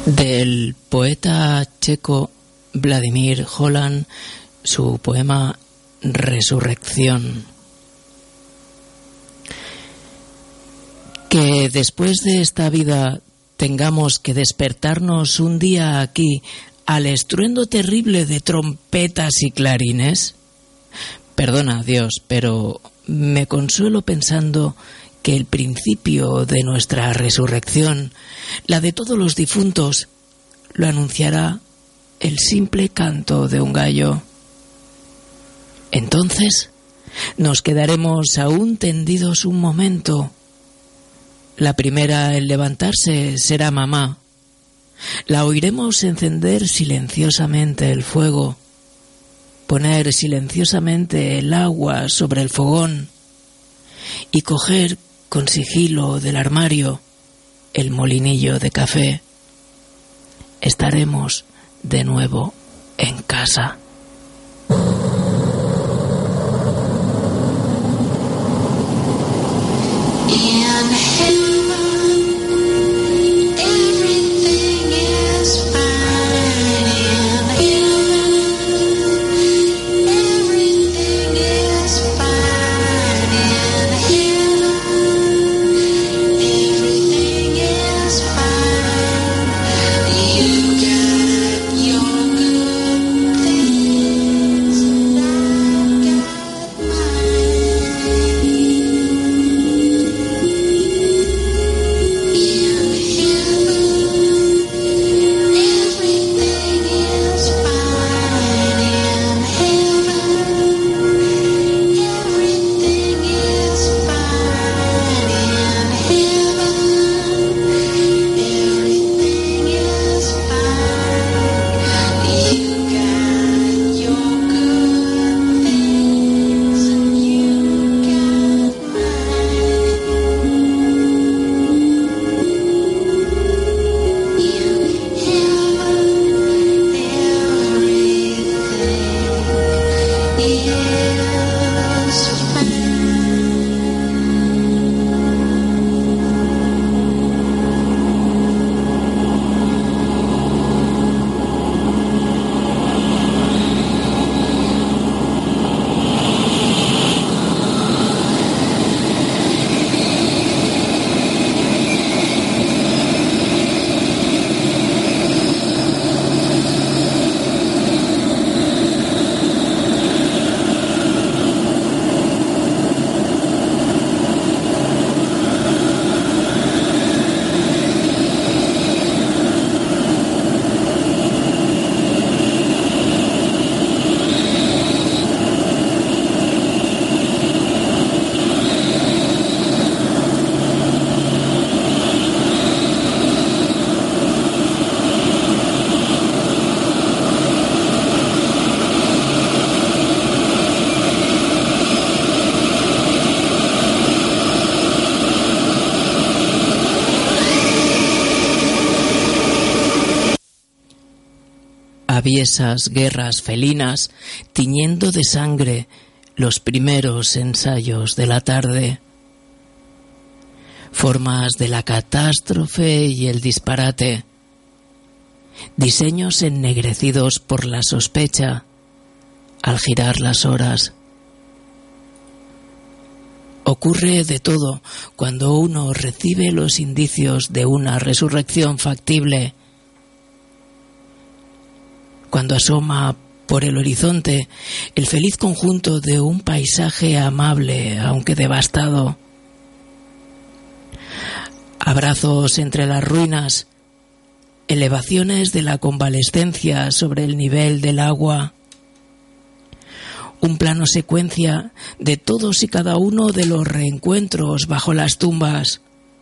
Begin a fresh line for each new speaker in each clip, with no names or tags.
Del poeta checo Vladimir Holan, su poema Resurrección. Que después de esta vida tengamos que despertarnos un día aquí al estruendo terrible de trompetas y clarines. Perdona, Dios, pero me consuelo pensando que el principio de nuestra resurrección, la de todos los difuntos, lo anunciará el simple canto de un gallo. Entonces nos quedaremos aún tendidos un momento. La primera en levantarse será mamá. La oiremos encender silenciosamente el fuego, poner silenciosamente el agua sobre el fogón y coger con sigilo del armario el molinillo de café. Estaremos de nuevo en casa. Aviesas guerras felinas tiñendo de sangre los primeros ensayos de la tarde. Formas de la catástrofe y el disparate. Diseños ennegrecidos por la sospecha al girar las horas. Ocurre de todo cuando uno recibe los indicios de una resurrección factible. Cuando asoma por el horizonte el feliz conjunto de un paisaje amable, aunque devastado. Abrazos entre las ruinas, elevaciones de la convalescencia sobre el nivel del agua. Un plano secuencia de todos y cada uno de los reencuentros bajo las tumbas.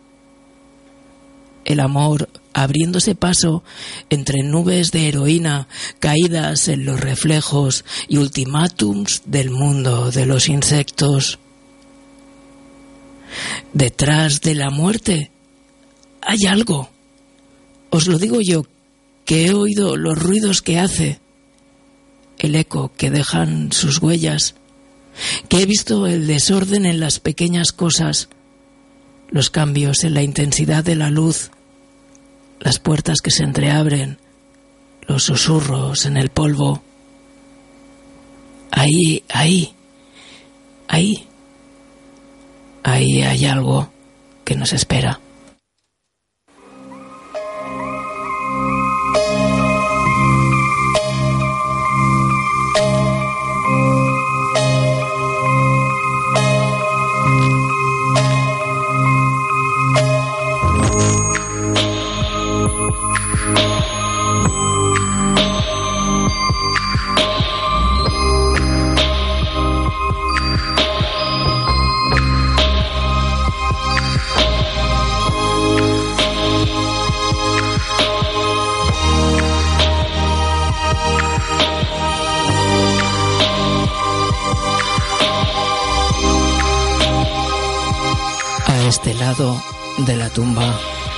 El amor abriéndose paso entre nubes de heroína caídas en los reflejos y ultimátums del mundo de los insectos. Detrás de la muerte hay algo. Os lo digo yo, que he oído los ruidos que hace, el eco que dejan sus huellas, que he visto el desorden en las pequeñas cosas, los cambios en la intensidad de la luz, las puertas que se entreabren, los susurros en el polvo. Ahí hay algo que nos espera. A este lado de la tumba.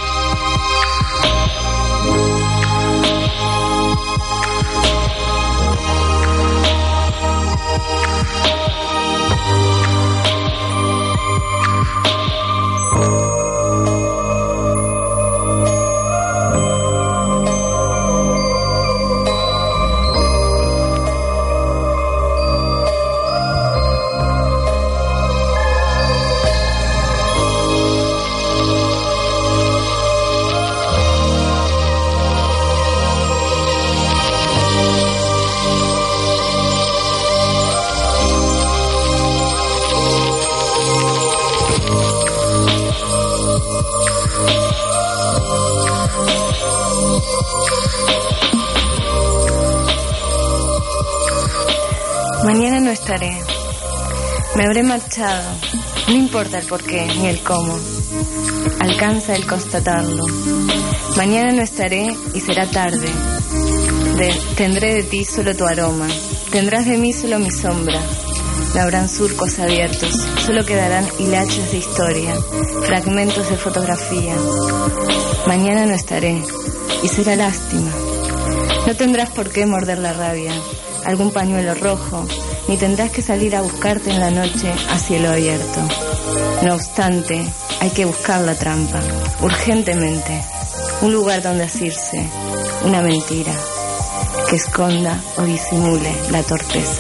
Mañana no estaré. Me habré marchado. No importa el porqué ni el cómo. Alcanza el constatarlo. Mañana no estaré y será tarde. Tendré de ti solo tu aroma. Tendrás de mí solo mi sombra. No habrán surcos abiertos. Solo quedarán hilachos de historia, fragmentos de fotografía. Mañana no estaré y será lástima. No tendrás por qué morder la rabia, algún pañuelo rojo, ni tendrás que salir a buscarte en la noche a cielo abierto. No obstante, hay que buscar la trampa, urgentemente, un lugar donde asirse, una mentira, que esconda o disimule la torpeza.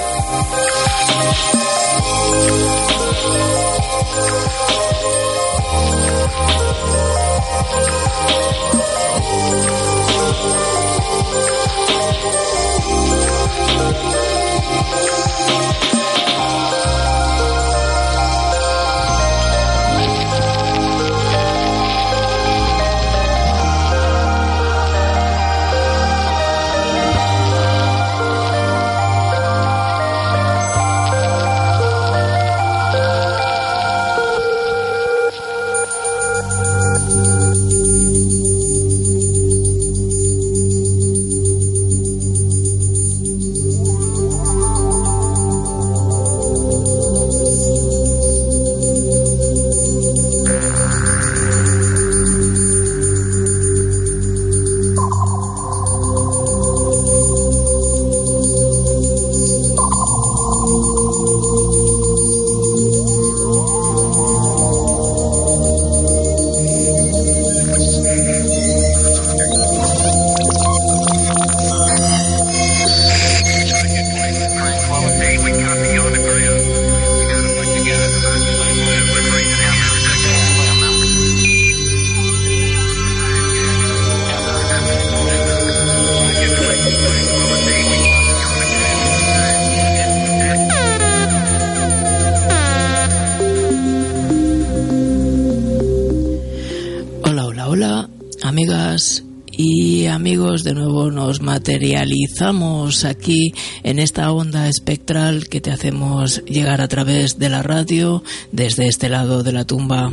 Amigas y amigos, de nuevo nos materializamos aquí en esta onda espectral que te hacemos llegar a través de la radio desde este lado de la tumba.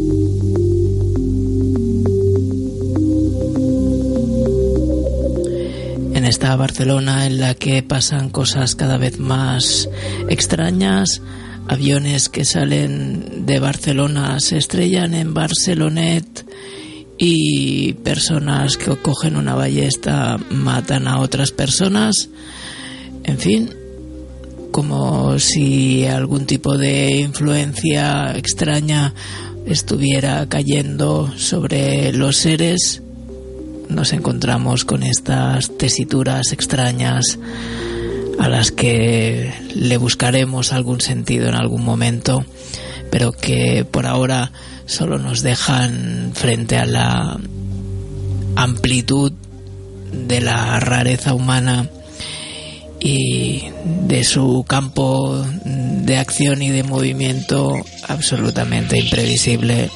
En esta Barcelona en la que pasan cosas cada vez más extrañas, aviones que salen de Barcelona se estrellan en Barcelonet y personas que cogen una ballesta matan a otras personas. En fin, como si algún tipo de influencia extraña estuviera cayendo sobre los seres nos encontramos con estas tesituras extrañas a las que le buscaremos algún sentido en algún momento, pero que por ahora solo nos dejan frente a la amplitud de la rareza humana y de su campo de acción y de movimiento absolutamente imprevisible.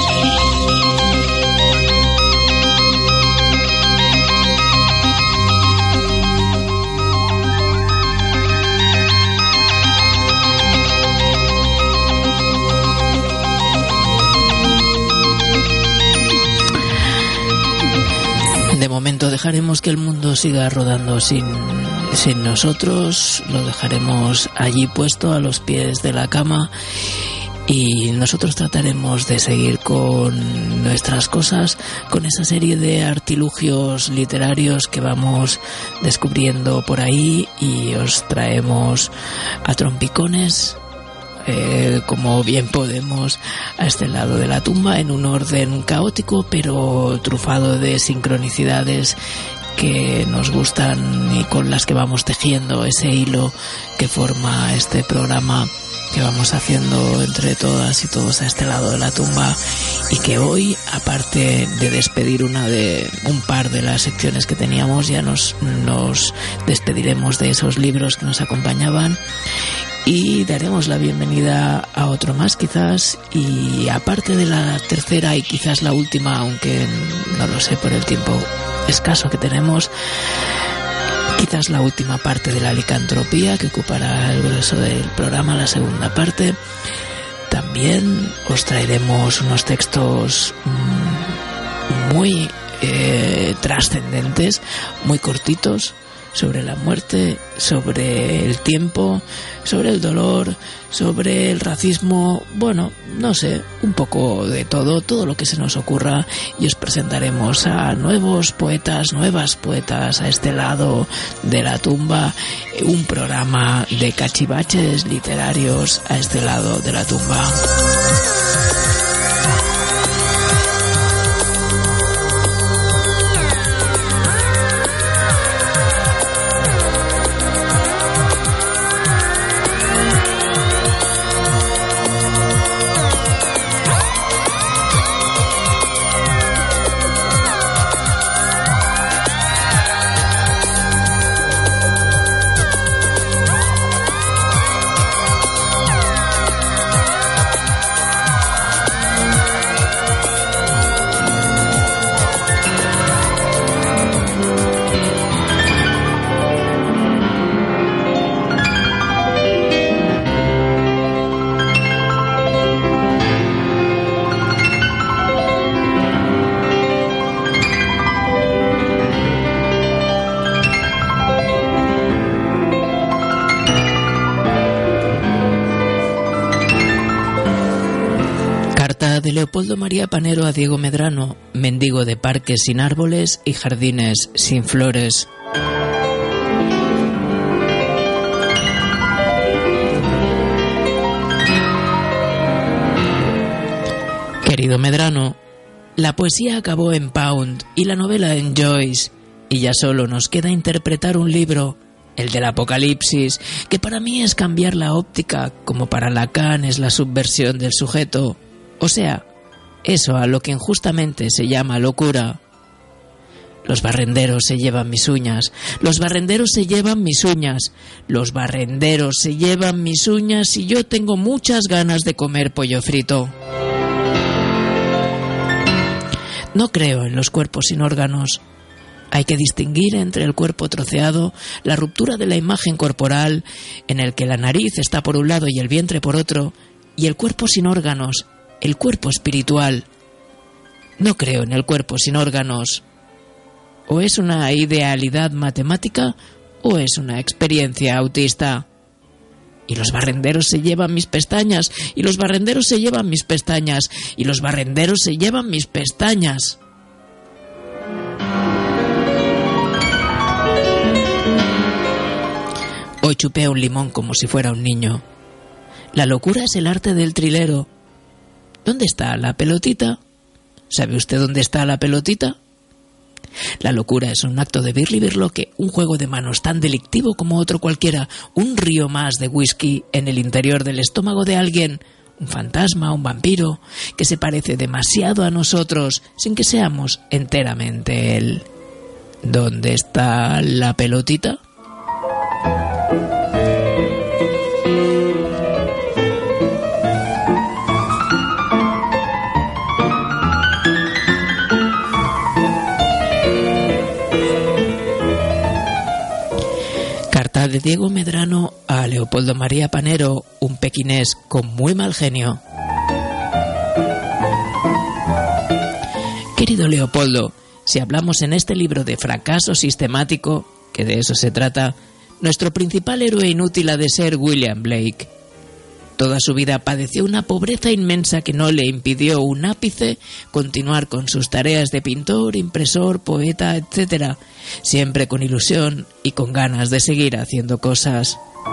De momento dejaremos que el mundo siga rodando sin nosotros, lo dejaremos allí puesto a los pies de la cama y nosotros trataremos de seguir con nuestras cosas, con esa serie de artilugios literarios que vamos descubriendo por ahí, y os traemos a trompicones, como bien podemos, a este lado de la tumba, en un orden caótico pero trufado de sincronicidades que nos gustan y con las que vamos tejiendo ese hilo que forma este programa que vamos haciendo entre todas y todos a este lado de la tumba, y que hoy, aparte de despedir un par de las secciones que teníamos, ya nos despediremos de esos libros que nos acompañaban y daremos la bienvenida a otro más quizás, y aparte de la tercera y quizás la última, aunque no lo sé por el tiempo escaso que tenemos, quizás la última parte de la licantropía, que ocupará el grueso del programa, la segunda parte. También os traeremos unos textos muy trascendentes, muy cortitos, sobre la muerte, sobre el tiempo, sobre el dolor, sobre el racismo, bueno, no sé, un poco de todo lo que se nos ocurra, y os presentaremos a nuevos poetas, nuevas poetas a este lado de la tumba, un programa de cachivaches literarios a este lado de la tumba. De Leopoldo María Panero a Diego Medrano, mendigo de parques sin árboles y jardines sin flores. Querido Medrano, la poesía acabó en Pound y la novela en Joyce, y ya solo nos queda interpretar un libro, el del Apocalipsis, que para mí es cambiar la óptica, como para Lacan es la subversión del sujeto. O sea, eso a lo que injustamente se llama locura. Los barrenderos se llevan mis uñas, los barrenderos se llevan mis uñas, los barrenderos se llevan mis uñas, y yo tengo muchas ganas de comer pollo frito. No creo en los cuerpos sin órganos. Hay que distinguir entre el cuerpo troceado, la ruptura de la imagen corporal, en el que la nariz está por un lado y el vientre por otro, y el cuerpo sin órganos, el cuerpo espiritual. No creo en el cuerpo sin órganos. O es una idealidad matemática o es una experiencia autista. Y los barrenderos se llevan mis pestañas, y los barrenderos se llevan mis pestañas, y los barrenderos se llevan mis pestañas. Hoy chupé un limón como si fuera un niño. La locura es el arte del trilero. ¿Dónde está la pelotita? ¿Sabe usted dónde está la pelotita? La locura es un acto de birlibirloque, un juego de manos tan delictivo como otro cualquiera, un río más de whisky en el interior del estómago de alguien, un fantasma, un vampiro, que se parece demasiado a nosotros sin que seamos enteramente él. ¿Dónde está la pelotita? Carta de Diego Medrano a Leopoldo María Panero, un pequinés con muy mal genio. Querido Leopoldo, si hablamos en este libro de fracaso sistemático, que de eso se trata, nuestro principal héroe inútil ha de ser William Blake. Toda su vida padeció una pobreza inmensa que no le impidió un ápice continuar con sus tareas de pintor, impresor, poeta, etc., siempre con ilusión y con ganas de seguir haciendo cosas.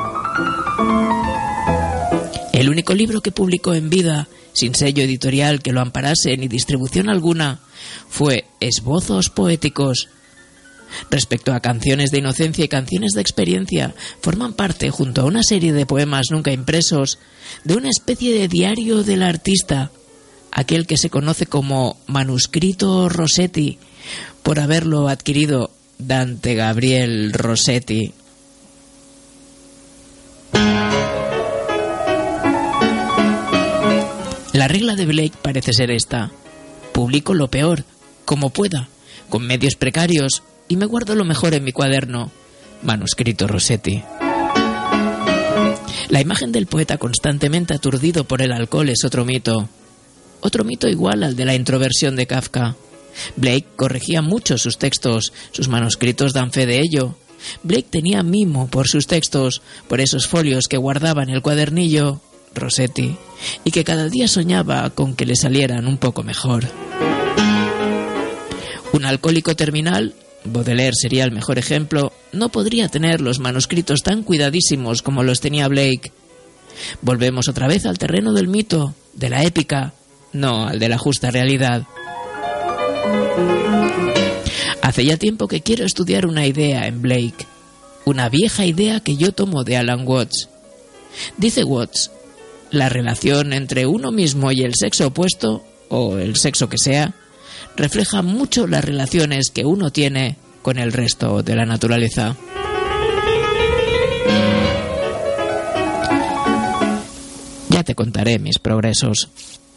El único libro que publicó en vida, sin sello editorial que lo amparase ni distribución alguna, fue Esbozos Poéticos. Respecto a Canciones de Inocencia y Canciones de Experiencia, forman parte, junto a una serie de poemas nunca impresos, de una especie de diario del artista, aquel que se conoce como Manuscrito Rossetti, por haberlo adquirido Dante Gabriel Rossetti. La regla de Blake parece ser esta: publico lo peor, como pueda, con medios precarios, y me guardo lo mejor en mi cuaderno. Manuscrito Rossetti. La imagen del poeta constantemente aturdido por el alcohol es otro mito igual al de la introversión de Kafka. Blake corregía mucho sus textos, sus manuscritos dan fe de ello. Blake tenía mimo por sus textos, por esos folios que guardaba en el cuadernillo, Rossetti, y que cada día soñaba con que le salieran un poco mejor. Un alcohólico terminal, Baudelaire sería el mejor ejemplo, no podría tener los manuscritos tan cuidadísimos como los tenía Blake. Volvemos otra vez al terreno del mito, de la épica, no al de la justa realidad. Hace ya tiempo que quiero estudiar una idea en Blake, una vieja idea que yo tomo de Alan Watts. Dice Watts, la relación entre uno mismo y el sexo opuesto, o el sexo que sea, refleja mucho las relaciones que uno tiene con el resto de la naturaleza. Ya te contaré mis progresos.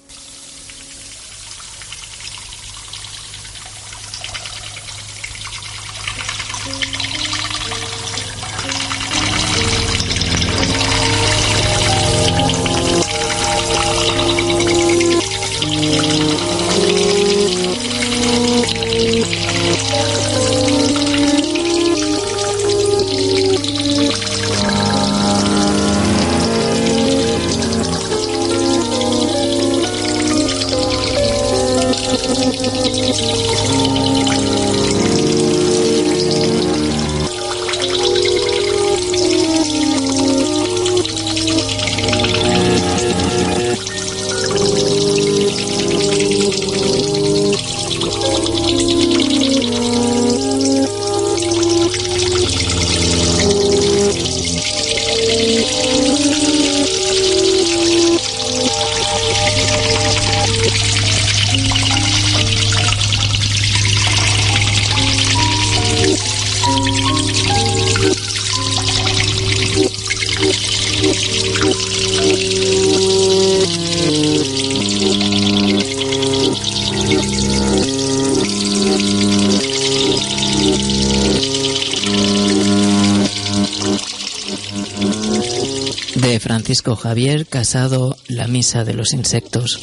De Francisco Javier Casado, La misa de los insectos.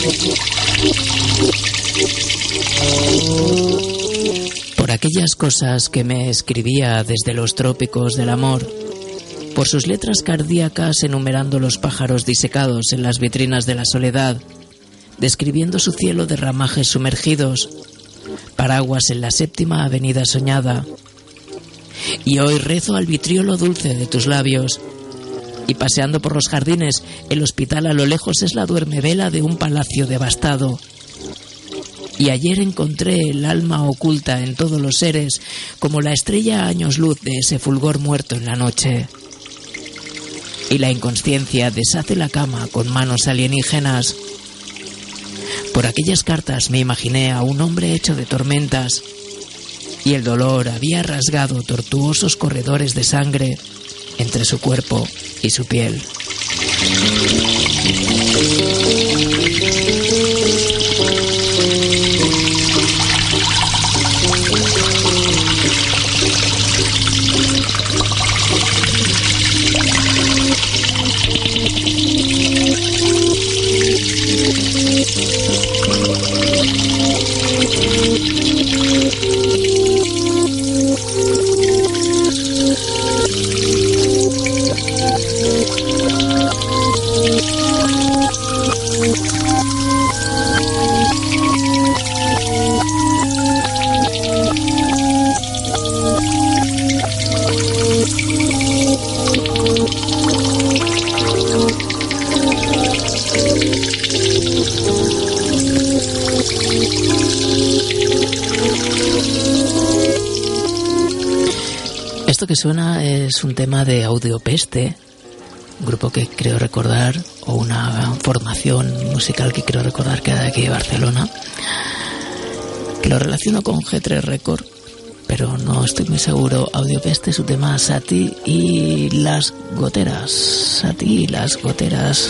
Por aquellas cosas que me escribía desde los trópicos del amor, por sus letras cardíacas enumerando los pájaros disecados en las vitrinas de la soledad, describiendo su cielo de ramajes sumergidos, paraguas en la séptima avenida soñada. Y hoy rezo al vitriolo dulce de tus labios, y paseando por los jardines, el hospital a lo lejos es la duermevela de un palacio devastado. Y ayer encontré el alma oculta en todos los seres, como la estrella a años luz de ese fulgor muerto en la noche. Y la inconsciencia deshace la cama con manos alienígenas. Por aquellas cartas me imaginé a un hombre hecho de tormentas, y el dolor había rasgado tortuosos corredores de sangre entre su cuerpo y su piel. Esto que suena es un tema de Audiopeste, un grupo que creo recordar, o una formación musical que creo recordar que era de aquí de Barcelona, que lo relaciono con G3 Record, pero no estoy muy seguro. Audiopeste, su tema Sati y las goteras. Sati y las goteras.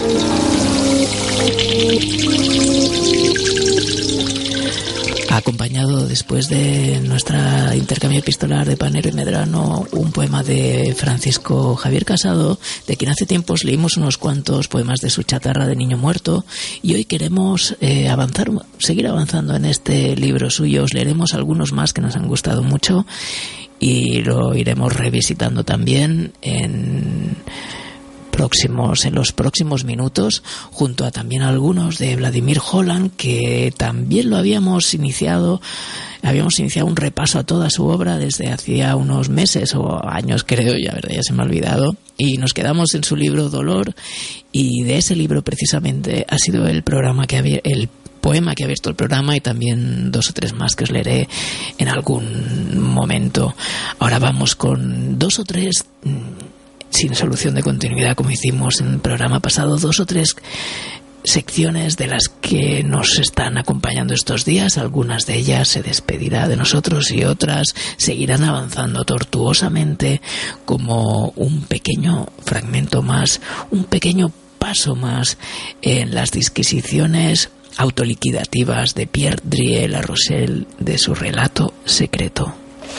Acompañado después de nuestra intercambio epistolar de Panero y Medrano, un poema de Francisco Javier Casado, de quien hace tiempos leímos unos cuantos poemas de su chatarra de niño muerto, y hoy queremos seguir avanzando en este libro suyo. Os leeremos algunos más que nos han gustado mucho y lo iremos revisitando también en los próximos minutos, junto a también algunos de Vladimir Holland, que también lo habíamos iniciado un repaso a toda su obra desde hacía unos meses o años, creo, ya se me ha olvidado, y nos quedamos en su libro Dolor, y de ese libro precisamente ha sido el poema que ha abierto el programa, y también 2 o 3 más que os leeré en algún momento. Ahora vamos con 2 o 3 sin solución de continuidad, como hicimos en el programa pasado, 2 o 3 secciones de las que nos están acompañando estos días. Algunas de ellas se despedirá de nosotros y otras seguirán avanzando tortuosamente como un pequeño fragmento más, un pequeño paso más en las disquisiciones autoliquidativas de Pierre Driel-Larochelle de su relato secreto.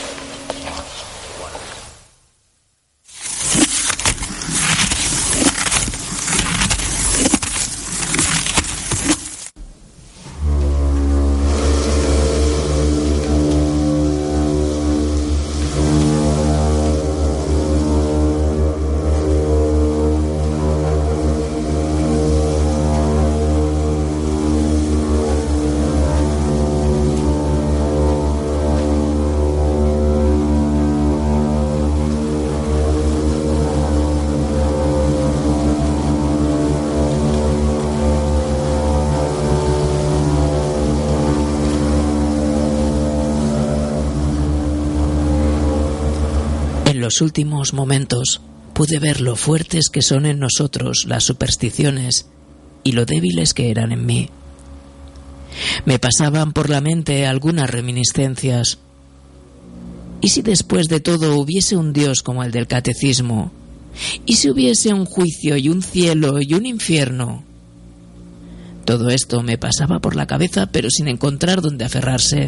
En los últimos momentos pude ver lo fuertes que son en nosotros las supersticiones y lo débiles que eran en mí. Me pasaban por la mente algunas reminiscencias. ¿Y si después de todo hubiese un Dios como el del catecismo? ¿Y si hubiese un juicio y un cielo y un infierno? Todo esto me pasaba por la cabeza, pero sin encontrar dónde aferrarse.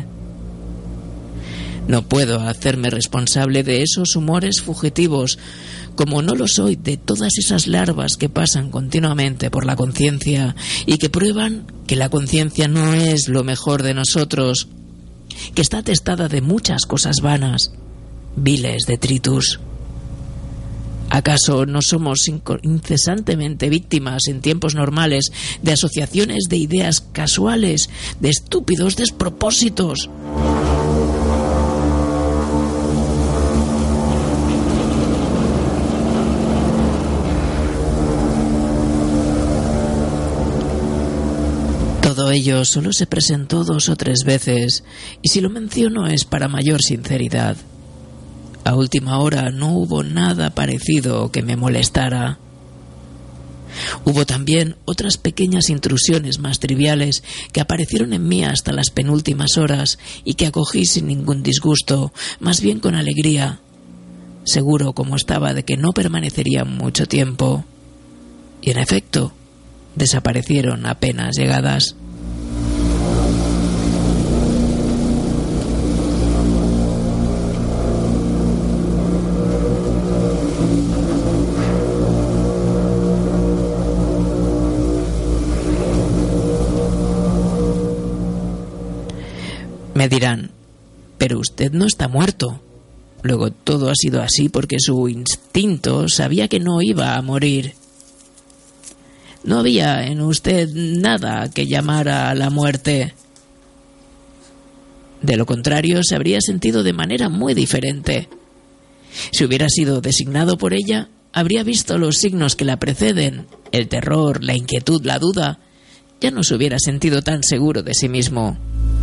No puedo hacerme responsable de esos humores fugitivos, como no lo soy de todas esas larvas que pasan continuamente por la conciencia y que prueban que la conciencia no es lo mejor de nosotros, que está atestada de muchas cosas vanas, viles detritus. ¿Acaso no somos incesantemente víctimas en tiempos normales de asociaciones de ideas casuales, de estúpidos despropósitos? Todo ello solo se presentó 2 o 3 veces, y si lo menciono es para mayor sinceridad. A última hora no hubo nada parecido que me molestara. Hubo también otras pequeñas intrusiones más triviales que aparecieron en mí hasta las penúltimas horas y que acogí sin ningún disgusto, más bien con alegría, seguro como estaba de que no permanecerían mucho tiempo. Y en efecto, desaparecieron apenas llegadas. Me dirán, pero usted no está muerto. Luego todo ha sido así porque su instinto sabía que no iba a morir. No había en usted nada que llamara a la muerte. De lo contrario, se habría sentido de manera muy diferente. Si hubiera sido designado por ella, habría visto los signos que la preceden, el terror, la inquietud, la duda. Ya no se hubiera sentido tan seguro de sí mismo.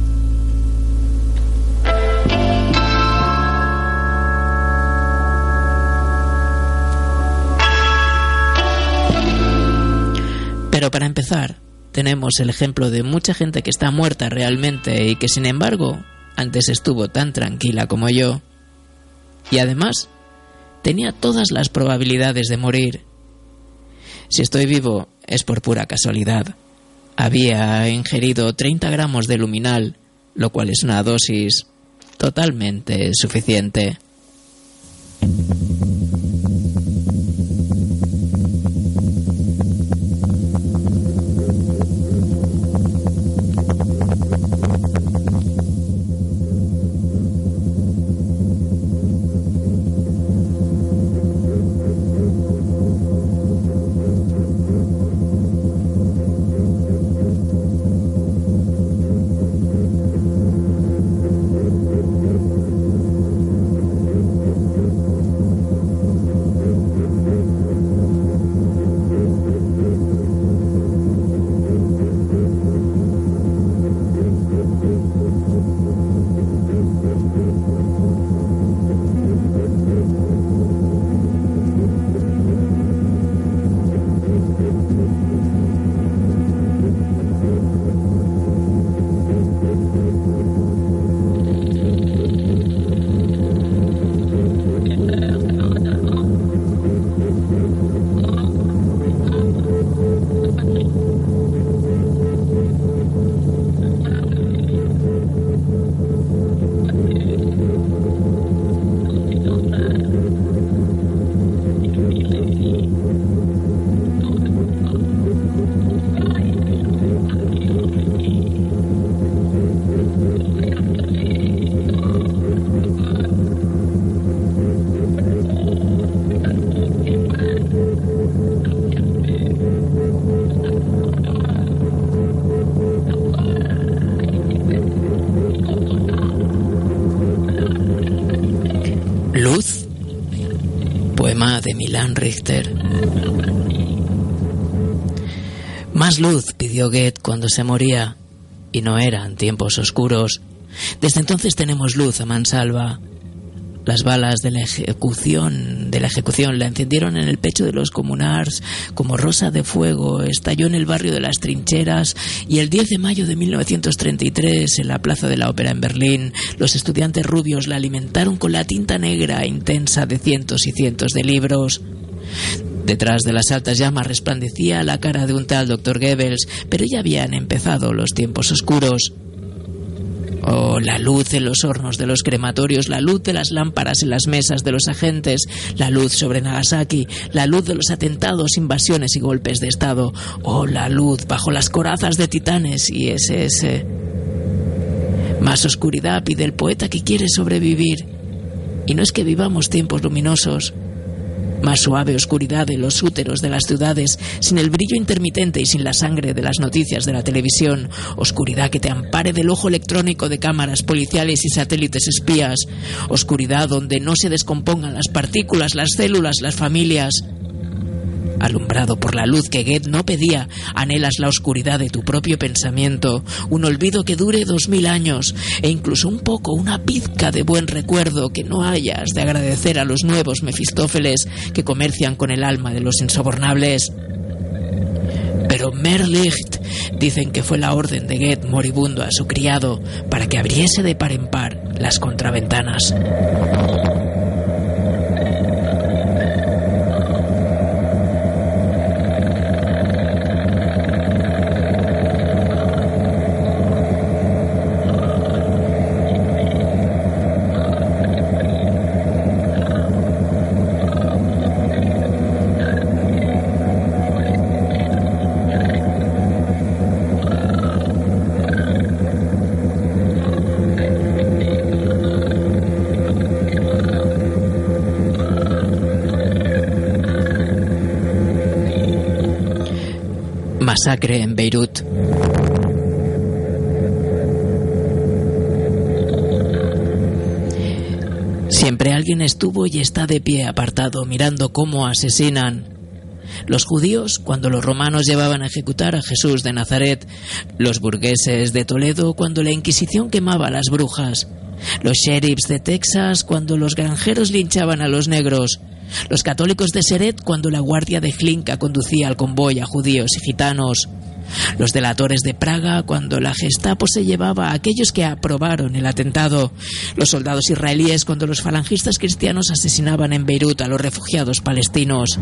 Pero para empezar, tenemos el ejemplo de mucha gente que está muerta realmente y que sin embargo antes estuvo tan tranquila como yo. Y además, tenía todas las probabilidades de morir. Si estoy vivo es por pura casualidad. Había ingerido 30 gramos de luminal, lo cual es una dosis totalmente suficiente. Luz, poema de Milan Richter. Más luz pidió Goethe cuando se moría, y no eran tiempos oscuros. Desde entonces tenemos luz a mansalva. Las balas de la ejecución la encendieron en el pecho de los comunards como rosa de fuego, estalló en el barrio de las Trincheras, y el 10 de mayo de 1933, en la Plaza de la Ópera en Berlín, los estudiantes rubios la alimentaron con la tinta negra intensa de cientos y cientos de libros. Detrás de las altas llamas resplandecía la cara de un tal Dr. Goebbels, pero ya habían empezado los tiempos oscuros. Oh, la luz en los hornos de los crematorios, la luz de las lámparas en las mesas de los agentes, la luz sobre Nagasaki, la luz de los atentados, invasiones y golpes de Estado. Oh, la luz bajo las corazas de Titanes y SS. Más oscuridad pide el poeta que quiere sobrevivir. Y no es que vivamos tiempos luminosos. Más suave oscuridad en los úteros de las ciudades, sin el brillo intermitente y sin la sangre de las noticias de la televisión. Oscuridad que te ampare del ojo electrónico de cámaras policiales y satélites espías. Oscuridad donde no se descompongan las partículas, las células, las familias. Alumbrado por la luz que Goethe no pedía, anhelas la oscuridad de tu propio pensamiento, un olvido que dure 2000 años, e incluso un poco, una pizca de buen recuerdo que no hayas de agradecer a los nuevos Mefistófeles que comercian con el alma de los insobornables. Pero Merlicht dicen que fue la orden de Goethe moribundo a su criado para que abriese de par en par las contraventanas. Masacre en Beirut. Siempre alguien estuvo y está de pie apartado mirando cómo asesinan. Los judíos cuando los romanos llevaban a ejecutar a Jesús de Nazaret, los burgueses de Toledo cuando la Inquisición quemaba a las brujas, los sheriffs de Texas cuando los granjeros linchaban a los negros, los católicos de Seret cuando la guardia de Hlinka conducía al convoy a judíos y gitanos, los delatores de Praga cuando la Gestapo se llevaba a aquellos que aprobaron el atentado, los soldados israelíes cuando los falangistas cristianos asesinaban en Beirut a los refugiados palestinos.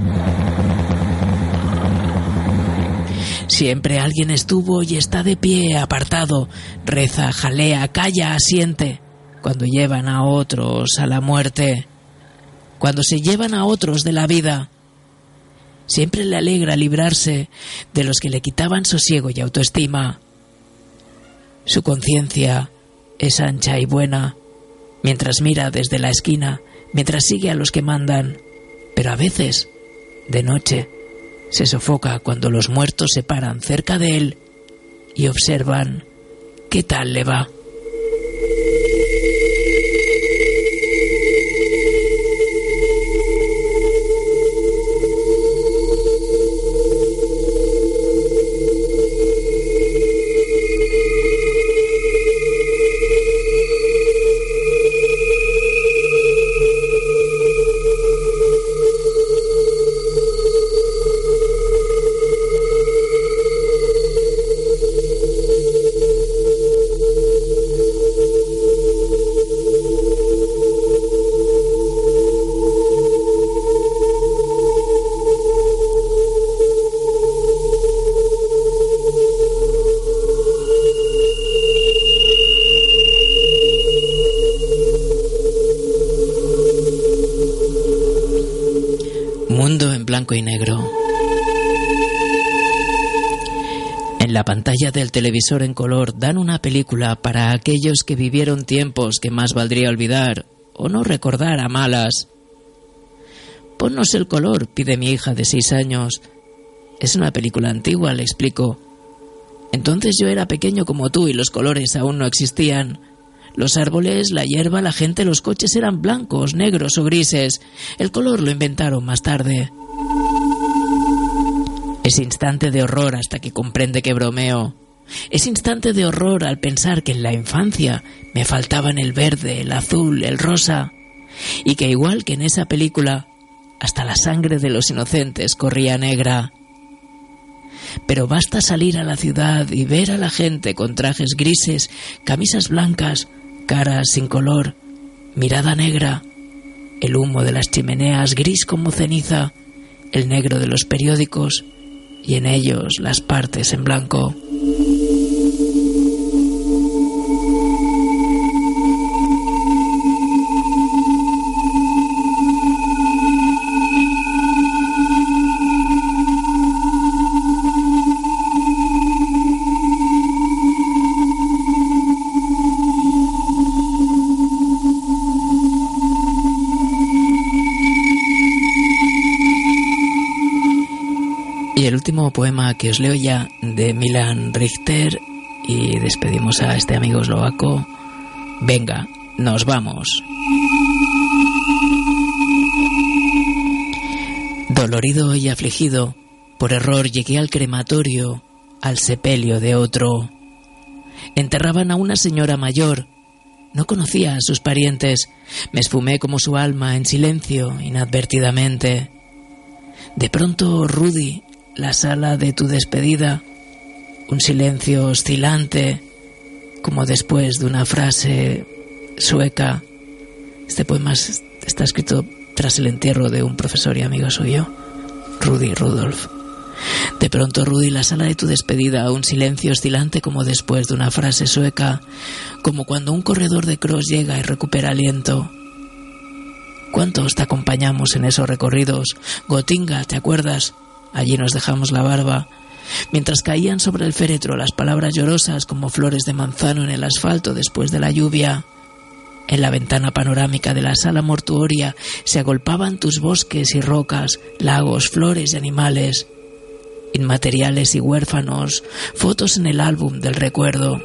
Siempre alguien estuvo y está de pie, apartado, reza, jalea, calla, asiente, cuando llevan a otros a la muerte, cuando se llevan a otros de la vida. Siempre le alegra librarse de los que le quitaban sosiego y autoestima. Su conciencia es ancha y buena, mientras mira desde la esquina, mientras sigue a los que mandan, pero a veces, de noche, se sofoca cuando los muertos se paran cerca de él y observan qué tal le va. Mundo en blanco y negro. En la pantalla del televisor en color dan una película para aquellos que vivieron tiempos que más valdría olvidar o no recordar a malas. Ponnos el color, pide mi hija de 6 años. Es una película antigua, le explico. Entonces yo era pequeño como tú y los colores aún no existían. Los árboles, la hierba, la gente, los coches eran blancos, negros o grises. El color lo inventaron más tarde. Ese instante de horror hasta que comprende que bromeo. Ese instante de horror al pensar que en la infancia me faltaban el verde, el azul, el rosa. Y que igual que en esa película, hasta la sangre de los inocentes corría negra. Pero basta salir a la ciudad y ver a la gente con trajes grises, camisas blancas, caras sin color, mirada negra, el humo de las chimeneas gris como ceniza, el negro de los periódicos y en ellos las partes en blanco. Y el último poema que os leo ya, de Milan Richter, y despedimos a este amigo eslovaco. Venga, nos vamos. Dolorido y afligido, por error llegué al crematorio, al sepelio de otro. Enterraban a una señora mayor. No conocía a sus parientes. Me esfumé como su alma en silencio, inadvertidamente. De pronto, Rudy, la sala de tu despedida, un silencio oscilante, como después de una frase sueca. Este poema está escrito tras el entierro de un profesor y amigo suyo, Rudy Rudolph. De pronto, Rudy, la sala de tu despedida, un silencio oscilante como después de una frase sueca, como cuando un corredor de cross llega y recupera aliento. ¿Cuántos te acompañamos en esos recorridos? Gotinga, ¿te acuerdas? Allí nos dejamos la barba. Mientras caían sobre el féretro las palabras llorosas como flores de manzano en el asfalto después de la lluvia. En la ventana panorámica de la sala mortuoria se agolpaban tus bosques y rocas, lagos, flores y animales, inmateriales y huérfanos, fotos en el álbum del recuerdo.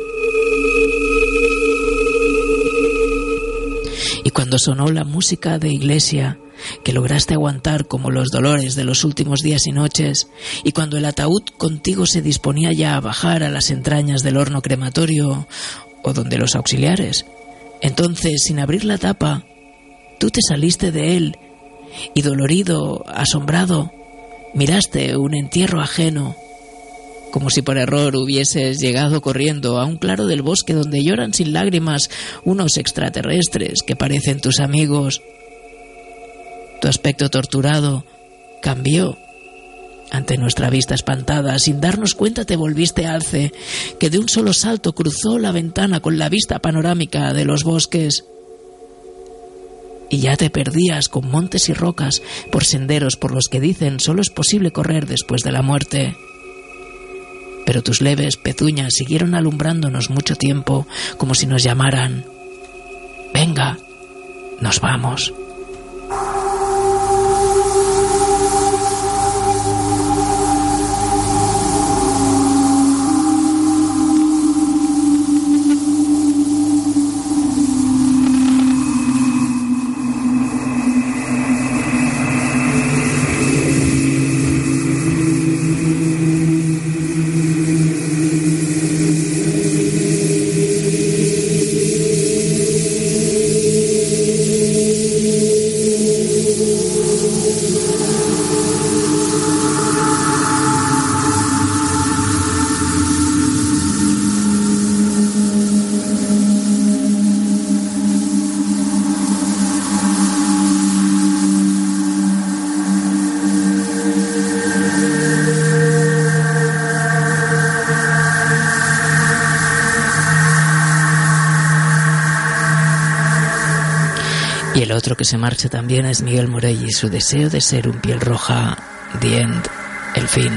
Y cuando sonó la música de iglesia, que lograste aguantar como los dolores de los últimos días y noches, y cuando el ataúd contigo se disponía ya a bajar a las entrañas del horno crematorio o donde los auxiliares, entonces, sin abrir la tapa, tú te saliste de él y, dolorido, asombrado, miraste un entierro ajeno, como si por error hubieses llegado corriendo a un claro del bosque donde lloran sin lágrimas unos extraterrestres que parecen tus amigos. Tu aspecto torturado cambió ante nuestra vista espantada. Sin darnos cuenta te volviste alce, que de un solo salto cruzó la ventana con la vista panorámica de los bosques. Y ya te perdías con montes y rocas por senderos por los que dicen solo es posible correr después de la muerte. Pero tus leves pezuñas siguieron alumbrándonos mucho tiempo, como si nos llamaran. Venga, nos vamos. Y el otro que se marcha también es Miguel Morell y su deseo de ser un piel roja. The End, el fin.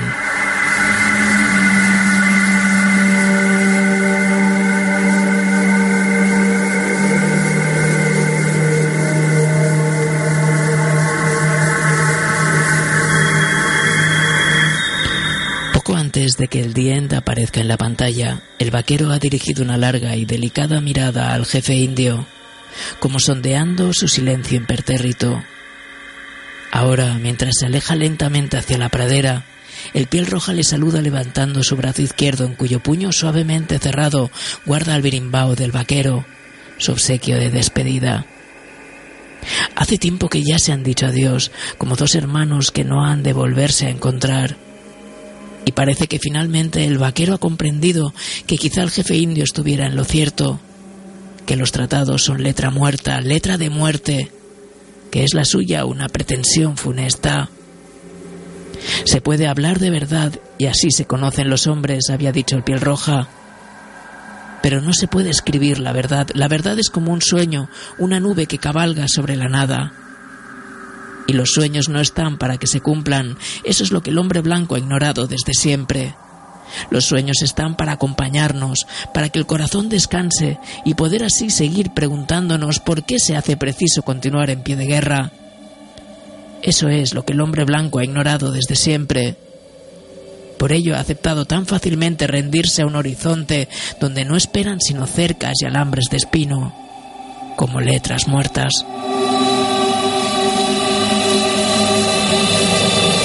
Poco antes de que el The End aparezca en la pantalla, el vaquero ha dirigido una larga y delicada mirada al jefe indio, como sondeando su silencio impertérrito. Ahora, mientras se aleja lentamente hacia la pradera, el piel roja le saluda levantando su brazo izquierdo, en cuyo puño suavemente cerrado guarda el birimbao del vaquero, su obsequio de despedida. Hace tiempo que ya se han dicho adiós, como dos hermanos que no han de volverse a encontrar. Y parece que finalmente el vaquero ha comprendido que quizá el jefe indio estuviera en lo cierto, que los tratados son letra muerta, letra de muerte, que es la suya una pretensión funesta. Se puede hablar de verdad y así se conocen los hombres, había dicho el piel roja, pero no se puede escribir la verdad. La verdad es como un sueño, una nube que cabalga sobre la nada. Y los sueños no están para que se cumplan, eso es lo que el hombre blanco ha ignorado desde siempre. Los sueños están para acompañarnos, para que el corazón descanse y poder así seguir preguntándonos por qué se hace preciso continuar en pie de guerra. Eso es lo que el hombre blanco ha ignorado desde siempre. Por ello ha aceptado tan fácilmente rendirse a un horizonte donde no esperan sino cercas y alambres de espino, como letras muertas.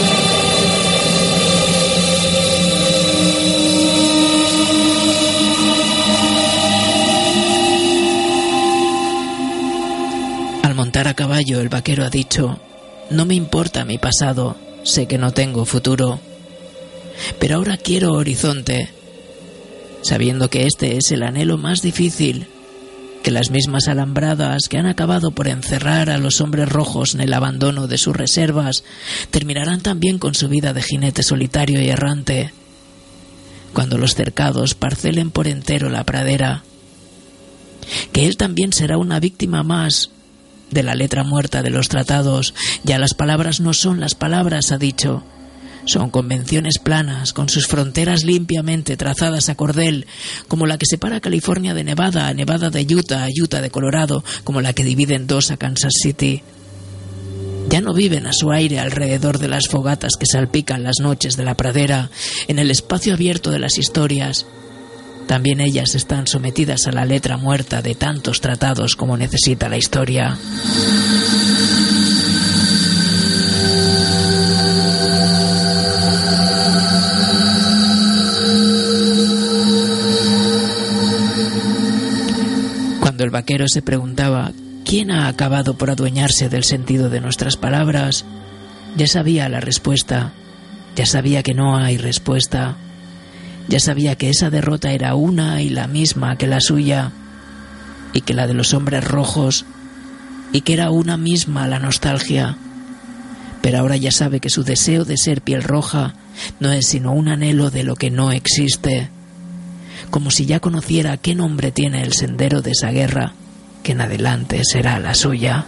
montar a caballo, el vaquero ha dicho: no me importa mi pasado, sé que no tengo futuro, pero ahora quiero horizonte, sabiendo que este es el anhelo más difícil, que las mismas alambradas que han acabado por encerrar a los hombres rojos en el abandono de sus reservas terminarán también con su vida de jinete solitario y errante, cuando los cercados parcelen por entero la pradera, que él también será una víctima más de la letra muerta de los tratados. Ya las palabras no son las palabras, ha dicho, son convenciones planas, con sus fronteras limpiamente trazadas a cordel, como la que separa California de Nevada, a Nevada de Utah, a Utah de Colorado, como la que divide en dos a Kansas City. Ya no viven a su aire alrededor de las fogatas que salpican las noches de la pradera, en el espacio abierto de las historias. También ellas están sometidas a la letra muerta de tantos tratados como necesita la historia. Cuando el vaquero se preguntaba ¿quién ha acabado por adueñarse del sentido de nuestras palabras?, ya sabía la respuesta, ya sabía que no hay respuesta, ya sabía que esa derrota era una y la misma que la suya, y que la de los hombres rojos, y que era una misma la nostalgia. Pero ahora ya sabe que su deseo de ser piel roja no es sino un anhelo de lo que no existe, como si ya conociera qué nombre tiene el sendero de esa guerra, que en adelante será la suya.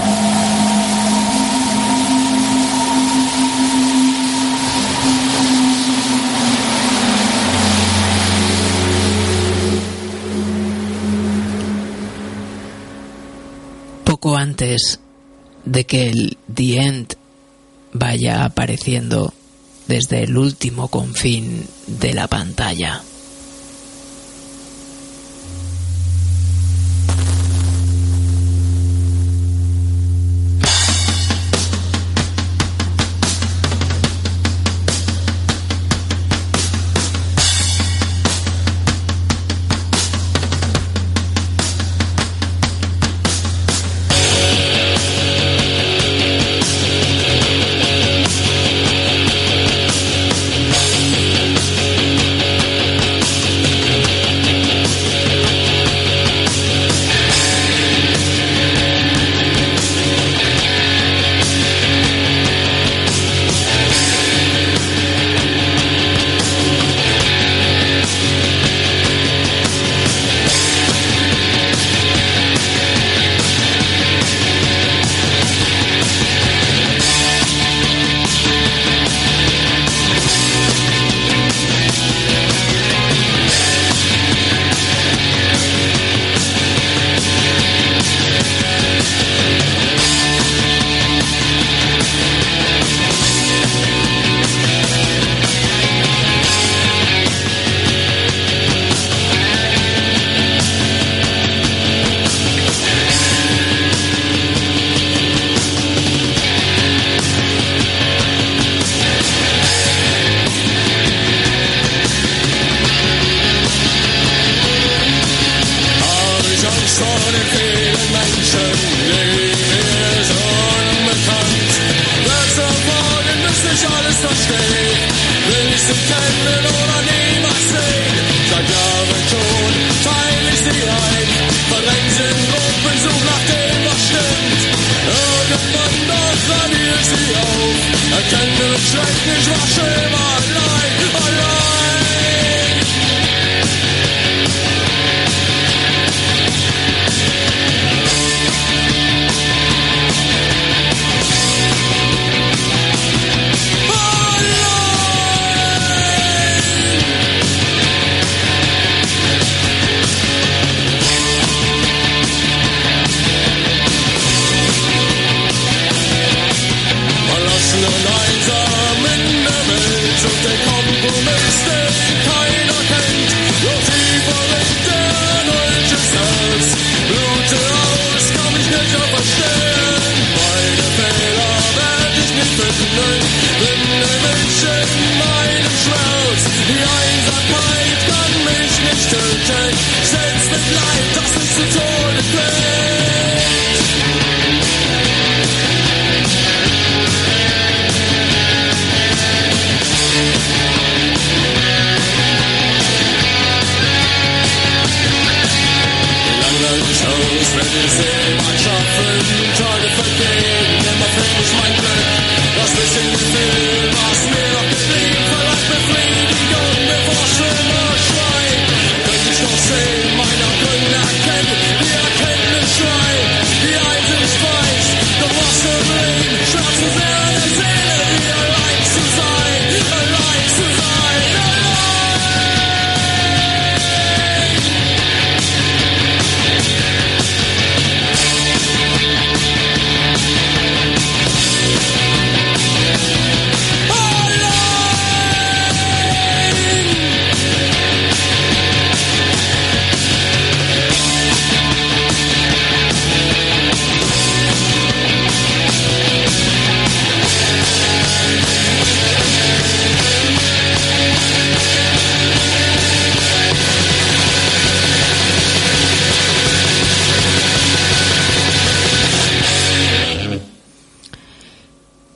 Poco antes de que el The End vaya apareciendo desde el último confín de la pantalla.
The lines are in the middle.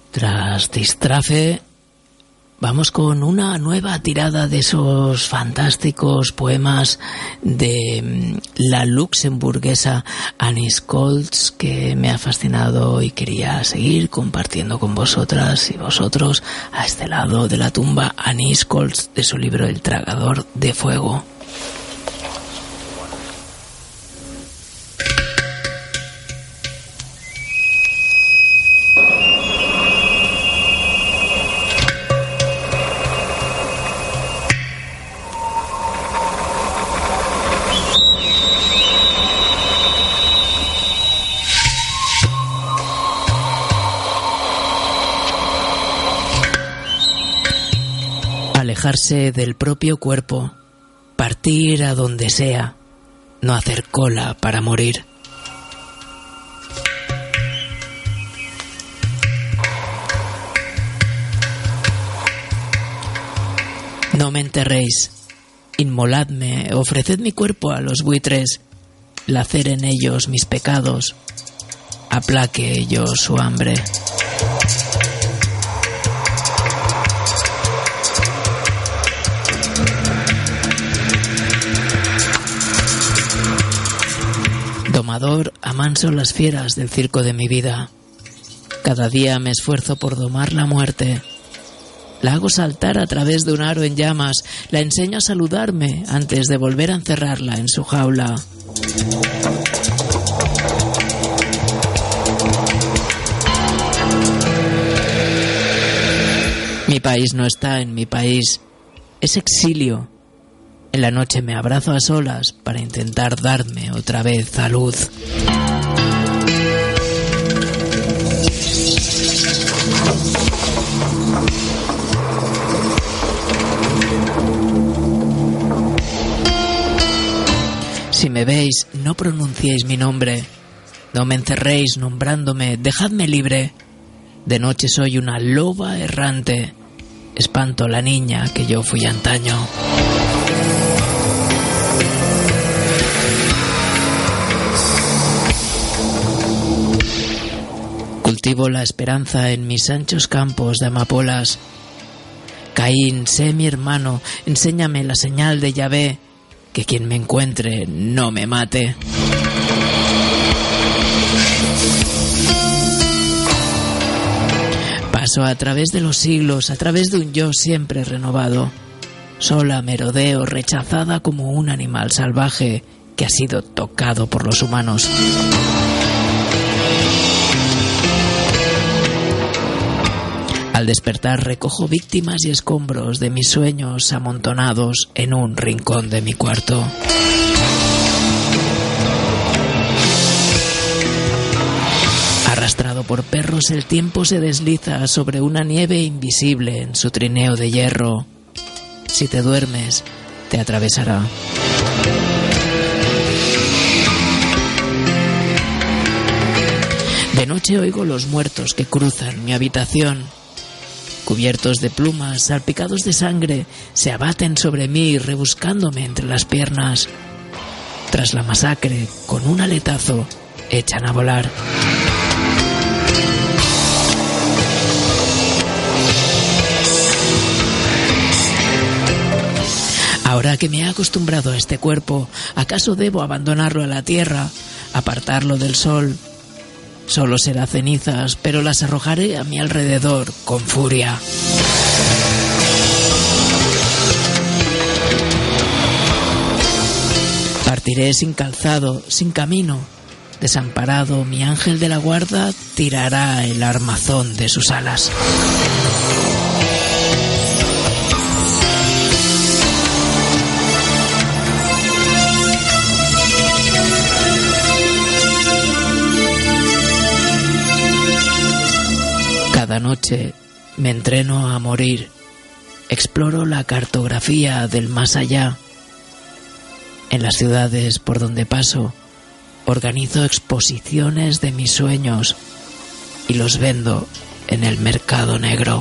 Tras Distrafe, vamos con una nueva tirada de esos fantásticos poemas de la luxemburguesa Annis Koltz, que me ha fascinado y quería seguir compartiendo con vosotras y vosotros a este lado de la tumba. Annis Koltz, de su libro El tragador de fuego. Alejarse del propio cuerpo, partir a donde sea, no hacer cola para morir. No me enterréis, inmoladme, ofreced mi cuerpo a los buitres, laceren ellos mis pecados, aplaque ellos su hambre. Domador, amanso las fieras del circo de mi vida. Cada día me esfuerzo por domar la muerte. La hago saltar a través de un aro en llamas. La enseño a saludarme antes de volver a encerrarla en su jaula. Mi país no está en mi país. Es exilio. En la noche me abrazo a solas para intentar darme otra vez a luz. Si me veis, no pronunciéis mi nombre. No me encerréis nombrándome, dejadme libre. De noche soy una loba errante. Espanto a la niña que yo fui antaño. Cultivo la esperanza en mis anchos campos de amapolas. Caín, sé mi hermano, enséñame la señal de Yahvé, que quien me encuentre no me mate. Paso a través de los siglos, a través de un yo siempre renovado. Sola merodeo, rechazada como un animal salvaje que ha sido tocado por los humanos. Al despertar recojo víctimas y escombros de mis sueños amontonados en un rincón de mi cuarto. Arrastrado por perros, el tiempo se desliza sobre una nieve invisible en su trineo de hierro. Si te duermes, te atravesará. De noche oigo los muertos que cruzan mi habitación. Cubiertos de plumas, salpicados de sangre, se abaten sobre mí rebuscándome entre las piernas. Tras la masacre, con un aletazo, echan a volar. Ahora que me he acostumbrado a este cuerpo, ¿acaso debo abandonarlo a la tierra, apartarlo del sol? Solo será cenizas, pero las arrojaré a mi alrededor con furia. Partiré sin calzado, sin camino. Desamparado, mi ángel de la guarda tirará el armazón de sus alas. Cada noche me entreno a morir, exploro la cartografía del más allá. En las ciudades por donde paso, organizo exposiciones de mis sueños y los vendo en el mercado negro.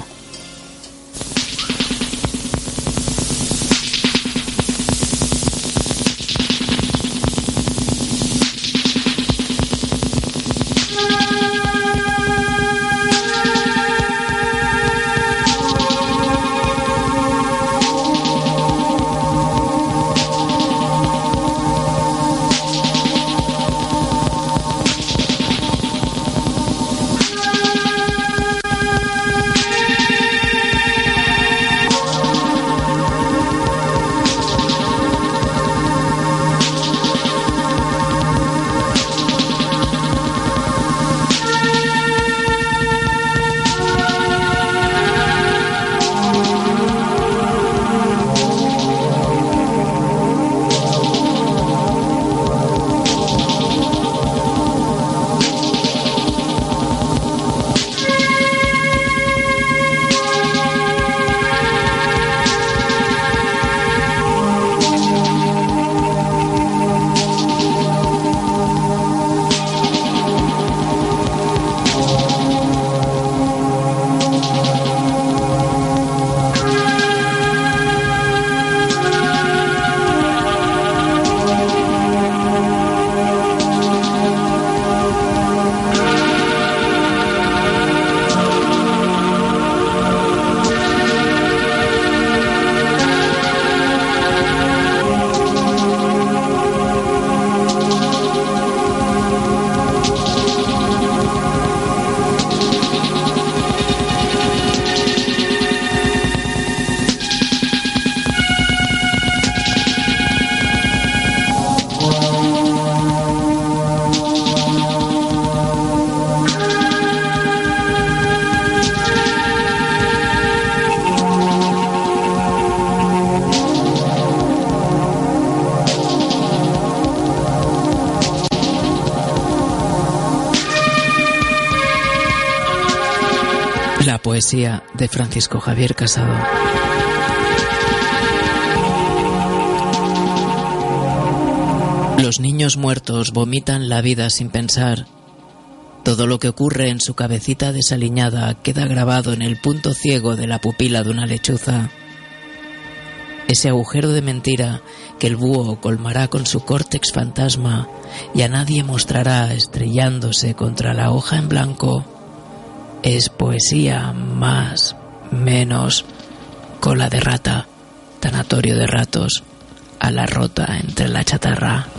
La poesía de Francisco Javier Casado. Los niños muertos vomitan la vida sin pensar. Todo lo que ocurre en su cabecita desaliñada queda grabado en el punto ciego de la pupila de una lechuza. Ese agujero de mentira que el búho colmará con su córtex fantasma y a nadie mostrará estrellándose contra la hoja en blanco, es poesía más, menos, cola de rata, tanatorio de ratos, ala rota entre la chatarra.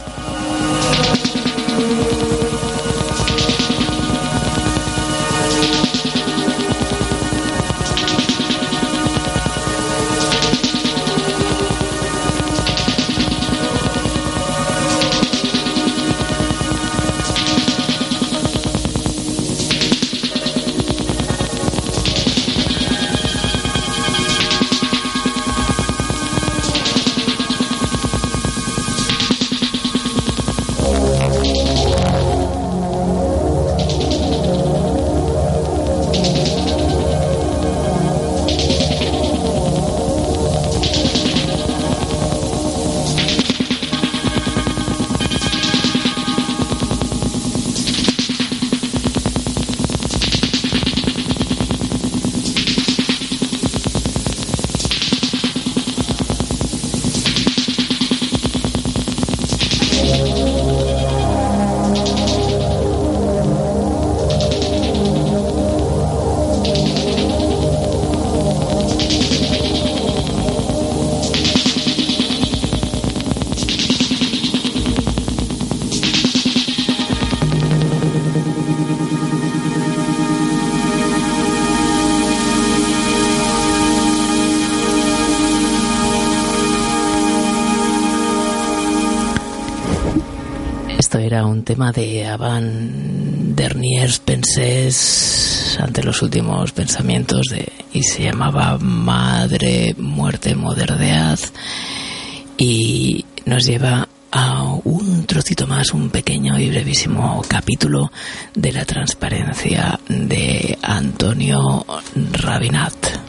Esto era un tema de Avant Derniers Pensées, ante los últimos pensamientos y se llamaba Madre, Muerte, Modernidad, y nos lleva a un trocito más, un pequeño y brevísimo capítulo de La transparencia de Antonio Rabinat.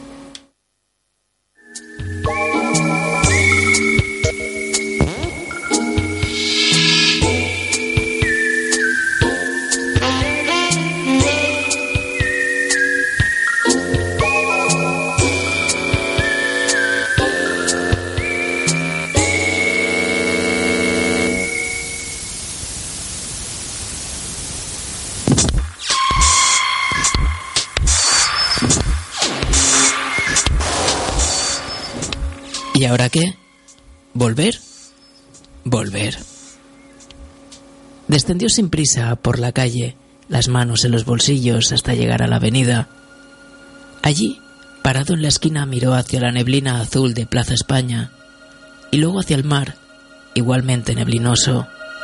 ¿Y ahora qué? ¿Volver? Volver. Descendió sin prisa por la calle, las manos en los bolsillos hasta llegar a la avenida. Allí, parado en la esquina, miró hacia la neblina azul de Plaza España y luego hacia el mar, igualmente neblinoso.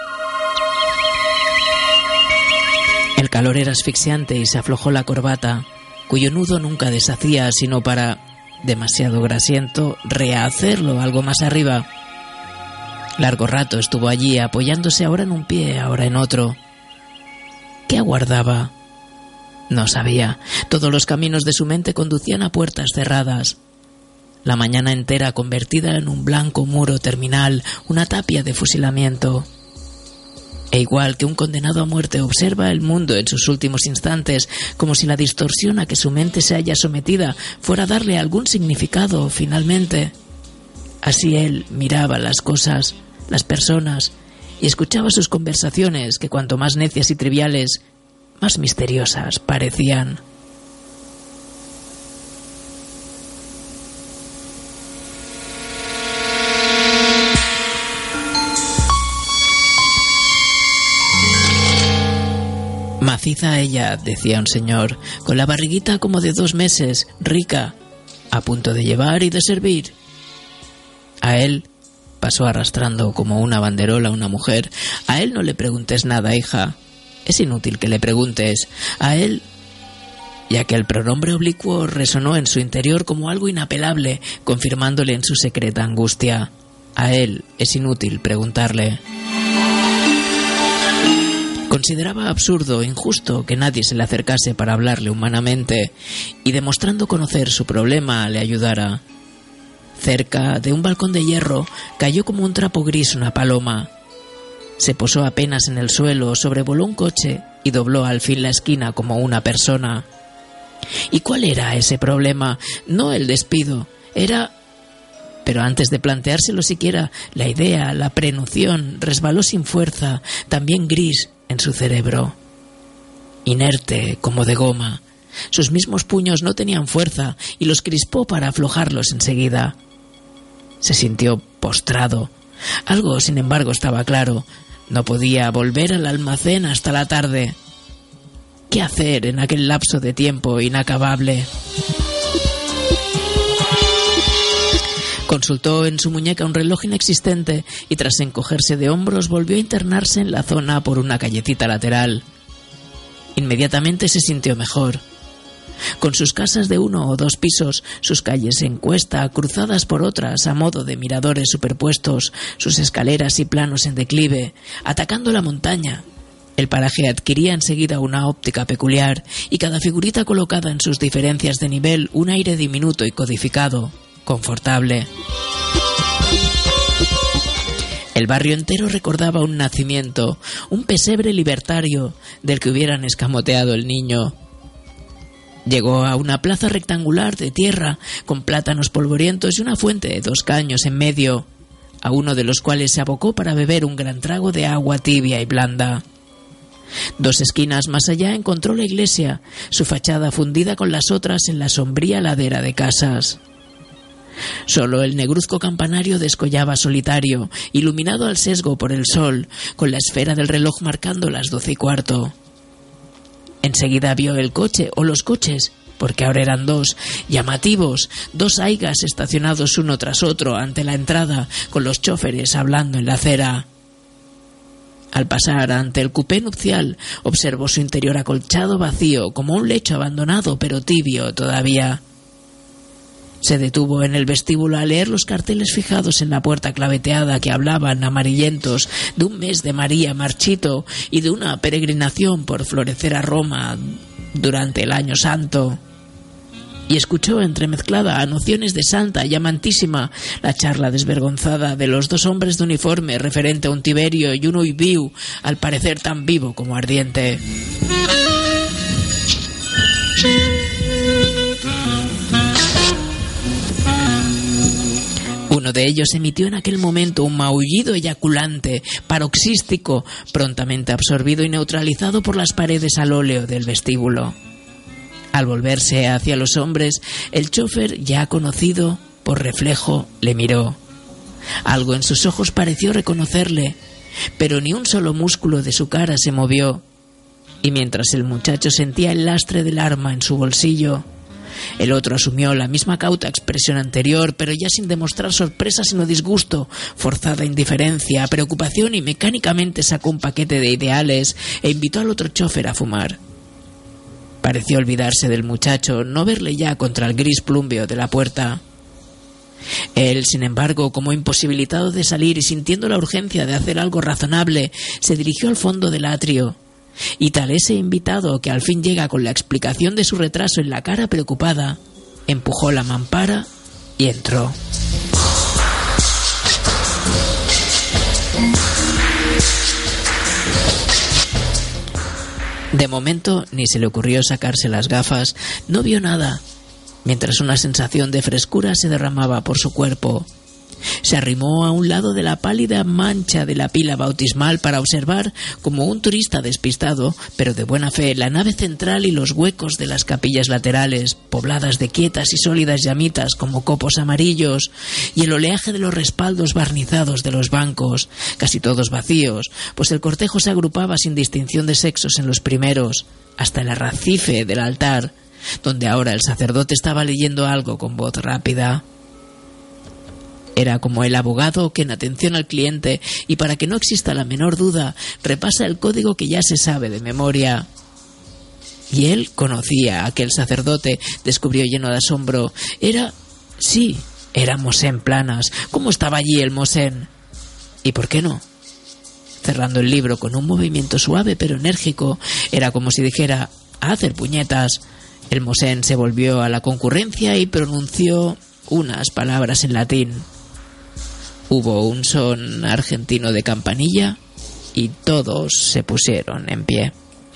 El calor era asfixiante y se aflojó la corbata, cuyo nudo nunca deshacía sino para, demasiado grasiento, rehacerlo algo más arriba. Largo rato estuvo allí, apoyándose ahora en un pie, ahora en otro. ¿Qué aguardaba? No sabía. Todos los caminos de su mente conducían a puertas cerradas. La mañana entera convertida en un blanco muro terminal, una tapia de fusilamiento. E igual que un condenado a muerte observa el mundo en sus últimos instantes, como si la distorsión a que su mente se haya sometida fuera a darle algún significado finalmente. Así él miraba las cosas, las personas, y escuchaba sus conversaciones, que cuanto más necias y triviales, más misteriosas parecían. Maciza ella, decía un señor, con la barriguita como de 2 meses, rica, a punto de llevar y de servir. A él pasó arrastrando como una banderola una mujer. A él no le preguntes nada, hija. Es inútil que le preguntes. A él, ya que el pronombre oblicuo resonó en su interior como algo inapelable, confirmándole en su secreta angustia. A él es inútil preguntarle. Consideraba absurdo, injusto, que nadie se le acercase para hablarle humanamente y, demostrando conocer su problema, le ayudara. Cerca de un balcón de hierro cayó como un trapo gris una paloma. Se posó apenas en el suelo, sobrevoló un coche y dobló al fin la esquina como una persona. ¿Y cuál era ese problema? No el despido, era... Pero antes de planteárselo siquiera, la idea, la prenución, resbaló sin fuerza, también gris, en su cerebro. Inerte, como de goma. Sus mismos puños no tenían fuerza y los crispó para aflojarlos enseguida. Se sintió postrado. Algo, sin embargo, estaba claro. No podía volver al almacén hasta la tarde. ¿Qué hacer en aquel lapso de tiempo inacabable? Consultó en su muñeca un reloj inexistente y, tras encogerse de hombros, volvió a internarse en la zona por una callecita lateral. Inmediatamente se sintió mejor. Con sus casas de 1 o 2 pisos, sus calles en cuesta, cruzadas por otras a modo de miradores superpuestos, sus escaleras y planos en declive, atacando la montaña, el paraje adquiría enseguida una óptica peculiar y cada figurita colocada en sus diferencias de nivel un aire diminuto y codificado, confortable. El barrio entero recordaba un nacimiento, un pesebre libertario del que hubieran escamoteado el niño. Llegó a una plaza rectangular de tierra con plátanos polvorientos y una fuente de 2 caños en medio, a uno de los cuales se abocó para beber un gran trago de agua tibia y blanda. 2 esquinas más allá encontró la iglesia, su fachada fundida con las otras en la sombría ladera de casas. Solo el negruzco campanario descollaba solitario, iluminado al sesgo por el sol, con la esfera del reloj marcando las 12:15. Enseguida vio el coche, o los coches, porque ahora eran 2, llamativos, 2 aigas estacionados uno tras otro ante la entrada, con los chóferes hablando en la acera. Al pasar ante el cupé nupcial, observó su interior acolchado vacío, como un lecho abandonado pero tibio todavía. Se detuvo en el vestíbulo a leer los carteles fijados en la puerta claveteada que hablaban, amarillentos, de un mes de María marchito y de una peregrinación por florecer a Roma durante el Año Santo. Y escuchó, entremezclada a nociones de santa y amantísima, la charla desvergonzada de los 2 hombres de uniforme referente a un Tiberio y un Uibiu, al parecer tan vivo como ardiente. Uno de ellos emitió en aquel momento un maullido eyaculante, paroxístico, prontamente absorbido y neutralizado por las paredes al óleo del vestíbulo. Al volverse hacia los hombres, el chofer, ya conocido, por reflejo, le miró. Algo en sus ojos pareció reconocerle, pero ni un solo músculo de su cara se movió. Y mientras el muchacho sentía el lastre del arma en su bolsillo, el otro asumió la misma cauta expresión anterior, pero ya sin demostrar sorpresa sino disgusto, forzada indiferencia, preocupación, y mecánicamente sacó un paquete de ideales e invitó al otro chofer a fumar. Pareció olvidarse del muchacho, no verle ya contra el gris plumbeo de la puerta. Él, sin embargo, como imposibilitado de salir y sintiendo la urgencia de hacer algo razonable, se dirigió al fondo del atrio. Y tal ese invitado, que al fin llega con la explicación de su retraso en la cara preocupada, empujó la mampara y entró. De momento ni se le ocurrió sacarse las gafas, no vio nada, mientras una sensación de frescura se derramaba por su cuerpo. Se arrimó a un lado de la pálida mancha de la pila bautismal para observar, como un turista despistado, pero de buena fe, la nave central y los huecos de las capillas laterales, pobladas de quietas y sólidas llamitas como copos amarillos, y el oleaje de los respaldos barnizados de los bancos, casi todos vacíos, pues el cortejo se agrupaba sin distinción de sexos en los primeros, hasta el arrecife del altar, donde ahora el sacerdote estaba leyendo algo con voz rápida. Era como el abogado que, en atención al cliente y para que no exista la menor duda, repasa el código que ya se sabe de memoria. Y él conocía a aquel sacerdote, descubrió lleno de asombro. Era Mosén Planas. ¿Cómo estaba allí el Mosén? ¿Y por qué no? cerrando el libro con un movimiento suave pero enérgico. Era como si dijera: a hacer puñetas. El Mosén se volvió a la concurrencia y pronunció unas palabras en latín. Hubo un son argentino de campanilla y todos se pusieron en pie.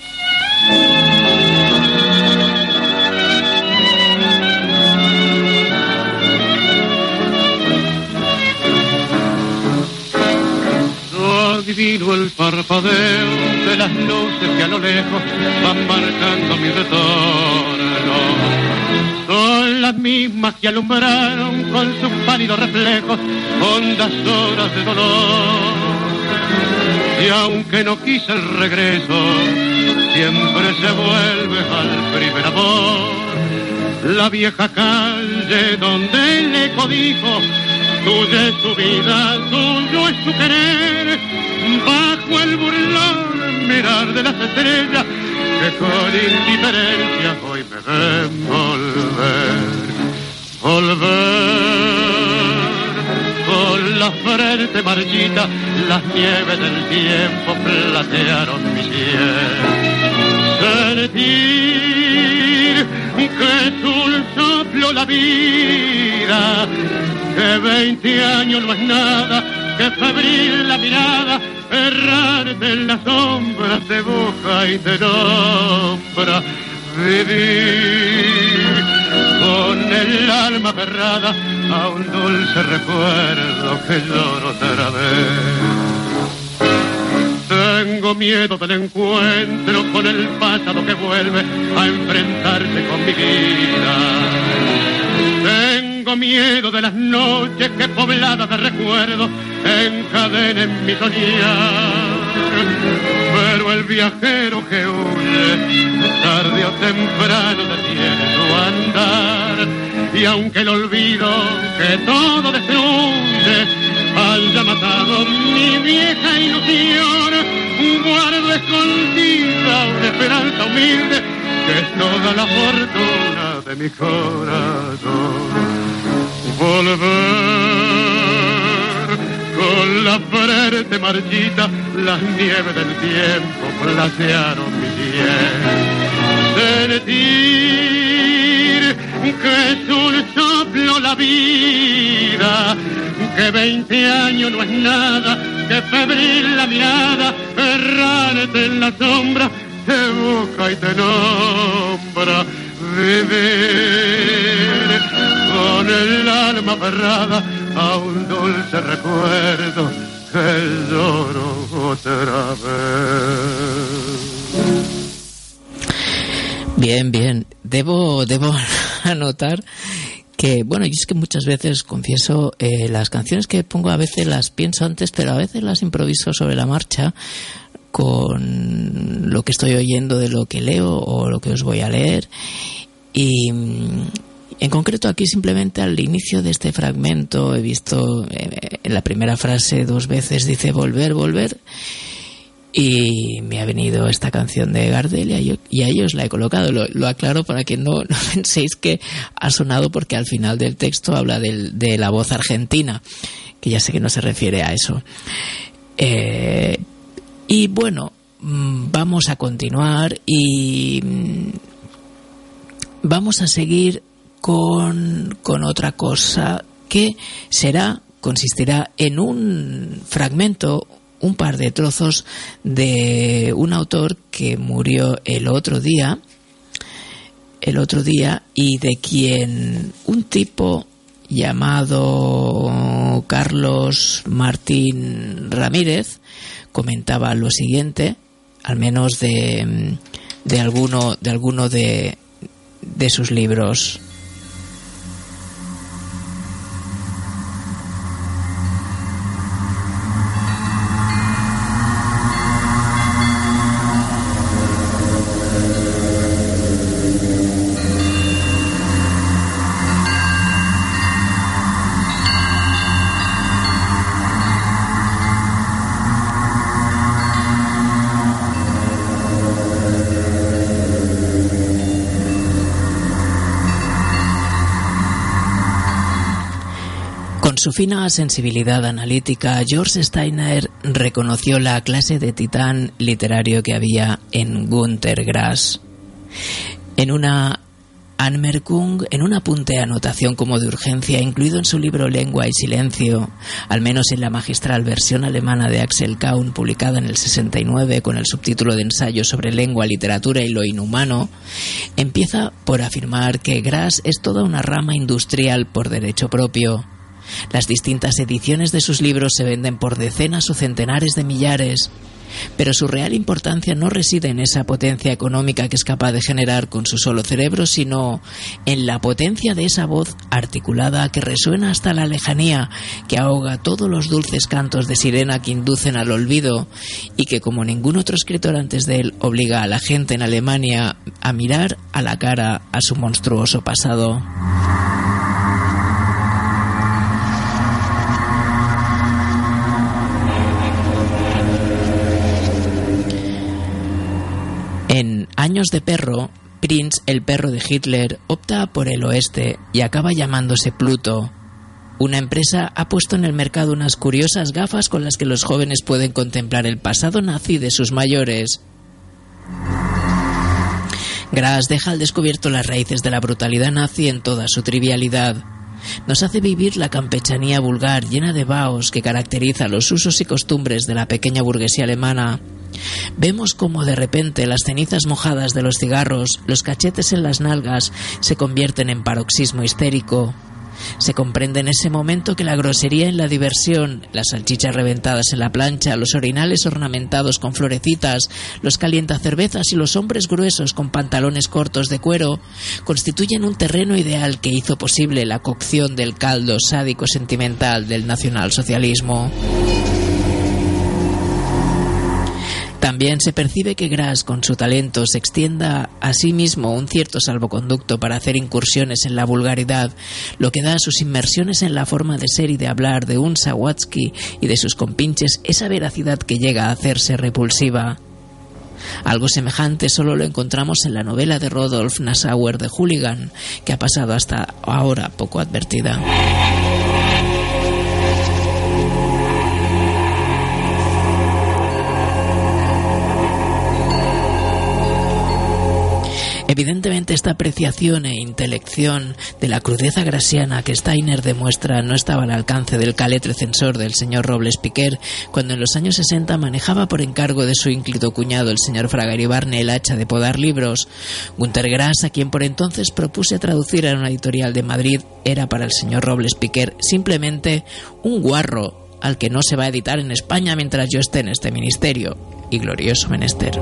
Adivino el parpadeo de las luces que a lo lejos van marcando mi retorno. Son las mismas que alumbraron con sus pálidos reflejos hondas horas de dolor. Y aunque no quise el regreso, siempre se vuelve al primer amor. La vieja calle donde el eco dijo: tuya es su vida, tuyo es su querer. Bajo el burlón mirar de las estrellas que con indiferencia hoy me ven volver. Con la frente marchita, las nieves del tiempo platearon mi piel. Sentir que es un soplo la vida, que 20 años no es nada, que febril la mirada, errarte en las sombras te busca y te nombra. Vivir con el alma aferrada a un dulce recuerdo que lloro otra vez. Tengo miedo del encuentro con el pasado que vuelve a enfrentarse con mi vida. Tengo miedo de las noches que pobladas de recuerdos encadenen mi soñar. Pero el viajero que huye, tarde o temprano detiene su andar. Y aunque el olvido que todo destruye haya matado mi vieja ilusión, guardo escondida una esperanza humilde que es toda la fortuna de mi corazón. Volver con la frente marchita, las nieves del tiempo platearon mi piel. Sentir que es un soplo la vida, que 20 años no es nada, que febril la mirada, errante en la sombra, te busca y te nombra. Vivir con el alma aferrada a un dulce recuerdo que lloro otra vez.
Bien. Debo anotar que, bueno, yo es que muchas veces, confieso, las canciones que pongo a veces las pienso antes, pero a veces las improviso sobre la marcha con lo que estoy oyendo de lo que leo o lo que os voy a leer. Y en concreto aquí simplemente al inicio de este fragmento he visto en la primera frase 2 veces dice volver, y me ha venido esta canción de Gardel y a ellos la he colocado. Lo aclaro para que no penséis que ha sonado, porque al final del texto habla de la voz argentina, que ya sé que no se refiere a eso. Y bueno, vamos a continuar y vamos a seguir con otra cosa que consistirá en un fragmento, un par de trozos de un autor que murió el otro día y de quien un tipo llamado Carlos Martín Ramírez comentaba lo siguiente, al menos de alguno de sus libros. su fina sensibilidad analítica, George Steiner reconoció la clase de titán literario que había en Günter Grass. En una Anmerkung, en un apunte anotación como de urgencia incluido en su libro Lengua y Silencio, al menos en la magistral versión alemana de Axel Kaun, publicada en el 69 con el subtítulo de Ensayo sobre lengua, literatura y lo inhumano, empieza por afirmar que Grass es toda una rama industrial por derecho propio. Las distintas ediciones de sus libros se venden por decenas o centenares de millares, pero su real importancia no reside en esa potencia económica que es capaz de generar con su solo cerebro, sino en la potencia de esa voz articulada que resuena hasta la lejanía, que ahoga todos los dulces cantos de sirena que inducen al olvido y que, como ningún otro escritor antes de él, obliga a la gente en Alemania a mirar a la cara a su monstruoso pasado. En Años de perro, Prince, el perro de Hitler, opta por el oeste y acaba llamándose Pluto. Una empresa ha puesto en el mercado unas curiosas gafas con las que los jóvenes pueden contemplar el pasado nazi de sus mayores. Grass deja al descubierto las raíces de la brutalidad nazi en toda su trivialidad. Nos hace vivir la campechanía vulgar llena de vaos que caracteriza los usos y costumbres de la pequeña burguesía alemana. Vemos cómo de repente las cenizas mojadas de los cigarros, los cachetes en las nalgas, se convierten en paroxismo histérico. Se comprende en ese momento que la grosería en la diversión, las salchichas reventadas en la plancha, los orinales ornamentados con florecitas, los calientacervezas y los hombres gruesos con pantalones cortos de cuero constituyen un terreno ideal que hizo posible la cocción del caldo sádico sentimental del nacionalsocialismo. También se percibe que Grass, con su talento, se extienda a sí mismo un cierto salvoconducto para hacer incursiones en la vulgaridad, lo que da a sus inmersiones en la forma de ser y de hablar de un Sawatzki y de sus compinches esa veracidad que llega a hacerse repulsiva. Algo semejante solo lo encontramos en la novela de Rodolf Nassauer de Hooligan, que ha pasado hasta ahora poco advertida. Evidentemente esta apreciación e intelección de la crudeza grasiana que Steiner demuestra no estaba al alcance del caletre censor del señor Robles Piquer cuando en los años 60 manejaba por encargo de su ínclito cuñado el señor Fraga Iribarne el hacha de podar libros. Günter Grass, a quien por entonces propuse traducir a una editorial de Madrid, era para el señor Robles Piquer simplemente un guarro al que no se va a editar en España mientras yo esté en este ministerio y glorioso menester.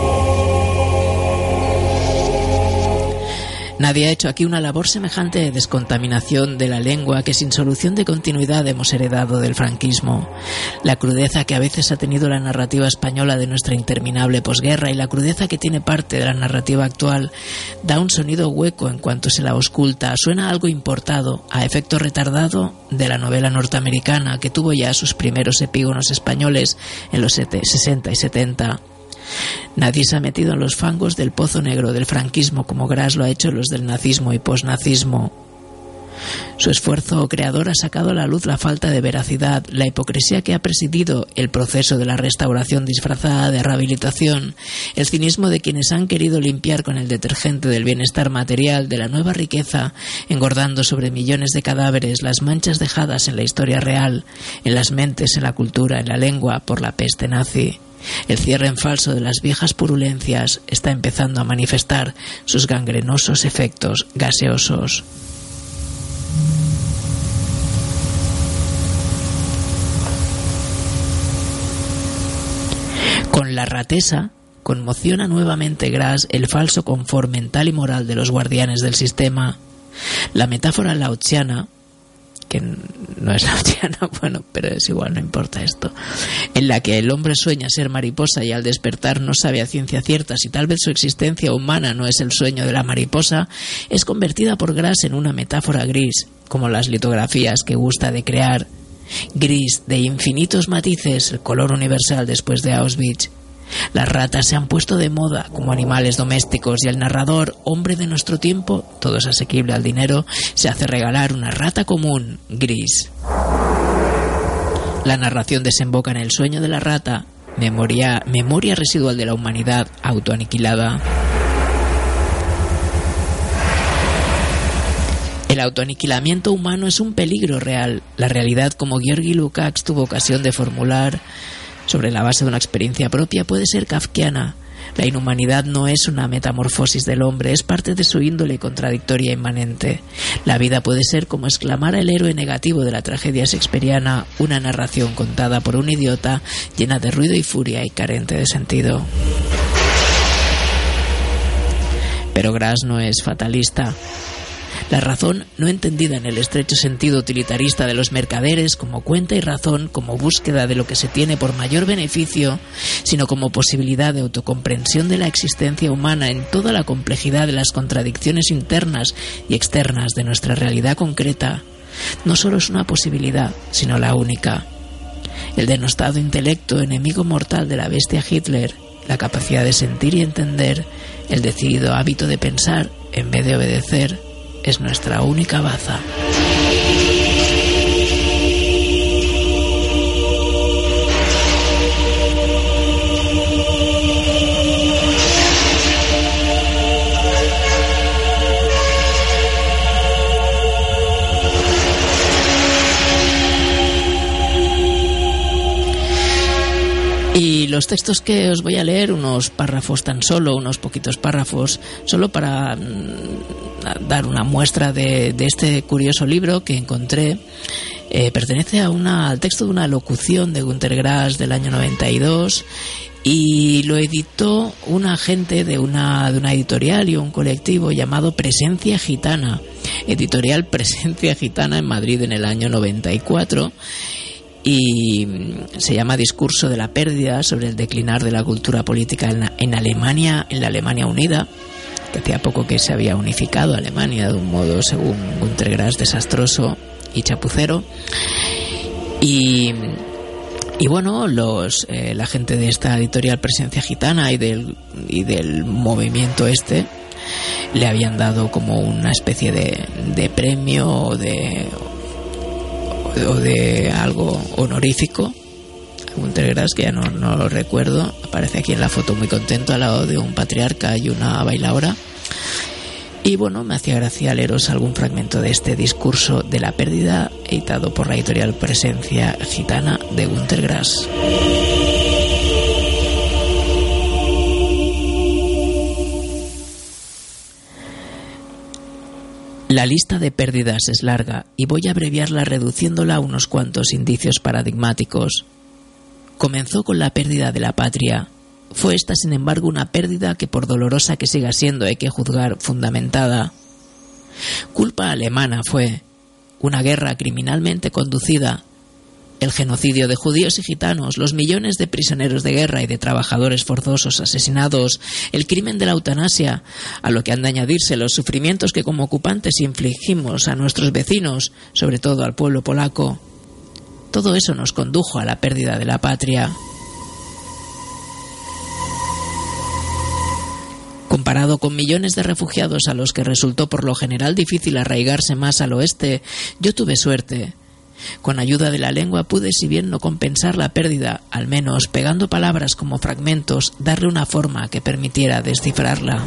Nadie ha hecho aquí una labor semejante de descontaminación de la lengua que sin solución de continuidad hemos heredado del franquismo. La crudeza que a veces ha tenido la narrativa española de nuestra interminable posguerra y la crudeza que tiene parte de la narrativa actual da un sonido hueco en cuanto se la ausculta. Suena algo importado, a efecto retardado, de la novela norteamericana que tuvo ya sus primeros epígonos españoles en los 60 y 70. Nadie se ha metido en los fangos del pozo negro del franquismo como Grass lo ha hecho los del nazismo y posnazismo. Su esfuerzo creador ha sacado a la luz la falta de veracidad, la hipocresía que ha presidido el proceso de la restauración disfrazada de rehabilitación, el cinismo de quienes han querido limpiar con el detergente del bienestar material de la nueva riqueza, engordando sobre millones de cadáveres las manchas dejadas en la historia real, en las mentes, en la cultura, en la lengua por la peste nazi. El cierre en falso de las viejas purulencias está empezando a manifestar sus gangrenosos efectos gaseosos. Con la ratesa conmociona nuevamente Grass el falso confort mental y moral de los guardianes del sistema. La metáfora laotiana, que no es laotiana, bueno, pero es igual, no importa esto, en la que el hombre sueña ser mariposa y al despertar no sabe a ciencia cierta si tal vez su existencia humana no es el sueño de la mariposa, es convertida por Grass en una metáfora gris, como las litografías que gusta de crear. Gris, de infinitos matices, el color universal después de Auschwitz. Las ratas se han puesto de moda como animales domésticos y el narrador, hombre de nuestro tiempo, todo es asequible al dinero, se hace regalar una rata común, gris. La narración desemboca en el sueño de la rata, memoria residual de la humanidad autoaniquilada. El autoaniquilamiento humano es un peligro real. La realidad, como Georgi Lukács tuvo ocasión de formular sobre la base de una experiencia propia, puede ser kafkiana. La inhumanidad no es una metamorfosis del hombre, es parte de su índole contradictoria e inmanente. La vida puede ser, como exclamara el héroe negativo de la tragedia shakespeariana, una narración contada por un idiota, llena de ruido y furia y carente de sentido. Pero Grass no es fatalista. La razón, no entendida en el estrecho sentido utilitarista de los mercaderes como cuenta y razón, como búsqueda de lo que se tiene por mayor beneficio, sino como posibilidad de autocomprensión de la existencia humana en toda la complejidad de las contradicciones internas y externas de nuestra realidad concreta, no solo es una posibilidad, sino la única. El denostado intelecto, enemigo mortal de la bestia Hitler, la capacidad de sentir y entender, el decidido hábito de pensar en vez de obedecer, es nuestra única baza. Y los textos que os voy a leer, unos párrafos tan solo, unos poquitos párrafos, solo para dar una muestra de este curioso libro que encontré, pertenece al texto de una locución de Günter Grass del año 92 y lo editó un agente de una editorial y un colectivo llamado Presencia Gitana, editorial Presencia Gitana en Madrid en el año 94. Y se llama Discurso de la pérdida sobre el declinar de la cultura política en Alemania, en la Alemania unida, que hacía poco que se había unificado Alemania de un modo, según Günter Grass, desastroso y chapucero. Y bueno, la gente de esta editorial Presencia Gitana y del movimiento le habían dado como una especie de premio o de algo honorífico a Günter Grass, que ya no lo recuerdo. Aparece aquí en la foto muy contento al lado de un patriarca y una bailaora. Y bueno, me hacía gracia leeros algún fragmento de este Discurso de la pérdida, editado por la editorial Presencia Gitana de Günter Grass. La lista de pérdidas es larga y voy a abreviarla reduciéndola a unos cuantos indicios paradigmáticos. Comenzó con la pérdida de la patria. Fue esta, sin embargo, una pérdida que, por dolorosa que siga siendo, hay que juzgar fundamentada. Culpa alemana fue una guerra criminalmente conducida, el genocidio de judíos y gitanos, los millones de prisioneros de guerra y de trabajadores forzosos asesinados, el crimen de la eutanasia, a lo que han de añadirse los sufrimientos que como ocupantes infligimos a nuestros vecinos, sobre todo al pueblo polaco. Todo eso nos condujo a la pérdida de la patria. Comparado con millones de refugiados a los que resultó por lo general difícil arraigarse más al oeste, yo tuve suerte. Con ayuda de la lengua pude, si bien no compensar la pérdida, al menos pegando palabras como fragmentos, darle una forma que permitiera descifrarla.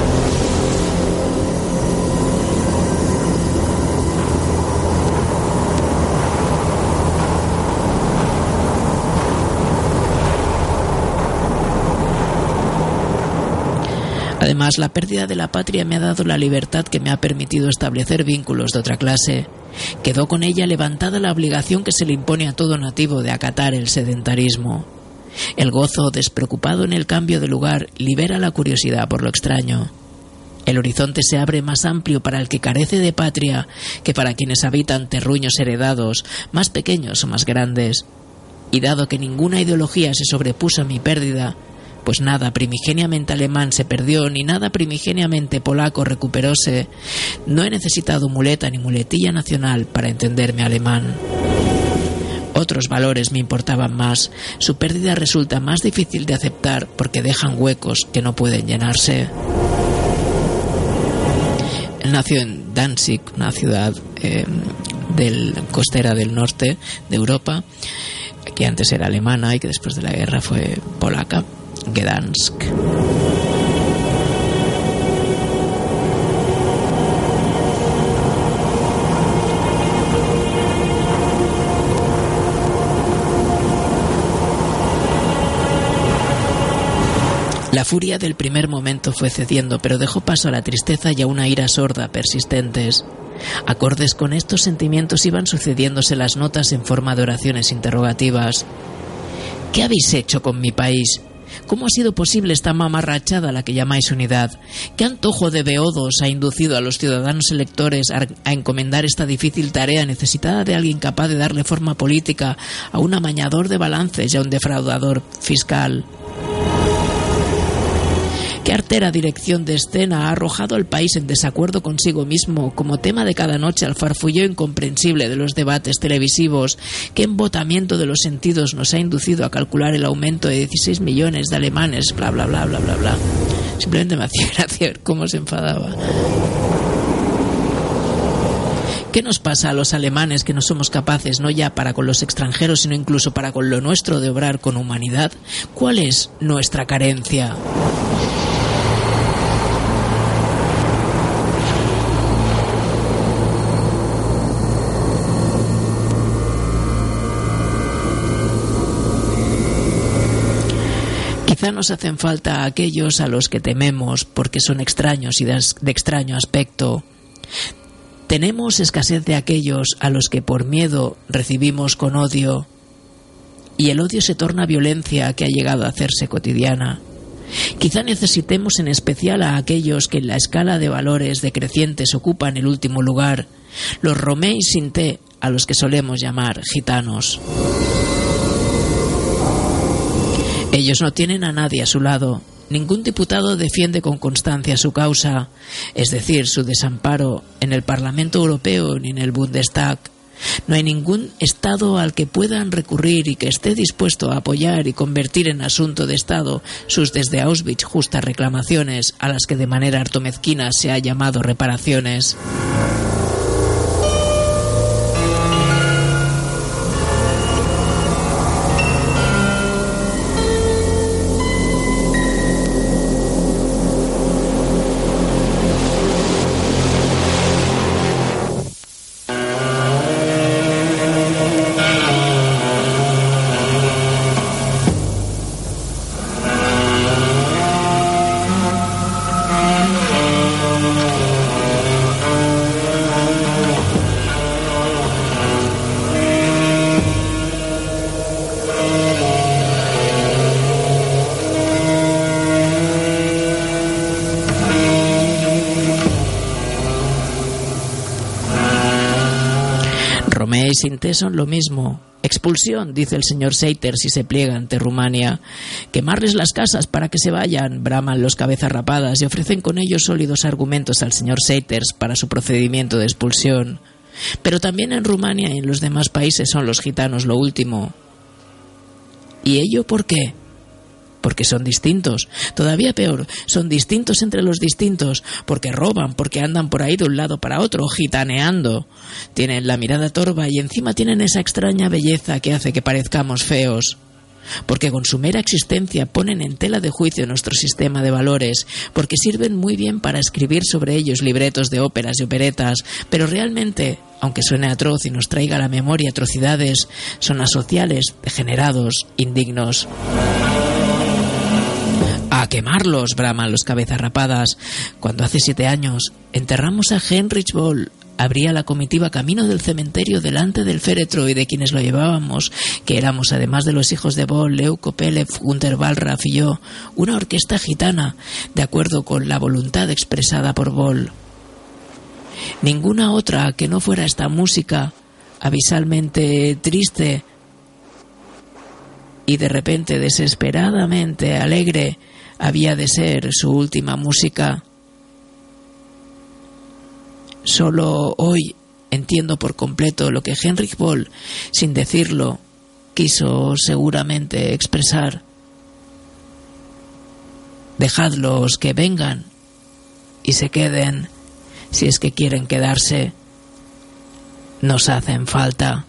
Además, la pérdida de la patria me ha dado la libertad que me ha permitido establecer vínculos de otra clase. Quedó con ella levantada la obligación que se le impone a todo nativo de acatar el sedentarismo. El gozo despreocupado en el cambio de lugar libera la curiosidad por lo extraño. El horizonte se abre más amplio para el que carece de patria que para quienes habitan terruños heredados, más pequeños o más grandes. Y dado que ninguna ideología se sobrepuso a mi pérdida, pues nada primigeniamente alemán se perdió, ni nada primigeniamente polaco recuperóse, no he necesitado muleta ni muletilla nacional para entenderme alemán. Otros valores me importaban más. Su pérdida resulta más difícil de aceptar porque dejan huecos que no pueden llenarse. Él nació en Danzig, una ciudad costera del norte de Europa, que antes era alemana y que después de la guerra fue polaca, Gdansk. La furia del primer momento fue cediendo, pero dejó paso a la tristeza y a una ira sorda persistentes. Acordes con estos sentimientos iban sucediéndose las notas en forma de oraciones interrogativas. ¿Qué habéis hecho con mi país? ¿Cómo ha sido posible esta mamarrachada a la que llamáis unidad? ¿Qué antojo de beodos ha inducido a los ciudadanos electores a encomendar esta difícil tarea necesitada de alguien capaz de darle forma política a un amañador de balances y a un defraudador fiscal? ¿Qué artera dirección de escena ha arrojado al país en desacuerdo consigo mismo como tema de cada noche al farfulleo incomprensible de los debates televisivos? ¿Qué embotamiento de los sentidos nos ha inducido a calcular el aumento de 16 millones de alemanes? Bla, bla, bla, bla, bla, bla. Simplemente me hacía gracia ver cómo se enfadaba. ¿Qué nos pasa a los alemanes que no somos capaces, no ya para con los extranjeros, sino incluso para con lo nuestro, de obrar con humanidad? ¿Cuál es nuestra carencia? Quizá nos hacen falta aquellos a los que tememos porque son extraños y de extraño aspecto. Tenemos escasez de aquellos a los que por miedo recibimos con odio, y el odio se torna violencia que ha llegado a hacerse cotidiana. Quizá necesitemos en especial a aquellos que en la escala de valores decrecientes ocupan el último lugar, los Romeis Sinté, a los que solemos llamar gitanos. Ellos no tienen a nadie a su lado. Ningún diputado defiende con constancia su causa, es decir, su desamparo, en el Parlamento Europeo ni en el Bundestag. No hay ningún Estado al que puedan recurrir y que esté dispuesto a apoyar y convertir en asunto de Estado sus desde Auschwitz justas reclamaciones, a las que de manera harto mezquina se ha llamado reparaciones. Romeis Sinté son lo mismo. Expulsión, dice el señor Seiter si se pliega ante Rumania. Quemarles las casas para que se vayan, braman los cabezas rapadas y ofrecen con ellos sólidos argumentos al señor Seiters para su procedimiento de expulsión. Pero también en Rumania y en los demás países son los gitanos lo último. ¿Y ello por qué? Porque son distintos. Todavía peor, son distintos entre los distintos, porque roban, porque andan por ahí de un lado para otro, gitaneando. Tienen la mirada torva y encima tienen esa extraña belleza que hace que parezcamos feos. Porque con su mera existencia ponen en tela de juicio nuestro sistema de valores, porque sirven muy bien para escribir sobre ellos libretos de óperas y operetas, pero realmente, aunque suene atroz y nos traiga a la memoria atrocidades, son asociales, degenerados, indignos. ¡A quemarlos!, braman los cabezas rapadas. Cuando hace 7 años enterramos a Heinrich Böll, abría la comitiva camino del cementerio delante del féretro y de quienes lo llevábamos, que éramos, además de los hijos de Böll, Leuko Pelev, Günter Wallraff y yo, una orquesta gitana, de acuerdo con la voluntad expresada por Böll. Ninguna otra que no fuera esta música avisalmente triste y de repente desesperadamente alegre había de ser su última música. Solo hoy entiendo por completo lo que Heinrich Böll, sin decirlo, quiso seguramente expresar. Dejadlos que vengan y se queden, si es que quieren quedarse. nos hacen falta.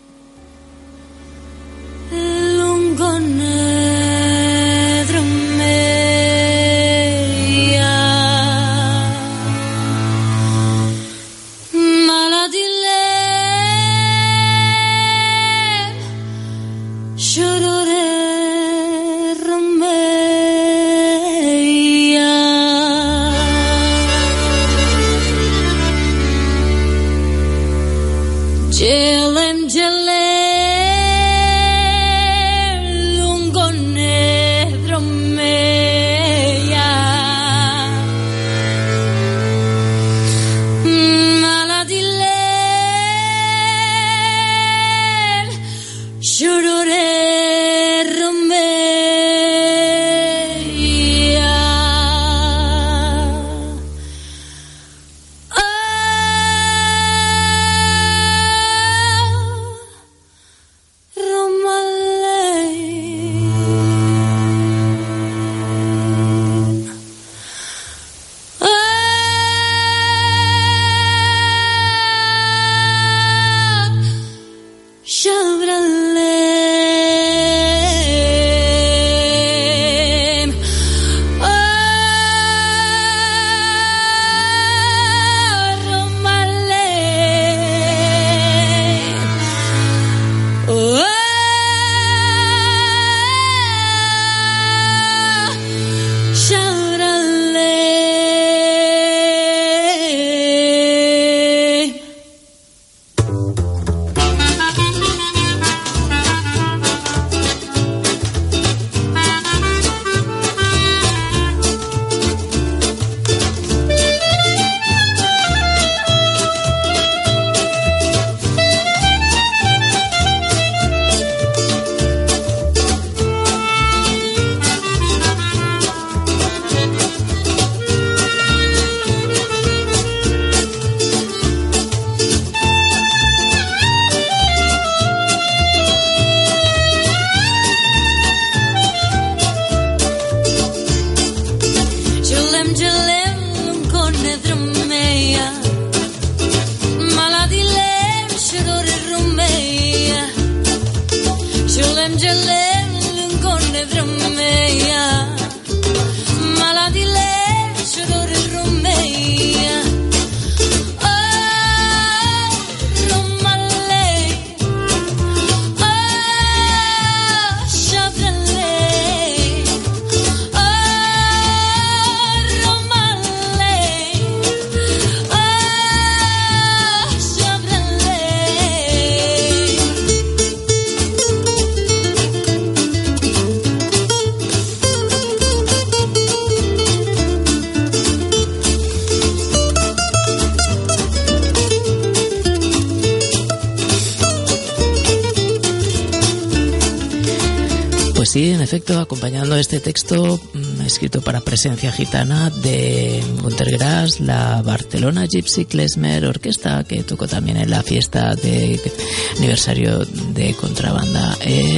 Sí, en efecto, acompañando este texto escrito para Presencia Gitana de Günter Grass, la Barcelona Gypsy Klezmer Orquesta, que tocó también en la fiesta de aniversario de Contrabanda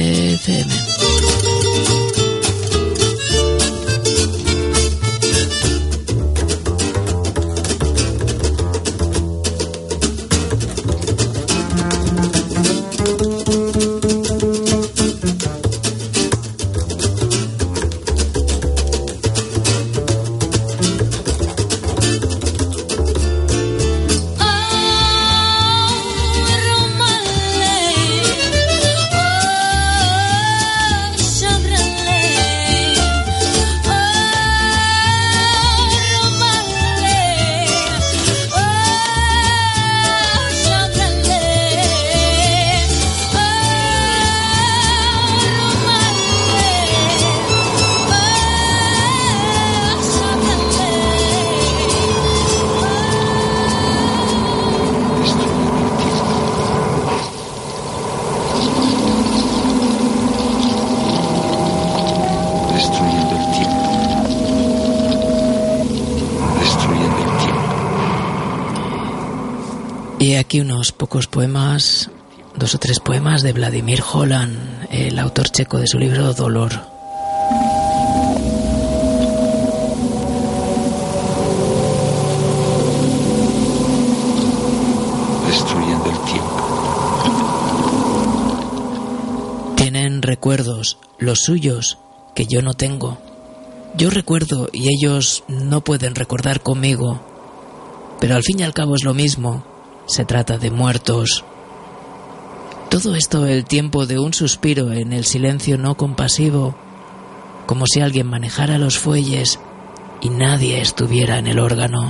FM. Y aquí unos pocos poemas, 2 o 3 poemas de Vladimir Holan, el autor checo de su libro Dolor.
Destruyendo el tiempo.
recuerdos, los suyos, que yo no tengo. Yo recuerdo y ellos no pueden recordar conmigo. Pero al fin y al cabo es lo mismo. Se trata de muertos. Todo esto el tiempo de un suspiro en el silencio no compasivo, como si alguien manejara los fuelles y nadie estuviera en el órgano.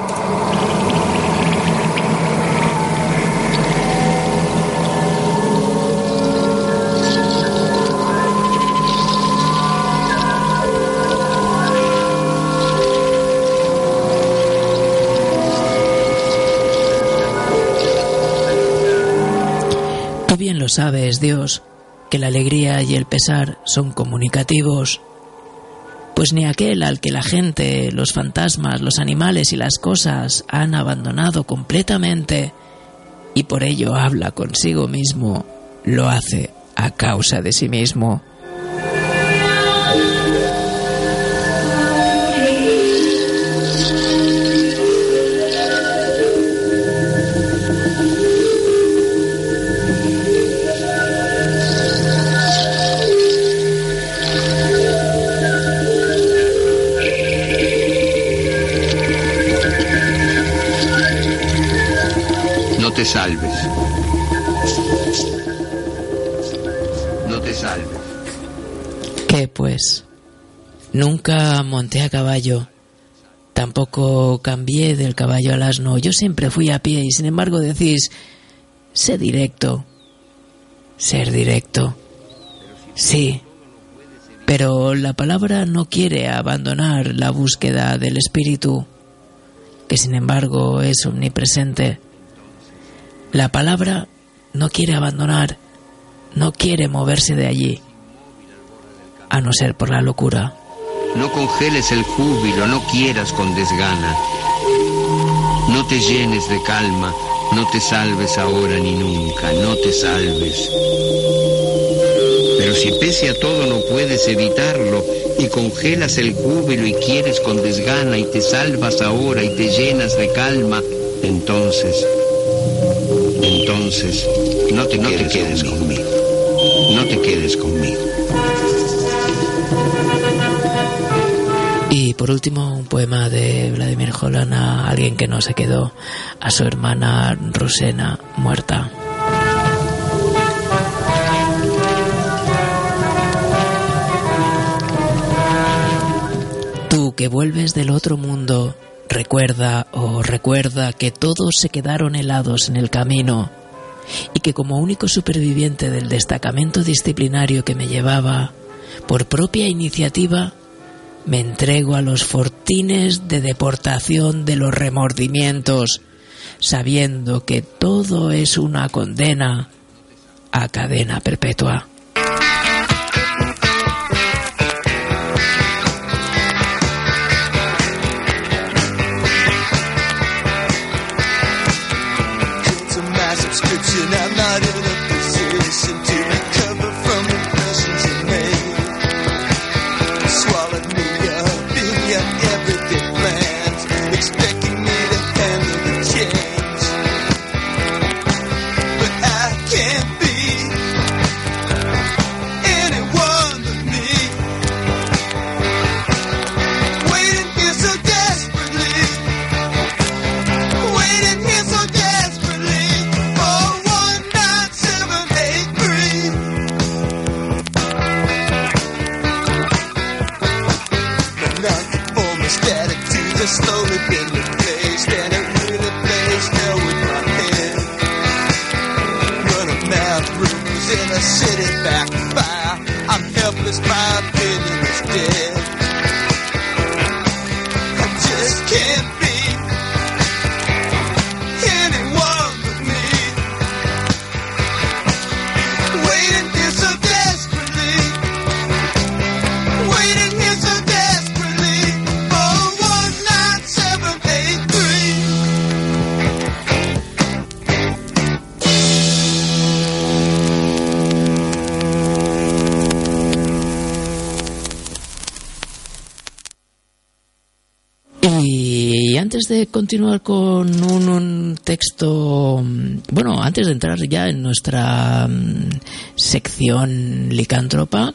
Tú bien lo sabes, Dios, que la alegría y el pesar son comunicativos. Pues ni aquel al que la gente, los fantasmas, los animales y las cosas han abandonado completamente y por ello habla consigo mismo, lo hace a causa de sí mismo.
No te salves. No te salves.
¿Qué pues? Nunca monté a caballo. Tampoco cambié del caballo al asno. Yo siempre fui a pie y sin embargo decís, sé directo. Ser directo. Sí. Pero la palabra no quiere abandonar la búsqueda del espíritu, que sin embargo es omnipresente. La palabra no quiere abandonar, no quiere moverse de allí, a no ser por la locura.
No congeles el júbilo, no quieras con desgana. No te llenes de calma, no te salves ahora ni nunca, no te salves. Pero si pese a todo no puedes evitarlo y congelas el júbilo y quieres con desgana y te salvas ahora y te llenas de calma, entonces no te quedes conmigo. No te quedes conmigo.
Y por último, un poema de Vladimir Holland a alguien que no se quedó, a su hermana Rosena, muerta. Tú que vuelves del otro mundo, recuerda que todos se quedaron helados en el camino y que como único superviviente del destacamento disciplinario que me llevaba, por propia iniciativa, me entrego a los fortines de deportación de los remordimientos, sabiendo que todo es una condena a cadena perpetua.
I'm not in a position to recover from impressions you made. Swallowed me up in your everyday plans, expecting me to handle the change. But I can't be anyone but me. Waiting here so desperately. Waiting here so desperately. Slowly been replaced, and it really plays hell with my head. Running mouth rooms in a city backfire. I'm helpless, my opinion is dead. I just can't be anyone but me. Waiting here so desperately. Waiting here so desperately.
antes de continuar con un texto, bueno, antes de entrar ya en nuestra sección licántropa,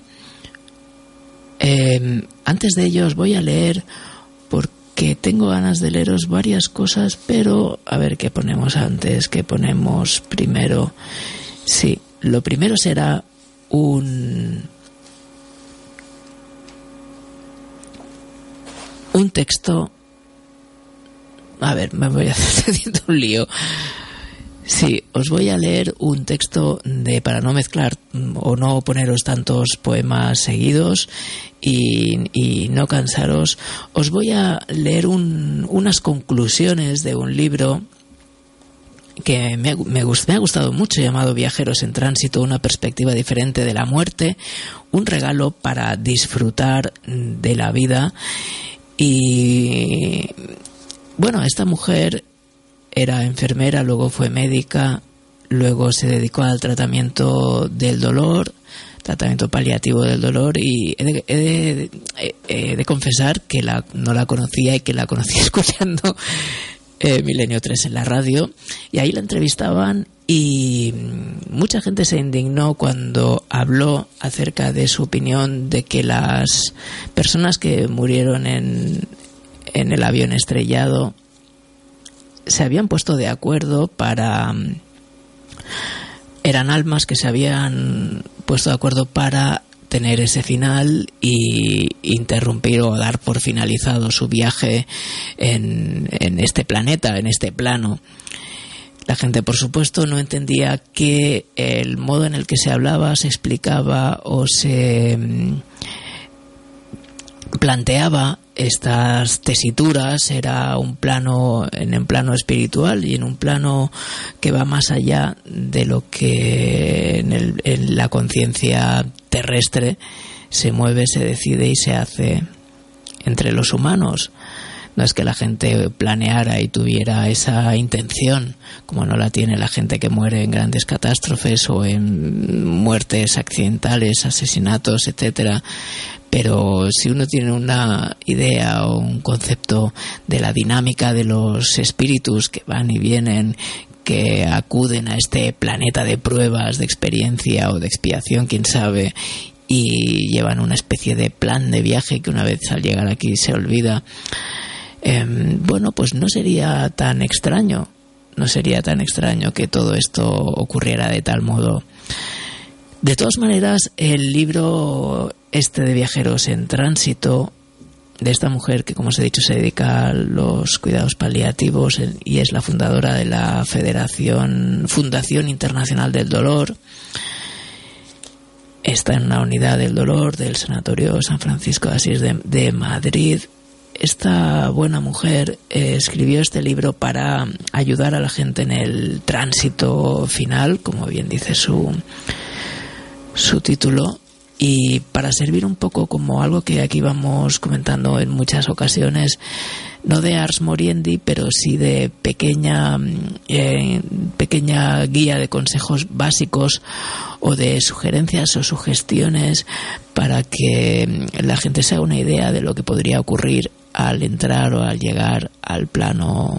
antes de ello os voy a leer, porque tengo ganas de leeros varias cosas, pero a ver qué ponemos antes, qué ponemos primero. Sí, lo primero será un texto. A ver, me voy haciendo un lío. Sí, os voy a leer un texto para no mezclar o no poneros tantos poemas seguidos y no cansaros. Os voy a leer unas conclusiones de un libro que me ha gustado mucho, llamado Viajeros en Tránsito, una perspectiva diferente de la muerte, un regalo para disfrutar de la vida. Y bueno, esta mujer era enfermera, luego fue médica, luego se dedicó al tratamiento del dolor, tratamiento paliativo del dolor, y he de confesar que no la conocía y que la conocí escuchando Milenio 3 en la radio, y ahí la entrevistaban y mucha gente se indignó cuando habló acerca de su opinión de que las personas que murieron en el avión estrellado se habían puesto de acuerdo eran almas que se habían puesto de acuerdo para tener ese final y interrumpir o dar por finalizado su viaje en este planeta, en este plano. La gente, por supuesto, no entendía que el modo en el que se hablaba, se explicaba o se planteaba estas tesituras era en un plano espiritual y en un plano que va más allá de lo que en la conciencia terrestre se mueve, se decide y se hace entre los humanos. No es que la gente planeara y tuviera esa intención, como no la tiene la gente que muere en grandes catástrofes o en muertes accidentales, asesinatos, etcétera. Pero si uno tiene una idea o un concepto de la dinámica de los espíritus que van y vienen, que acuden a este planeta de pruebas, de experiencia o de expiación, quién sabe, y llevan una especie de plan de viaje que una vez al llegar aquí se olvida, bueno, pues no sería tan extraño que todo esto ocurriera de tal modo. De todas maneras, el libro de Viajeros en Tránsito, de esta mujer que, como os he dicho, se dedica a los cuidados paliativos y es la fundadora de la Fundación Internacional del Dolor, está en una unidad del dolor del Sanatorio San Francisco de Asís de Madrid. Esta buena mujer escribió este libro para ayudar a la gente en el tránsito final, como bien dice su título, y para servir un poco como algo que aquí vamos comentando en muchas ocasiones, no de ars moriendi, pero sí de pequeña guía de consejos básicos o de sugerencias o sugestiones para que la gente se haga una idea de lo que podría ocurrir al entrar o al llegar al plano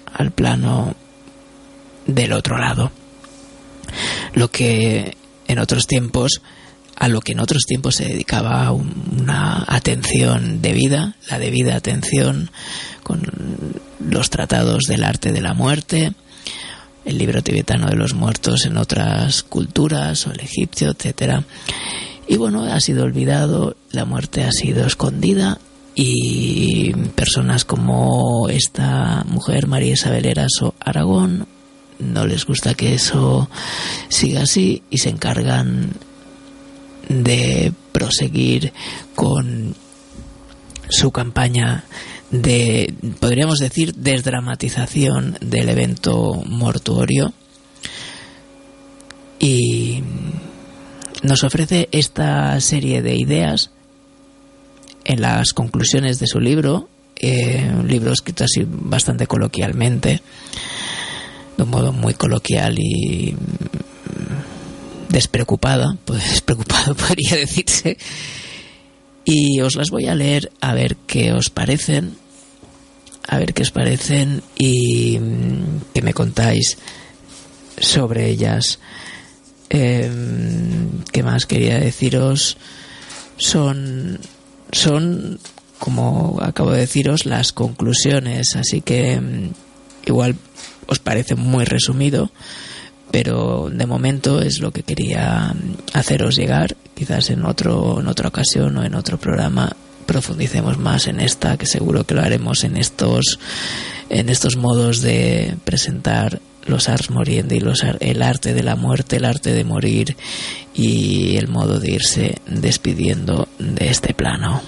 del otro lado. A lo que en otros tiempos se dedicaba una atención debida, la debida atención con los tratados del arte de la muerte, el libro tibetano de los muertos en otras culturas, o el egipcio, etcétera. Y bueno, ha sido olvidado, la muerte ha sido escondida, y personas como esta mujer, María Isabel Eraso Aragón, no les gusta que eso siga así y se encargan de proseguir con su campaña de, podríamos decir, desdramatización del evento mortuorio, y nos ofrece esta serie de ideas en las conclusiones de su libro, un libro escrito así bastante coloquialmente, de un modo muy coloquial y despreocupado podría decirse, y os las voy a leer a ver qué os parecen. a ver qué os parecen y que me contáis sobre ellas. ¿Qué más quería deciros? Son, como acabo de deciros, las conclusiones, así que igual os parece muy resumido, pero de momento es lo que quería haceros llegar. Quizás en otra ocasión o en otro programa profundicemos más en esta, que seguro que lo haremos en estos modos de presentar los ars moriendi, el arte de la muerte, el arte de morir y el modo de irse despidiendo de este plano.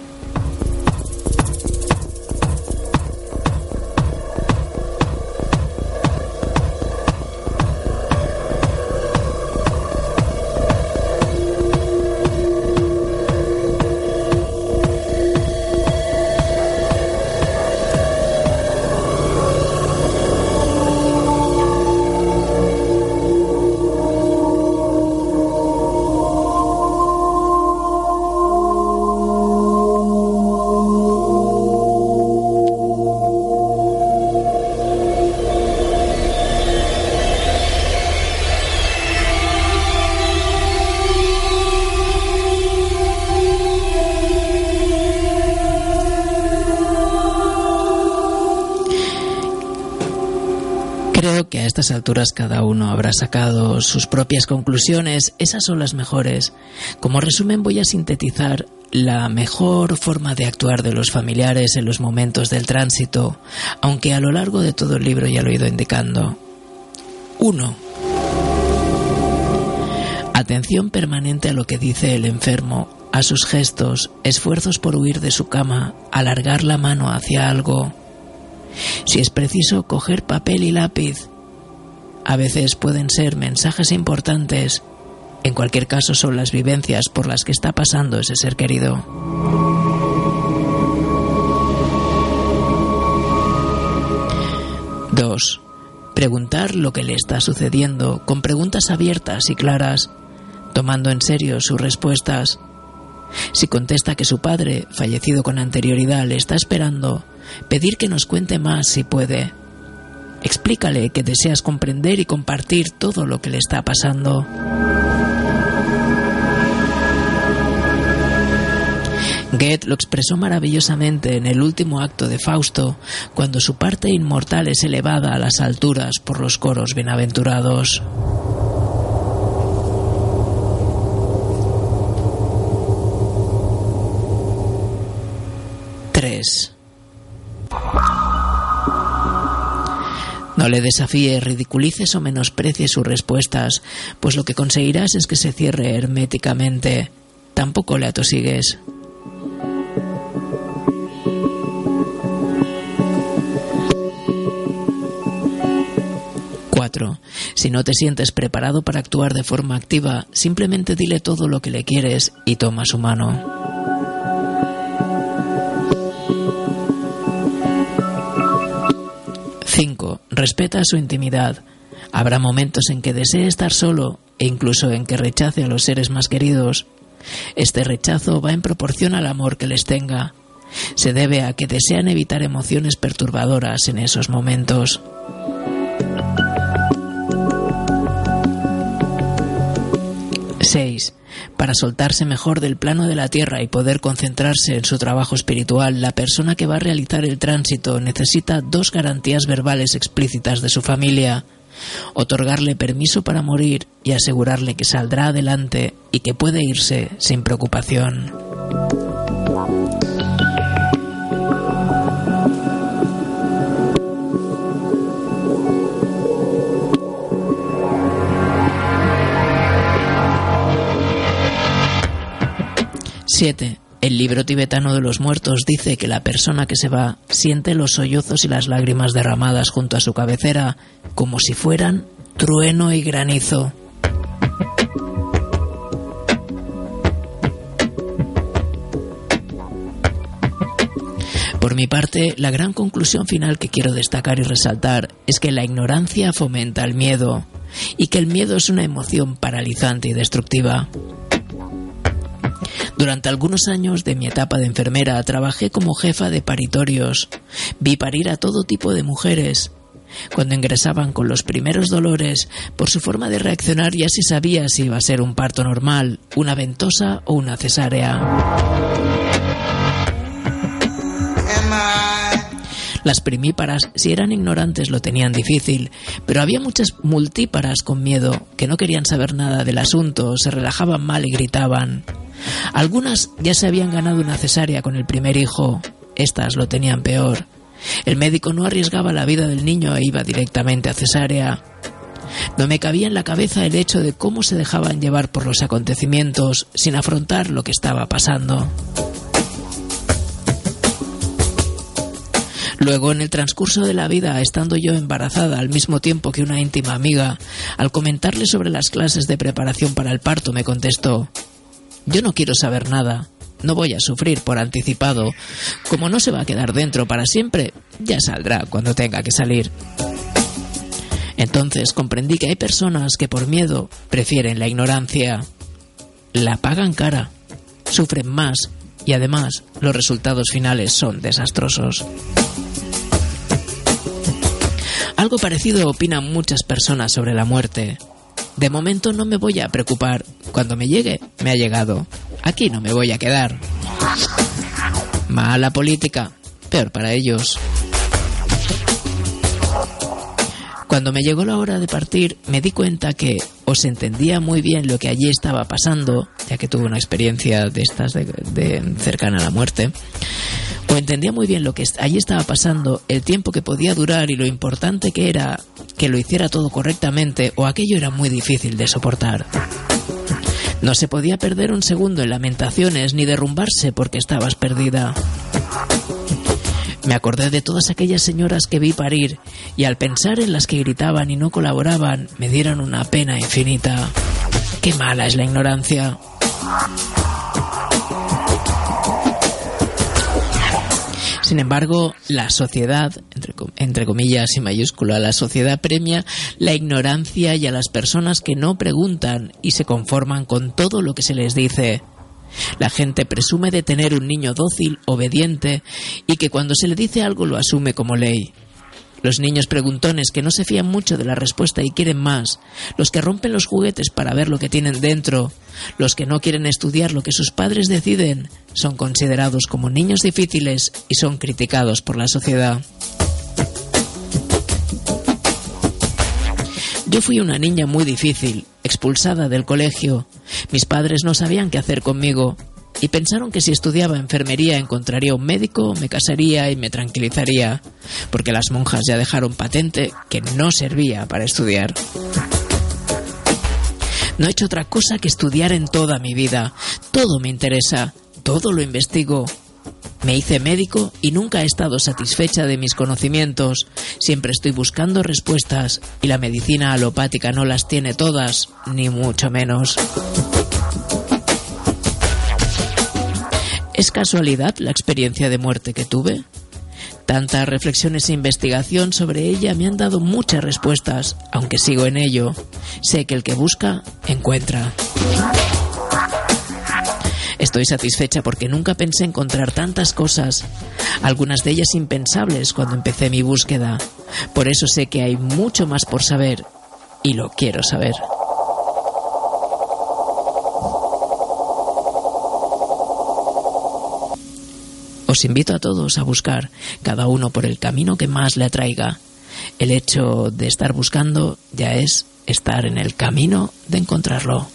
Que a estas alturas cada uno habrá sacado sus propias conclusiones. Esas son las mejores. Como resumen voy a sintetizar la mejor forma de actuar de los familiares en los momentos del tránsito, aunque a lo largo de todo el libro ya lo he ido indicando. 1. Atención permanente a lo que dice el enfermo, a sus gestos, esfuerzos por huir de su cama, alargar la mano hacia algo. Si es preciso, coger papel y lápiz. A veces pueden ser mensajes importantes. En cualquier caso, son las vivencias por las que está pasando ese ser querido. 2. Preguntar lo que le está sucediendo, con preguntas abiertas y claras, tomando en serio sus respuestas. Si contesta que su padre, fallecido con anterioridad, le está esperando, pedir que nos cuente más si puede. Explícale que deseas comprender y compartir todo lo que le está pasando. Goethe lo expresó maravillosamente en el último acto de Fausto, cuando su parte inmortal es elevada a las alturas por los coros bienaventurados. No le desafíes, ridiculices o menosprecies sus respuestas, pues lo que conseguirás es que se cierre herméticamente. Tampoco le atosigues. 4. Si no te sientes preparado para actuar de forma activa, simplemente dile todo lo que le quieres y toma su mano. 5. Respeta su intimidad. Habrá momentos en que desee estar solo e incluso en que rechace a los seres más queridos. Este rechazo va en proporción al amor que les tenga. Se debe a que desean evitar emociones perturbadoras en esos momentos. 6. Para soltarse mejor del plano de la tierra y poder concentrarse en su trabajo espiritual, la persona que va a realizar el tránsito necesita 2 garantías verbales explícitas de su familia: otorgarle permiso para morir y asegurarle que saldrá adelante y que puede irse sin preocupación. El libro tibetano de los muertos dice que la persona que se va siente los sollozos y las lágrimas derramadas junto a su cabecera como si fueran trueno y granizo. Por mi parte, la gran conclusión final que quiero destacar y resaltar es que la ignorancia fomenta el miedo y que el miedo es una emoción paralizante y destructiva. Durante algunos años de mi etapa de enfermera trabajé como jefa de paritorios. Vi parir a todo tipo de mujeres. Cuando ingresaban con los primeros dolores, por su forma de reaccionar ya se sabía si iba a ser un parto normal, una ventosa o una cesárea. Las primíparas, si eran ignorantes, lo tenían difícil, pero había muchas multíparas con miedo, que no querían saber nada del asunto, se relajaban mal y gritaban. Algunas ya se habían ganado una cesárea con el primer hijo, estas lo tenían peor. El médico no arriesgaba la vida del niño e iba directamente a cesárea. No me cabía en la cabeza el hecho de cómo se dejaban llevar por los acontecimientos sin afrontar lo que estaba pasando. Luego, en el transcurso de la vida, estando yo embarazada al mismo tiempo que una íntima amiga, al comentarle sobre las clases de preparación para el parto, me contestó: «Yo no quiero saber nada, no voy a sufrir por anticipado. Como no se va a quedar dentro para siempre, ya saldrá cuando tenga que salir». Entonces comprendí que hay personas que por miedo prefieren la ignorancia. La pagan cara, sufren más y además los resultados finales son desastrosos. Algo parecido opinan muchas personas sobre la muerte. De momento no me voy a preocupar. Cuando me llegue, me ha llegado. Aquí no me voy a quedar. Mala política, peor para ellos. Cuando me llegó la hora de partir, me di cuenta que o se entendía muy bien lo que allí estaba pasando, ya que tuve una experiencia de estas de cercana a la muerte, o entendía muy bien lo que allí estaba pasando, el tiempo que podía durar y lo importante que era que lo hiciera todo correctamente, o aquello era muy difícil de soportar. No se podía perder un segundo en lamentaciones ni derrumbarse porque estabas perdida. Me acordé de todas aquellas señoras que vi parir y al pensar en las que gritaban y no colaboraban, me dieron una pena infinita. ¡Qué mala es la ignorancia! Sin embargo, la sociedad, entre comillas y mayúscula, la sociedad premia la ignorancia y a las personas que no preguntan y se conforman con todo lo que se les dice. La gente presume de tener un niño dócil, obediente, y que cuando se le dice algo lo asume como ley. Los niños preguntones que no se fían mucho de la respuesta y quieren más, los que rompen los juguetes para ver lo que tienen dentro, los que no quieren estudiar lo que sus padres deciden, son considerados como niños difíciles y son criticados por la sociedad. Yo fui una niña muy difícil, expulsada del colegio. Mis padres no sabían qué hacer conmigo y pensaron que si estudiaba enfermería encontraría un médico, me casaría y me tranquilizaría, porque las monjas ya dejaron patente que no servía para estudiar. No he hecho otra cosa que estudiar en toda mi vida. Todo me interesa, todo lo investigo. Me hice médico y nunca he estado satisfecha de mis conocimientos. Siempre estoy buscando respuestas y la medicina alopática no las tiene todas, ni mucho menos. ¿Es casualidad la experiencia de muerte que tuve? Tantas reflexiones e investigación sobre ella me han dado muchas respuestas, aunque sigo en ello. Sé que el que busca, encuentra. Estoy satisfecha porque nunca pensé encontrar tantas cosas, algunas de ellas impensables cuando empecé mi búsqueda. Por eso sé que hay mucho más por saber y lo quiero saber. Os invito a todos a buscar, cada uno por el camino que más le atraiga. El hecho de estar buscando ya es estar en el camino de encontrarlo.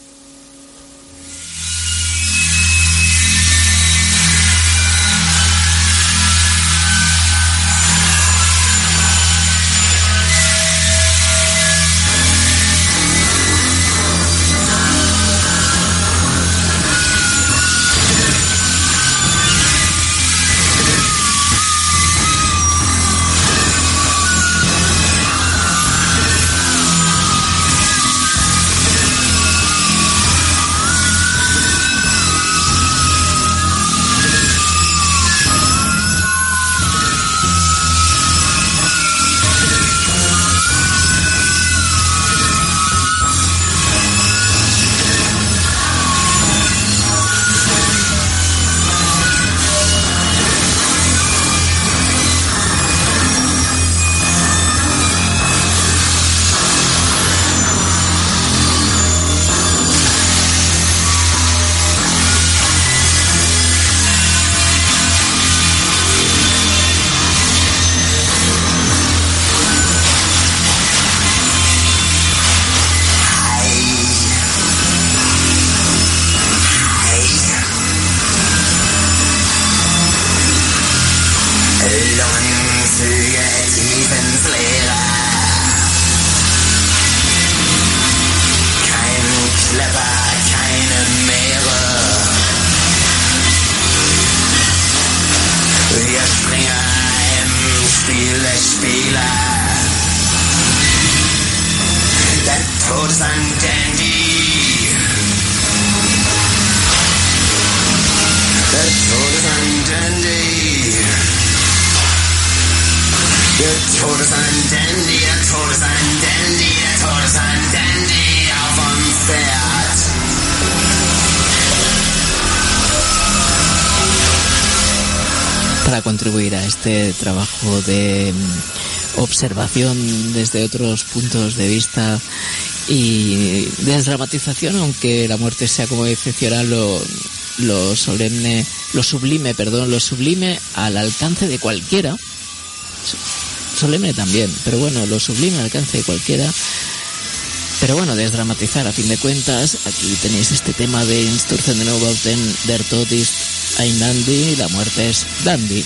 Para contribuir a este trabajo de observación desde otros puntos de vista y desdramatización, aunque la muerte sea, como dice Cioran, lo sublime al alcance de cualquiera. Solemne también, pero bueno, lo sublime al alcance de cualquiera. Pero bueno, desdramatizar, a fin de cuentas. Aquí tenéis este tema de Insturzen de Nobauten, Der Tod ist ein Dandy, la muerte es dandy.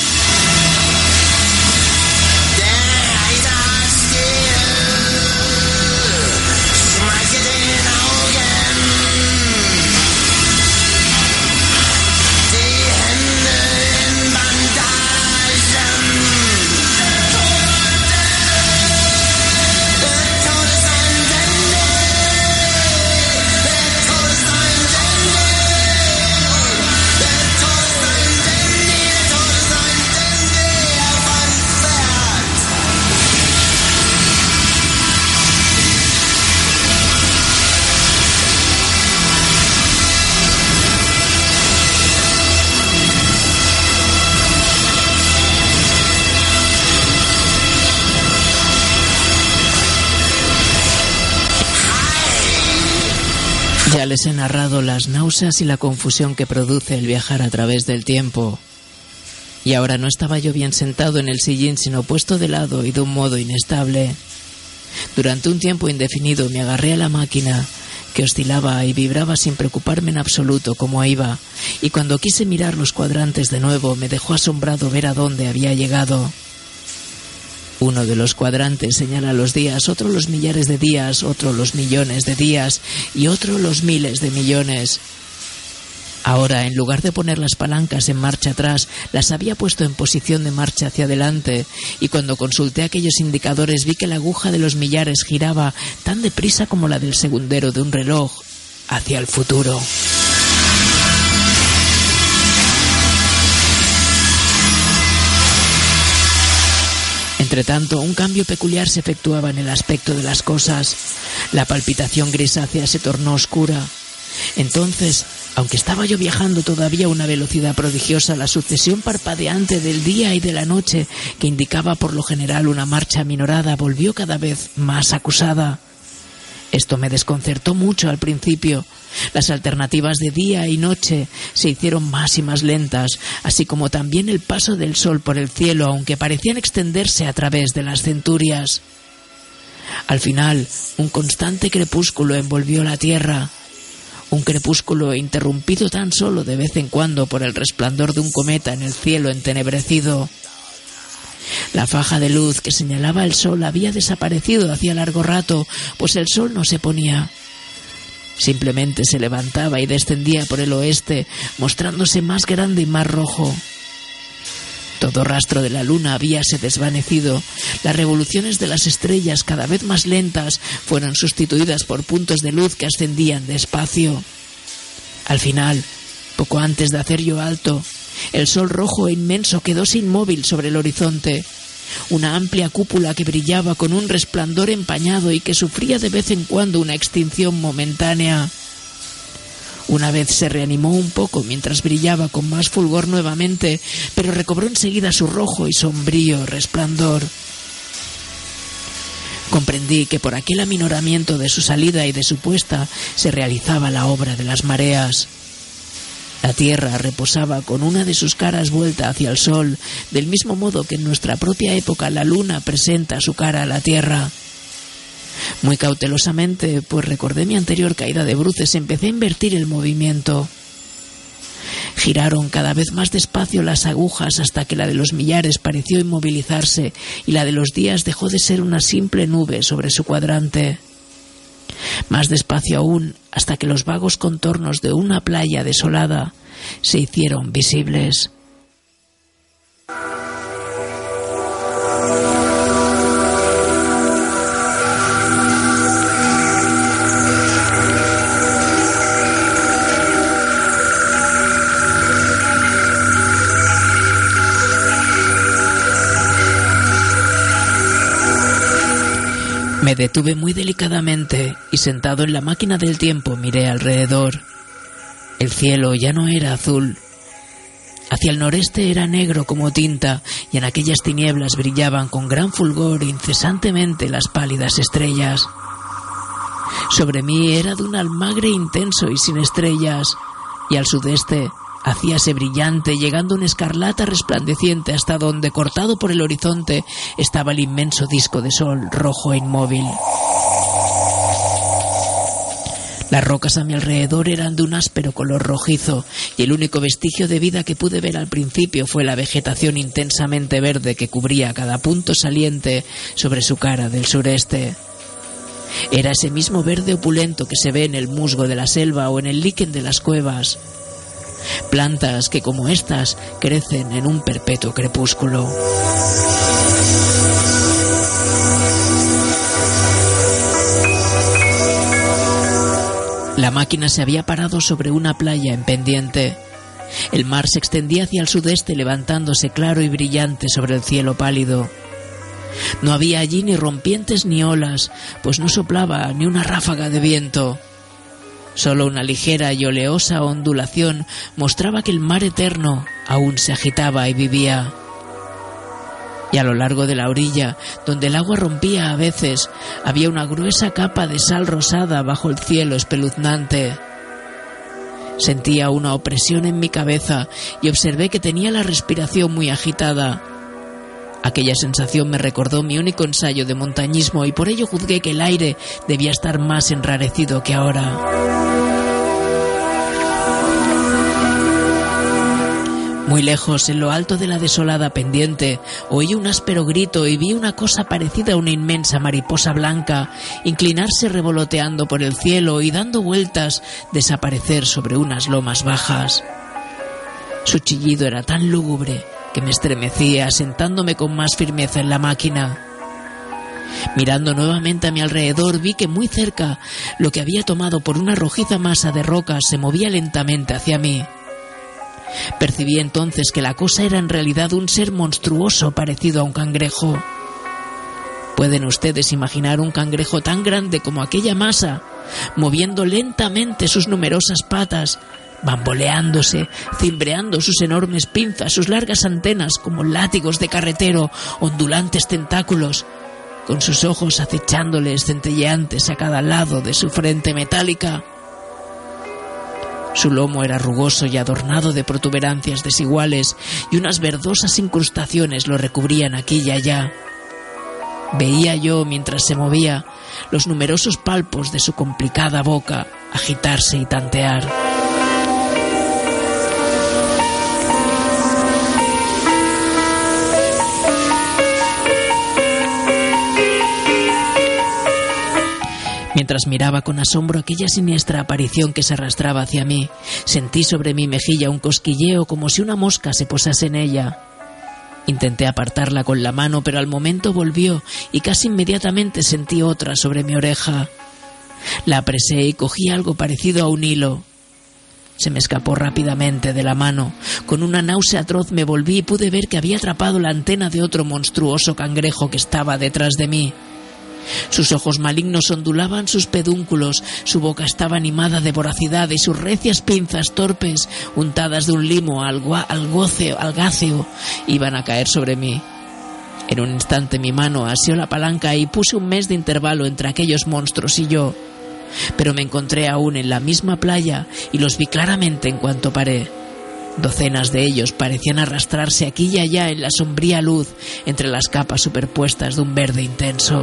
Ya les he narrado las náuseas y la confusión que produce el viajar a través del tiempo. Y ahora no estaba yo bien sentado en el sillín, sino puesto de lado y de un modo inestable. Durante un tiempo indefinido me agarré a la máquina, que oscilaba y vibraba sin preocuparme en absoluto cómo iba, y cuando quise mirar los cuadrantes de nuevo me dejó asombrado ver a dónde había llegado. Uno de los cuadrantes señala los días, otro los millares de días, otro los millones de días y otro los miles de millones. Ahora, en lugar de poner las palancas en marcha atrás, las había puesto en posición de marcha hacia adelante, y cuando consulté aquellos indicadores vi que la aguja de los millares giraba tan deprisa como la del segundero de un reloj hacia el futuro. Entretanto, un cambio peculiar se efectuaba en el aspecto de las cosas. La palpitación grisácea se tornó oscura. Entonces, aunque estaba yo viajando todavía a una velocidad prodigiosa, la sucesión parpadeante del día y de la noche, que indicaba por lo general una marcha aminorada, volvió cada vez más acusada. Esto me desconcertó mucho al principio. Las alternativas de día y noche se hicieron más y más lentas, así como también el paso del sol por el cielo, aunque parecían extenderse a través de las centurias. Al final, un constante crepúsculo envolvió la tierra, un crepúsculo interrumpido tan solo de vez en cuando por el resplandor de un cometa en el cielo entenebrecido. La faja de luz que señalaba el sol había desaparecido hacía largo rato, pues el sol no se ponía. Simplemente se levantaba y descendía por el oeste, mostrándose más grande y más rojo. Todo rastro de la luna habíase desvanecido. Las revoluciones de las estrellas, cada vez más lentas, fueron sustituidas por puntos de luz que ascendían despacio. Al final, poco antes de hacer yo alto, el sol rojo e inmenso quedóse inmóvil sobre el horizonte. Una amplia cúpula que brillaba con un resplandor empañado y que sufría de vez en cuando una extinción momentánea. Una vez se reanimó un poco mientras brillaba con más fulgor nuevamente, pero recobró enseguida su rojo y sombrío resplandor. Comprendí que por aquel aminoramiento de su salida y de su puesta se realizaba la obra de las mareas. La tierra reposaba con una de sus caras vuelta hacia el sol, del mismo modo que en nuestra propia época la luna presenta su cara a la tierra. Muy cautelosamente, pues recordé mi anterior caída de bruces, empecé a invertir el movimiento. Giraron cada vez más despacio las agujas hasta que la de los millares pareció inmovilizarse y la de los días dejó de ser una simple nube sobre su cuadrante. Más despacio aún, hasta que los vagos contornos de una playa desolada se hicieron visibles. Me detuve muy delicadamente y sentado en la máquina del tiempo miré alrededor. El cielo ya no era azul. Hacia el noreste era negro como tinta y en aquellas tinieblas brillaban con gran fulgor incesantemente las pálidas estrellas. Sobre mí era de un almagre intenso y sin estrellas, y al sudeste hacíase brillante, llegando un escarlata resplandeciente hasta donde, cortado por el horizonte, estaba el inmenso disco de sol rojo e inmóvil. Las rocas a mi alrededor eran de un áspero color rojizo, y el único vestigio de vida que pude ver al principio fue la vegetación intensamente verde que cubría cada punto saliente sobre su cara del sureste. Era ese mismo verde opulento que se ve en el musgo de la selva o en el líquen de las cuevas. Plantas que, como estas, crecen en un perpetuo crepúsculo. La máquina se había parado sobre una playa en pendiente. El mar se extendía hacia el sudeste, levantándose claro y brillante sobre el cielo pálido. No había allí ni rompientes ni olas, pues no soplaba ni una ráfaga de viento. Solo una ligera y oleosa ondulación mostraba que el mar eterno aún se agitaba y vivía. Y a lo largo de la orilla, donde el agua rompía a veces, había una gruesa capa de sal rosada bajo el cielo espeluznante. Sentía una opresión en mi cabeza y observé que tenía la respiración muy agitada. Aquella sensación me recordó mi único ensayo de montañismo y por ello juzgué que el aire debía estar más enrarecido que ahora. Muy lejos, en lo alto de la desolada pendiente, oí un áspero grito y vi una cosa parecida a una inmensa mariposa blanca inclinarse revoloteando por el cielo y dando vueltas desaparecer sobre unas lomas bajas. Su chillido era tan lúgubre que me estremecía, sentándome con más firmeza en la máquina. Mirando nuevamente a mi alrededor, vi que muy cerca, lo que había tomado por una rojiza masa de rocas se movía lentamente hacia mí. Percibí entonces que la cosa era en realidad un ser monstruoso parecido a un cangrejo. ¿Pueden ustedes imaginar un cangrejo tan grande como aquella masa, moviendo lentamente sus numerosas patas, bamboleándose, cimbreando sus enormes pinzas, sus largas antenas como látigos de carretero, ondulantes tentáculos, con sus ojos acechándoles centelleantes a cada lado de su frente metálica? Su lomo era rugoso y adornado de protuberancias desiguales, y unas verdosas incrustaciones lo recubrían aquí y allá. Veía yo, mientras se movía, los numerosos palpos de su complicada boca agitarse y tantear. Mientras miraba con asombro aquella siniestra aparición que se arrastraba hacia mí, sentí sobre mi mejilla un cosquilleo como si una mosca se posase en ella. Intenté apartarla con la mano, pero al momento volvió y casi inmediatamente sentí otra sobre mi oreja. La apresé y cogí algo parecido a un hilo. Se me escapó rápidamente de la mano. Con una náusea atroz me volví y pude ver que había atrapado la antena de otro monstruoso cangrejo que estaba detrás de mí. Sus ojos malignos ondulaban sus pedúnculos, su boca estaba animada de voracidad y sus recias pinzas torpes, untadas de un limo algáceo, iban a caer sobre mí. En un instante mi mano asió la palanca y puse un mes de intervalo entre aquellos monstruos y yo. Pero me encontré aún en la misma playa y los vi claramente en cuanto paré. Docenas de ellos parecían arrastrarse aquí y allá en la sombría luz entre las capas superpuestas de un verde intenso.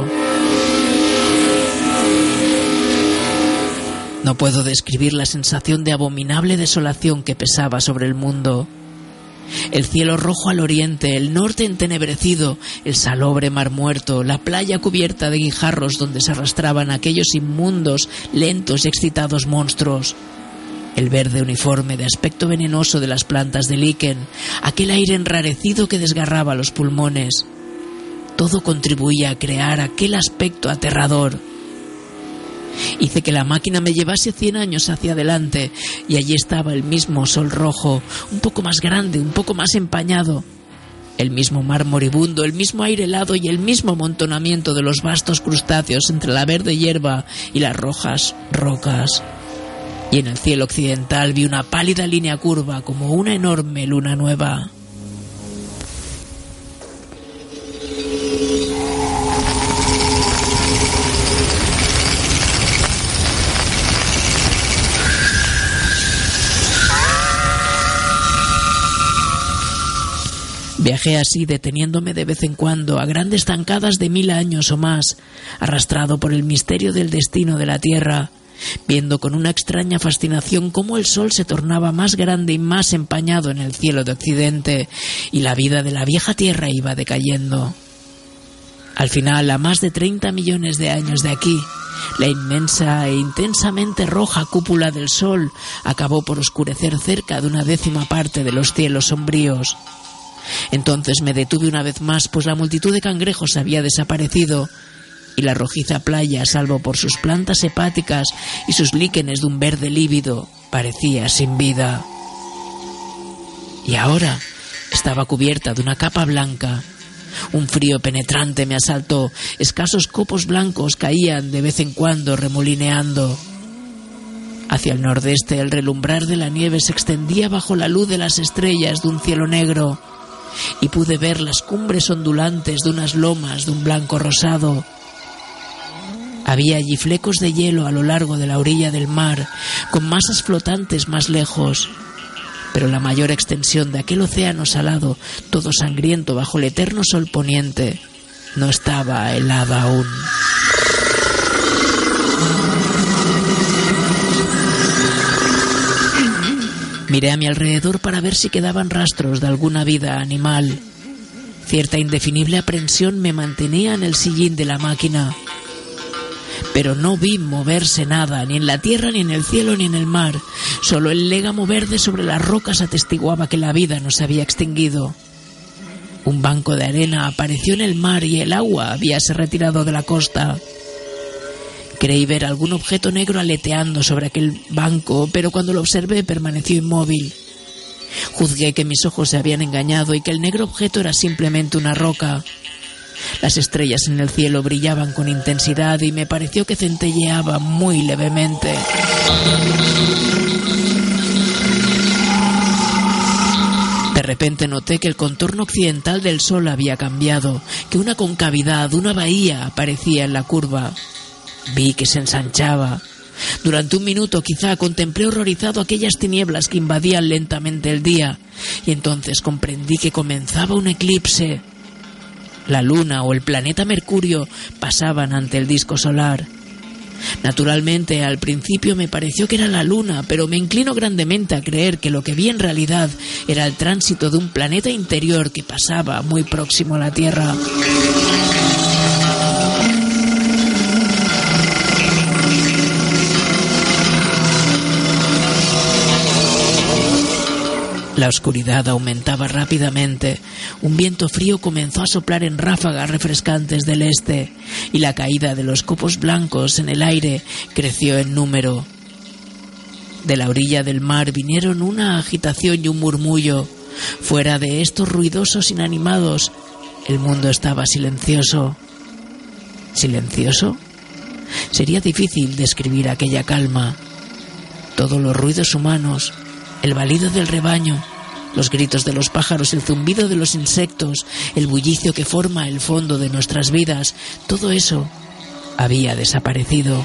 No puedo describir la sensación de abominable desolación que pesaba sobre el mundo. El cielo rojo al oriente, el norte entenebrecido, el salobre mar muerto, la playa cubierta de guijarros donde se arrastraban aquellos inmundos, lentos y excitados monstruos. El verde uniforme de aspecto venenoso de las plantas de líquen, aquel aire enrarecido que desgarraba los pulmones. Todo contribuía a crear aquel aspecto aterrador. Hice que la máquina me llevase 100 años hacia adelante y allí estaba el mismo sol rojo, un poco más grande, un poco más empañado. El mismo mar moribundo, el mismo aire helado y el mismo amontonamiento de los vastos crustáceos entre la verde hierba y las rojas rocas. Y en el cielo occidental vi una pálida línea curva como una enorme luna nueva. Viajé así, deteniéndome de vez en cuando a grandes zancadas de 1000 años o más, arrastrado por el misterio del destino de la Tierra, viendo con una extraña fascinación cómo el sol se tornaba más grande y más empañado en el cielo de Occidente, y la vida de la vieja Tierra iba decayendo. Al final, a más de 30 millones de años de aquí, la inmensa e intensamente roja cúpula del sol acabó por oscurecer cerca de 1/10 parte de los cielos sombríos. Entonces me detuve una vez más, pues la multitud de cangrejos había desaparecido y la rojiza playa, salvo por sus plantas hepáticas y sus líquenes de un verde lívido, parecía sin vida. Y ahora estaba cubierta de una capa blanca. Un frío penetrante me asaltó. Escasos copos blancos caían de vez en cuando remolineando. Hacia el nordeste el relumbrar de la nieve se extendía bajo la luz de las estrellas de un cielo negro, y pude ver las cumbres ondulantes de unas lomas de un blanco rosado. Había allí flecos de hielo a lo largo de la orilla del mar, con masas flotantes más lejos, pero la mayor extensión de aquel océano salado, todo sangriento bajo el eterno sol poniente, no estaba helada aún. Miré a mi alrededor para ver si quedaban rastros de alguna vida animal. Cierta indefinible aprensión me mantenía en el sillín de la máquina, pero no vi moverse nada, ni en la tierra, ni en el cielo, ni en el mar. Solo el légamo verde sobre las rocas atestiguaba que la vida no se había extinguido. Un banco de arena apareció en el mar y el agua habíase retirado de la costa. Creí ver algún objeto negro aleteando sobre aquel banco, pero cuando lo observé permaneció inmóvil. Juzgué que mis ojos se habían engañado y que el negro objeto era simplemente una roca. Las estrellas en el cielo brillaban con intensidad y me pareció que centelleaba muy levemente. De repente noté que el contorno occidental del sol había cambiado, que una concavidad, una bahía, aparecía en la curva. Vi que se ensanchaba. Durante un minuto quizá contemplé horrorizado aquellas tinieblas que invadían lentamente el día, y entonces comprendí que comenzaba un eclipse. La luna o el planeta Mercurio pasaban ante el disco solar. Naturalmente, al principio me pareció que era la luna, pero me inclino grandemente a creer que lo que vi en realidad era el tránsito de un planeta interior que pasaba muy próximo a la Tierra. La oscuridad aumentaba rápidamente. Un viento frío comenzó a soplar en ráfagas refrescantes del este, y la caída de los copos blancos en el aire creció en número. De la orilla del mar vinieron una agitación y un murmullo. Fuera de estos ruidosos inanimados, el mundo estaba silencioso. ¿Silencioso? Sería difícil describir aquella calma. Todos los ruidos humanos, el balido del rebaño, los gritos de los pájaros, el zumbido de los insectos, el bullicio que forma el fondo de nuestras vidas, todo eso había desaparecido.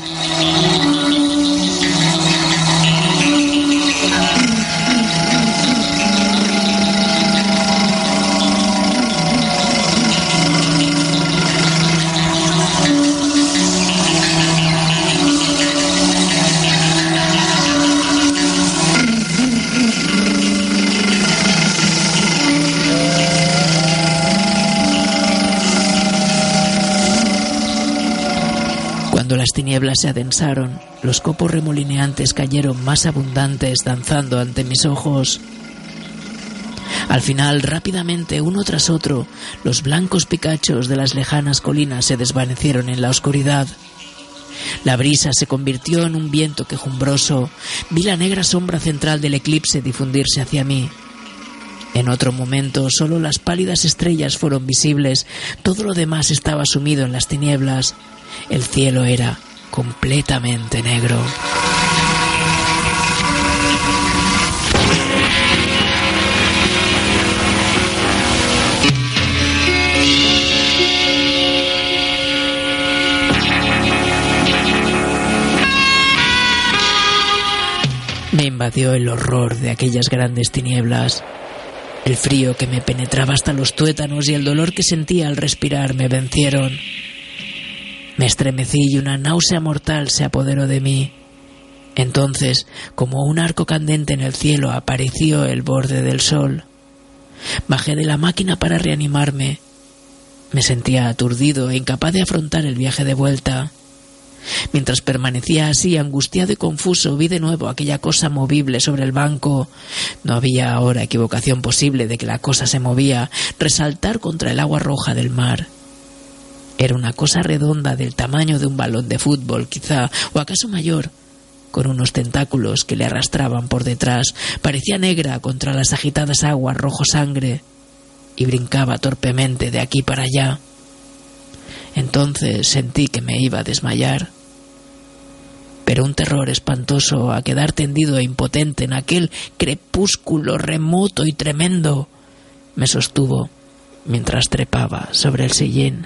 Cuando las tinieblas se adensaron, los copos remolineantes cayeron más abundantes, danzando ante mis ojos. Al final, rápidamente, uno tras otro, los blancos picachos de las lejanas colinas se desvanecieron en la oscuridad. La brisa se convirtió en un viento quejumbroso. Vi la negra sombra central del eclipse difundirse hacia mí. En otro momento, solo las pálidas estrellas fueron visibles. Todo lo demás estaba sumido en las tinieblas. El cielo era completamente negro. Me invadió el horror de aquellas grandes tinieblas. El frío que me penetraba hasta los tuétanos y el dolor que sentía al respirar me vencieron. Me estremecí y una náusea mortal se apoderó de mí. Entonces, como un arco candente en el cielo, apareció el borde del sol. Bajé de la máquina para reanimarme. Me sentía aturdido e incapaz de afrontar el viaje de vuelta. Mientras permanecía así, angustiado y confuso, vi de nuevo aquella cosa movible sobre el banco. No había ahora equivocación posible de que la cosa se movía, resaltar contra el agua roja del mar. Era una cosa redonda del tamaño de un balón de fútbol, quizá, o acaso mayor, con unos tentáculos que le arrastraban por detrás. Parecía negra contra las agitadas aguas rojo sangre y brincaba torpemente de aquí para allá. Entonces sentí que me iba a desmayar. Pero un terror espantoso a quedar tendido e impotente en aquel crepúsculo remoto y tremendo me sostuvo mientras trepaba sobre el sillín.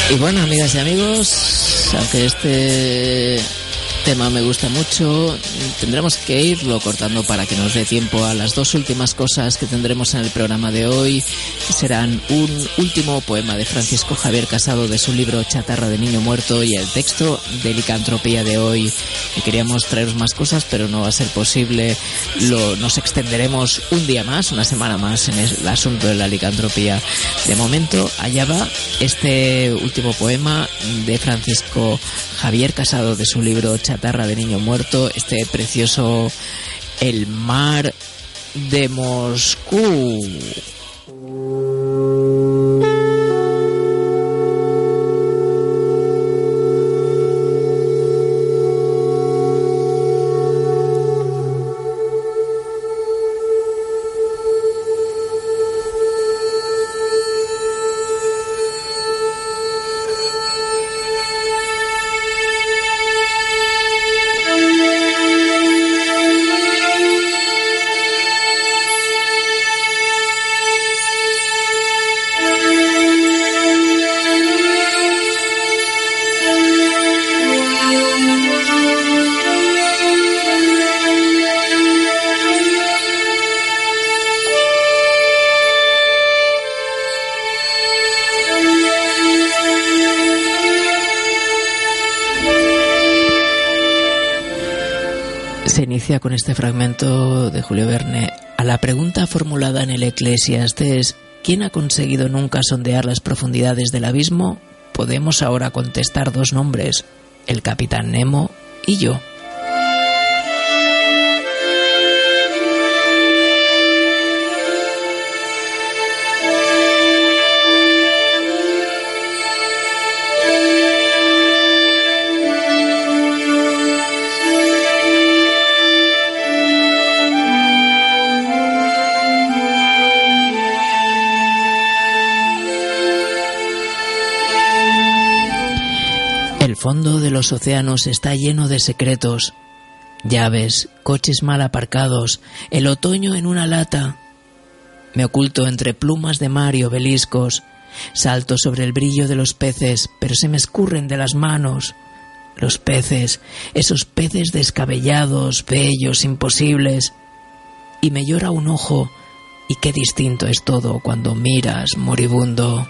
Y bueno, amigas y amigos, aunque este tema me gusta mucho, tendremos que irlo cortando para que nos dé tiempo a las dos últimas cosas que tendremos en el programa de hoy. Serán un último poema de Francisco Javier Casado de su libro Chatarra de Niño Muerto y el texto de Licantropía de hoy. Y queríamos traeros más cosas, pero no va a ser posible. Nos extenderemos un día más, una semana más en el asunto de la licantropía. De momento, allá va este último poema de Francisco Javier Casado de su libro Chatarra de Niño Muerto, este precioso El mar de Moscú. Se inicia con este fragmento de Julio Verne. A la pregunta formulada en el Eclesiastés, ¿quién ha conseguido nunca sondear las profundidades del abismo?, podemos ahora contestar dos nombres: el capitán Nemo y yo. El fondo de los océanos está lleno de secretos, llaves, coches mal aparcados, el otoño en una lata. Me oculto entre plumas de mar y obeliscos, salto sobre el brillo de los peces, pero se me escurren de las manos. Los peces, esos peces descabellados, bellos, imposibles. Y me llora un ojo, y qué distinto es todo cuando miras, moribundo.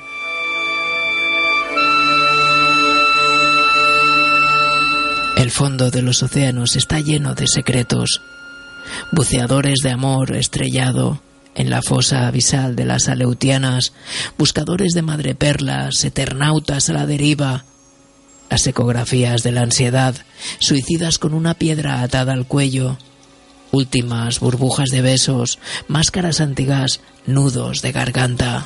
El fondo de los océanos está lleno de secretos. Buceadores de amor estrellado en la fosa abisal de las Aleutianas, buscadores de madreperlas, eternautas a la deriva, las ecografías de la ansiedad, suicidas con una piedra atada al cuello, últimas burbujas de besos, máscaras antigas, nudos de garganta.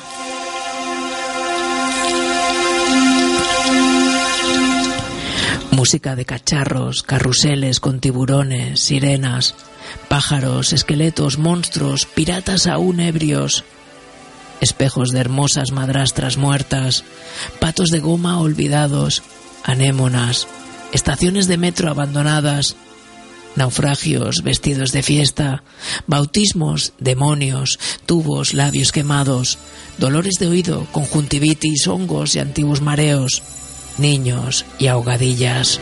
Música de cacharros, carruseles con tiburones, sirenas, pájaros, esqueletos, monstruos, piratas aún ebrios, espejos de hermosas madrastras muertas, patos de goma olvidados, anémonas, estaciones de metro abandonadas, naufragios vestidos de fiesta, bautismos, demonios, tubos, labios quemados, dolores de oído, conjuntivitis, hongos y antiguos mareos, niños y ahogadillas.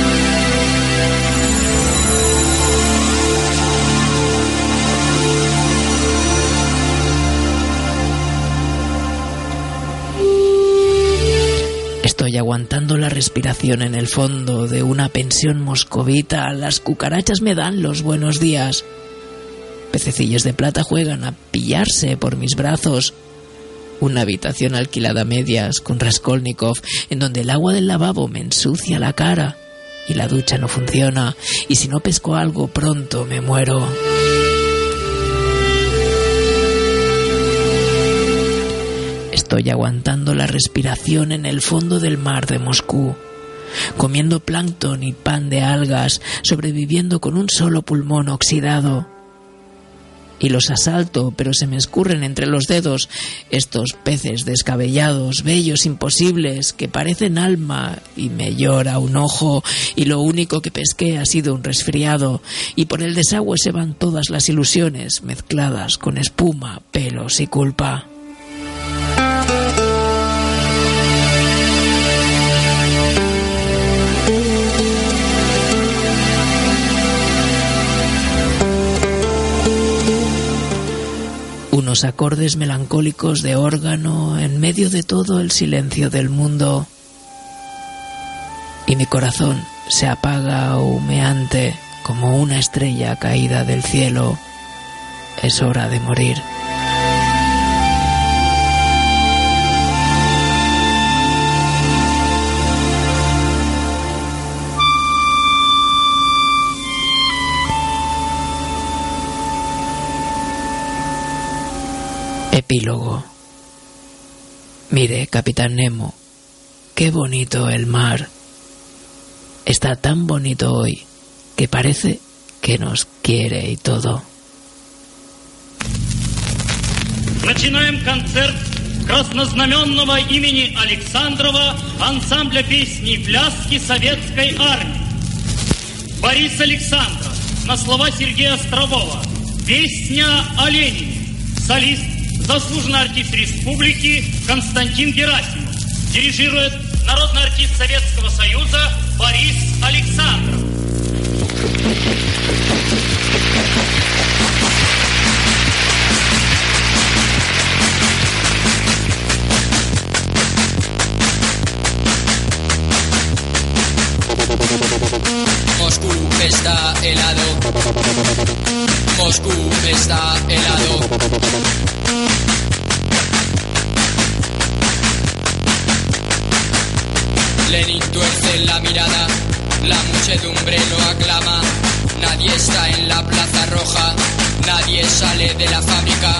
Estoy aguantando la respiración en el fondo de una pensión moscovita. Las cucarachas me dan los buenos días. Pececillos de plata juegan a pillarse por mis brazos. Una habitación alquilada a medias con Raskolnikov, en donde el agua del lavabo me ensucia la cara y la ducha no funciona, y si no pesco algo pronto me muero. Estoy aguantando la respiración en el fondo del mar de Moscú, comiendo plancton y pan de algas, sobreviviendo con un solo pulmón oxidado. Y los asalto, pero se me escurren entre los dedos estos peces descabellados, bellos, imposibles, que parecen alma, y me llora un ojo, y lo único que pesqué ha sido un resfriado, y por el desagüe se van todas las ilusiones, mezcladas con espuma, pelos y culpa. unos acordes melancólicos de órgano en medio de todo el silencio del mundo. Y mi corazón se apaga humeante como una estrella caída del cielo. Es hora de morir. Epílogo. Mire, Capitán Nemo, qué bonito el mar. Está tan bonito hoy que parece que nos quiere y todo.
Начинаем концерт краснознаменного имени Александрова ансамбля песни и пляски Советской армии. Борис Александров на слова Сергея Острового. Песня о Ленине. Солист, заслуженный артист республики Константин Герасимов. Дирижирует народный артист Советского Союза Борис Александров.
Moscú está helado. Moscú está helado. Lenin tuerce la mirada, la muchedumbre lo aclama. Nadie está en la Plaza Roja, nadie sale de la fábrica.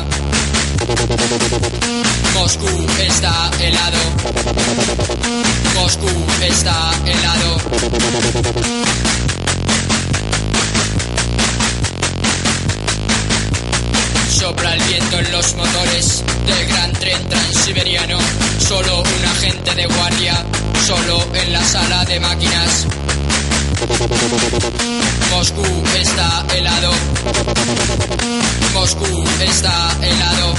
Moscú está helado. Moscú está helado. Sopla el viento en los motores del gran tren transiberiano. Solo un agente de guardia, solo en la sala de máquinas. Moscú está helado. Moscú está helado.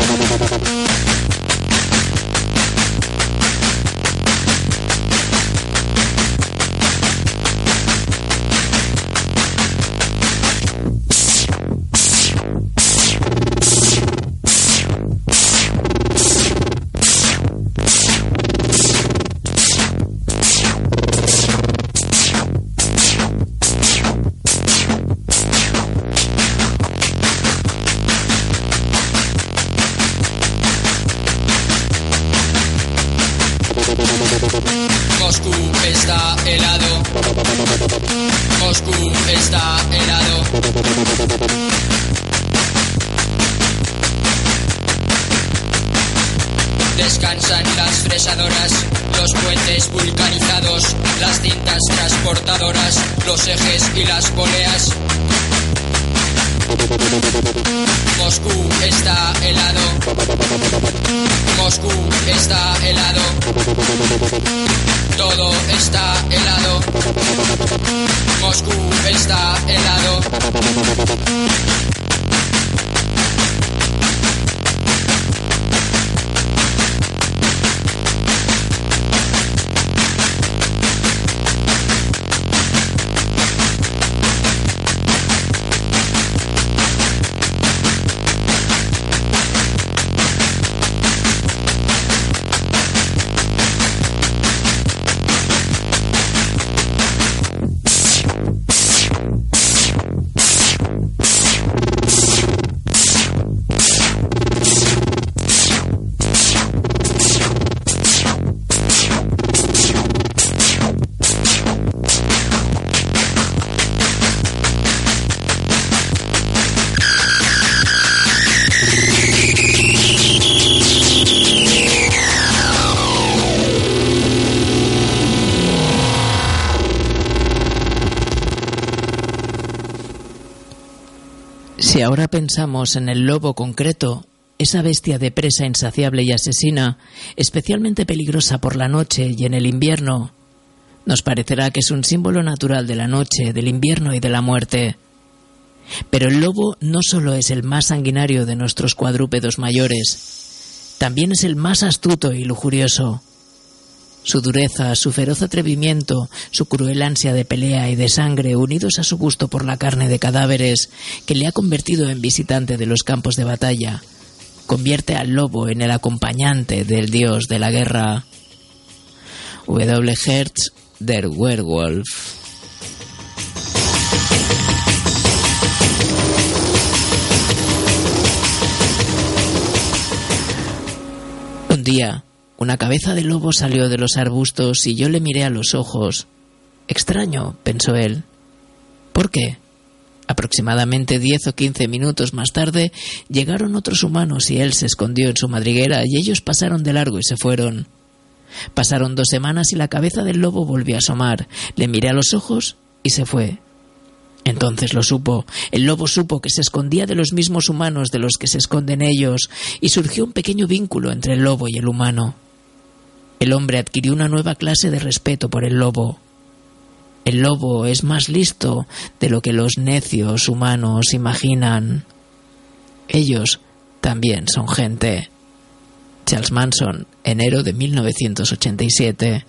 Moscú está helado. Moscú está helado. Descansan las fresadoras, los puentes vulcanizados, las cintas transportadoras, los ejes y las poleas. Moscú está helado. Moscú está helado. Todo está helado. Moscú está helado.
Si ahora pensamos en el lobo concreto, esa bestia de presa insaciable y asesina, especialmente peligrosa por la noche y en el invierno, nos parecerá que es un símbolo natural de la noche, del invierno y de la muerte. Pero el lobo no solo es el más sanguinario de nuestros cuadrúpedos mayores, también es el más astuto y lujurioso. Su dureza, su feroz atrevimiento, su cruel ansia de pelea y de sangre, unidos a su gusto por la carne de cadáveres, que le ha convertido en visitante de los campos de batalla, convierte al lobo en el acompañante del dios de la guerra. W. Hertz, Der Werwolf. Un día, una cabeza de lobo salió de los arbustos y yo le miré a los ojos. Extraño, pensó él. ¿Por qué? Aproximadamente 10 o 15 minutos más tarde llegaron otros humanos y él se escondió en su madriguera y ellos pasaron de largo y se fueron. Pasaron 2 semanas y la cabeza del lobo volvió a asomar. Le miré a los ojos y se fue. Entonces lo supo. El lobo supo que se escondía de los mismos humanos de los que se esconden ellos, y surgió un pequeño vínculo entre el lobo y el humano. El hombre adquirió una nueva clase de respeto por el lobo. El lobo es más listo de lo que los necios humanos imaginan. Ellos también son gente. Charles Manson, enero de 1987.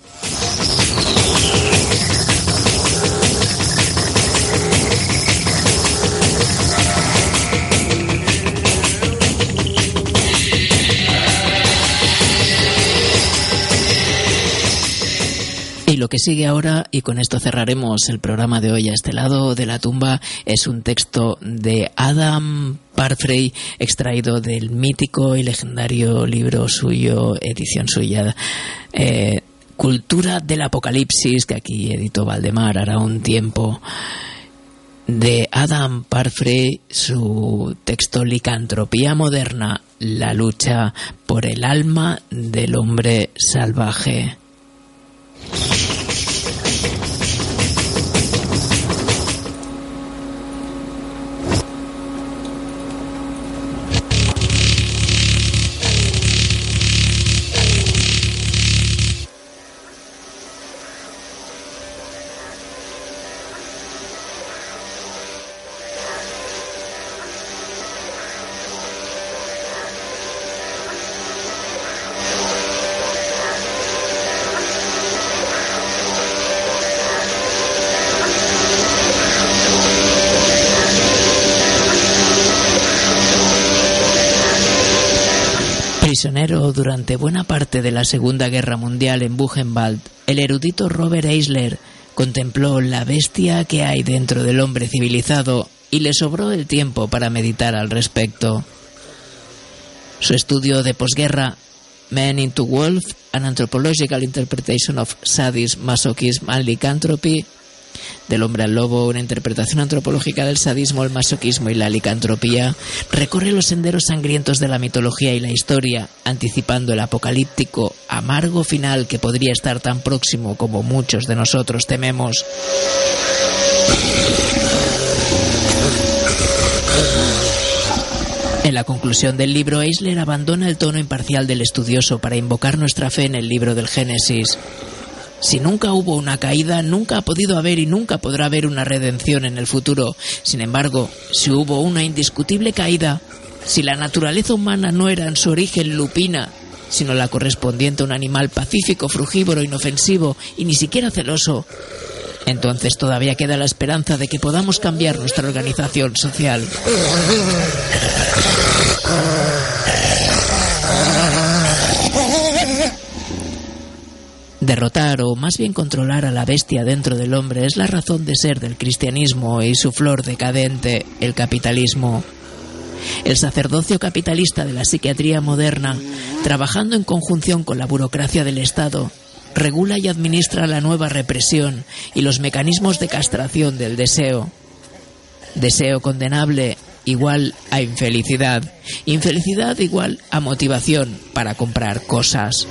Y lo que sigue ahora, y con esto cerraremos el programa de hoy a este lado de la tumba, es un texto de Adam Parfrey, extraído del mítico y legendario libro suyo, edición suya, Cultura del Apocalipsis, que aquí editó Valdemar hará un tiempo. De Adam Parfrey, su texto Licantropía moderna, la lucha por el alma del hombre salvaje. Prisionero durante buena parte de la Segunda Guerra Mundial en Buchenwald, el erudito Robert Eisler contempló la bestia que hay dentro del hombre civilizado y le sobró el tiempo para meditar al respecto. Su estudio de posguerra, Man into Wolf, An Anthropological Interpretation of Sadism, Masochism and Lycanthropy, del hombre al lobo, una interpretación antropológica del sadismo, el masoquismo y la licantropía, recorre los senderos sangrientos de la mitología y la historia, anticipando el apocalíptico, amargo final que podría estar tan próximo como muchos de nosotros tememos. En la conclusión del libro, Eisler abandona el tono imparcial del estudioso para invocar nuestra fe en el libro del Génesis. Si nunca hubo una caída, nunca ha podido haber y nunca podrá haber una redención en el futuro. Sin embargo, si hubo una indiscutible caída, si la naturaleza humana no era en su origen lupina, sino la correspondiente a un animal pacífico, frugívoro, inofensivo y ni siquiera celoso, entonces todavía queda la esperanza de que podamos cambiar nuestra organización social. Derrotar o más bien controlar a la bestia dentro del hombre es la razón de ser del cristianismo y su flor decadente, el capitalismo. El sacerdocio capitalista de la psiquiatría moderna, trabajando en conjunción con la burocracia del Estado, regula y administra la nueva represión y los mecanismos de castración del deseo. Deseo condenable igual a infelicidad. Infelicidad igual a motivación para comprar cosas.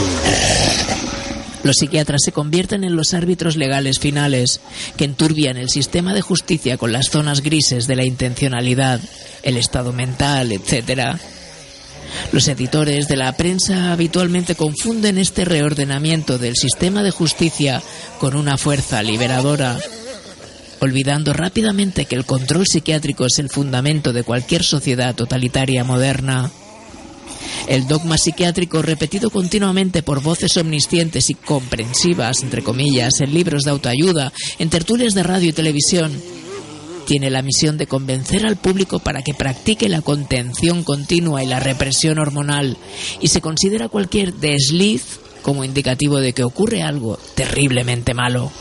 Los psiquiatras se convierten en los árbitros legales finales que enturbian el sistema de justicia con las zonas grises de la intencionalidad, el estado mental, etc. Los editores de la prensa habitualmente confunden este reordenamiento del sistema de justicia con una fuerza liberadora, olvidando rápidamente que el control psiquiátrico es el fundamento de cualquier sociedad totalitaria moderna. El dogma psiquiátrico, repetido continuamente por voces omniscientes y comprensivas, entre comillas, en libros de autoayuda, en tertulias de radio y televisión, tiene la misión de convencer al público para que practique la contención continua y la represión hormonal, y se considera cualquier desliz como indicativo de que ocurre algo terriblemente malo.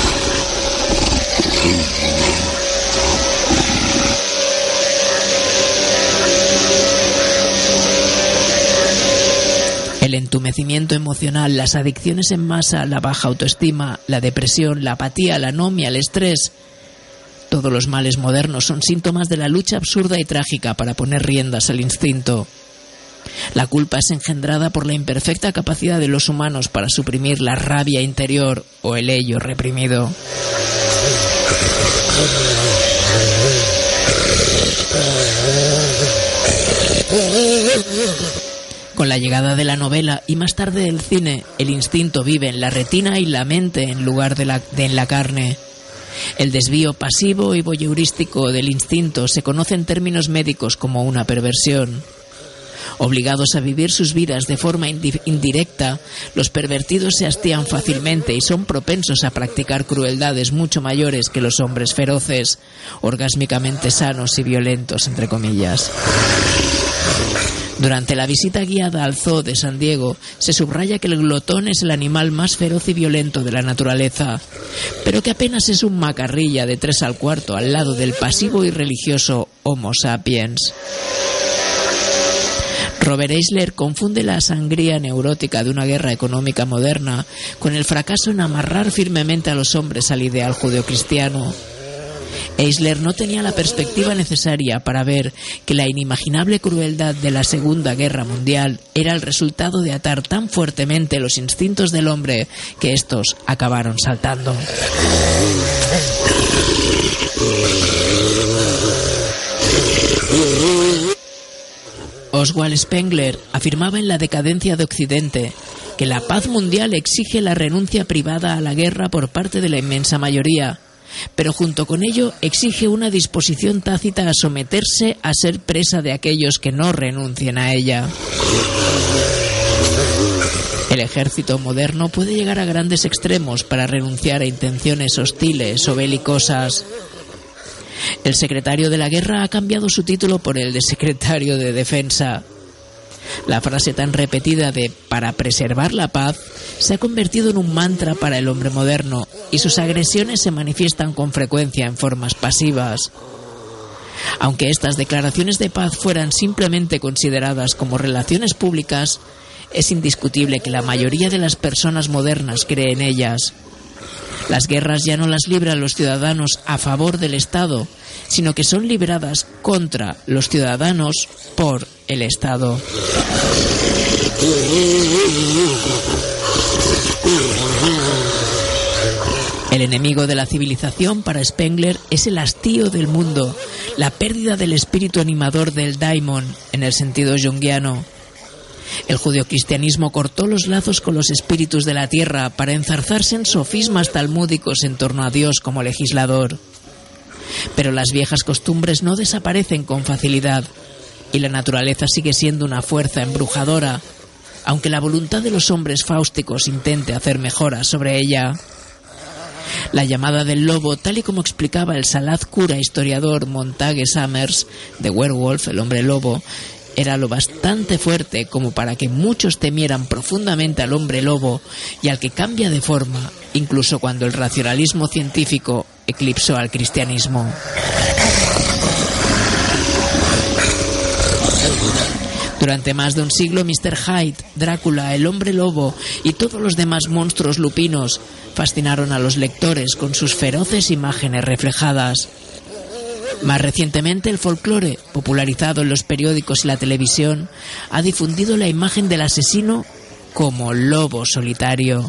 El entumecimiento emocional, las adicciones en masa, la baja autoestima, la depresión, la apatía, la anomia, el estrés. Todos los males modernos son síntomas de la lucha absurda y trágica para poner riendas al instinto. La culpa es engendrada por la imperfecta capacidad de los humanos para suprimir la rabia interior o el ello reprimido. Con la llegada de la novela y más tarde del cine, el instinto vive en la retina y la mente en lugar de en la carne. El desvío pasivo y voyeurístico del instinto se conoce en términos médicos como una perversión. Obligados a vivir sus vidas de forma indirecta, los pervertidos se hastían fácilmente y son propensos a practicar crueldades mucho mayores que los hombres feroces, orgásmicamente sanos y violentos, entre comillas. Durante la visita guiada al Zoo de San Diego, se subraya que el glotón es el animal más feroz y violento de la naturaleza, pero que apenas es un macarrilla de 3 al cuarto al lado del pasivo y religioso Homo sapiens. Robert Eisler confunde la sangría neurótica de una guerra económica moderna con el fracaso en amarrar firmemente a los hombres al ideal judeocristiano. Eisler no tenía la perspectiva necesaria para ver que la inimaginable crueldad de la Segunda Guerra Mundial era el resultado de atar tan fuertemente los instintos del hombre que estos acabaron saltando. Oswald Spengler afirmaba en La decadencia de Occidente que la paz mundial exige la renuncia privada a la guerra por parte de la inmensa mayoría, pero junto con ello exige una disposición tácita a someterse a ser presa de aquellos que no renuncien a ella. El ejército moderno puede llegar a grandes extremos para renunciar a intenciones hostiles o belicosas. El secretario de la guerra ha cambiado su título por el de secretario de defensa. La frase tan repetida de "para preservar la paz" se ha convertido en un mantra para el hombre moderno, y sus agresiones se manifiestan con frecuencia en formas pasivas. Aunque estas declaraciones de paz fueran simplemente consideradas como relaciones públicas, es indiscutible que la mayoría de las personas modernas cree en ellas. Las guerras ya no las libran los ciudadanos a favor del Estado, sino que son libradas contra los ciudadanos por el Estado. El enemigo de la civilización para Spengler es el hastío del mundo, la pérdida del espíritu animador del daimon, en el sentido junguiano. El judeocristianismo cortó los lazos con los espíritus de la tierra para enzarzarse en sofismas talmúdicos en torno a Dios como legislador. Pero las viejas costumbres no desaparecen con facilidad, y la naturaleza sigue siendo una fuerza embrujadora, aunque la voluntad de los hombres fáusticos intente hacer mejoras sobre ella. La llamada del lobo, tal y como explicaba el salaz cura historiador Montague Summers, de Werewolf, el hombre lobo, era lo bastante fuerte como para que muchos temieran profundamente al hombre lobo y al que cambia de forma, incluso cuando el racionalismo científico eclipsó al cristianismo. Durante más de un siglo, Mr. Hyde, Drácula, el hombre lobo y todos los demás monstruos lupinos fascinaron a los lectores con sus feroces imágenes reflejadas. Más recientemente, el folclore, popularizado en los periódicos y la televisión, ha difundido la imagen del asesino como lobo solitario.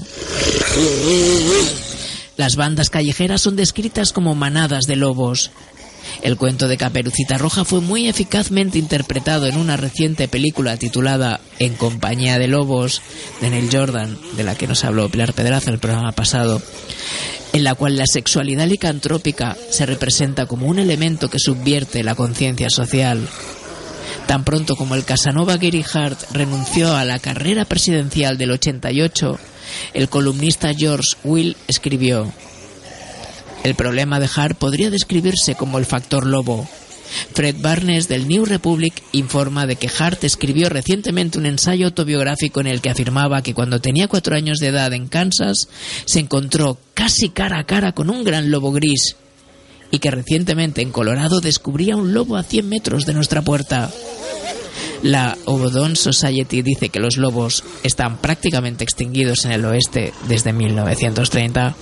Las bandas callejeras son descritas como manadas de lobos. El cuento de Caperucita Roja fue muy eficazmente interpretado en una reciente película titulada En compañía de lobos, de Neil Jordan, de la que nos habló Pilar Pedraza el programa pasado, en la cual la sexualidad licantrópica se representa como un elemento que subvierte la conciencia social. Tan pronto como el Casanova Gary Hart renunció a la carrera presidencial del 88, el columnista George Will escribió: El problema de Hart podría describirse como el factor lobo. Fred Barnes del New Republic informa de que Hart escribió recientemente un ensayo autobiográfico en el que afirmaba que cuando tenía 4 años de edad en Kansas se encontró casi cara a cara con un gran lobo gris y que recientemente en Colorado descubría un lobo a 100 metros de nuestra puerta. La Audubon Society dice que los lobos están prácticamente extinguidos en el oeste desde 1930.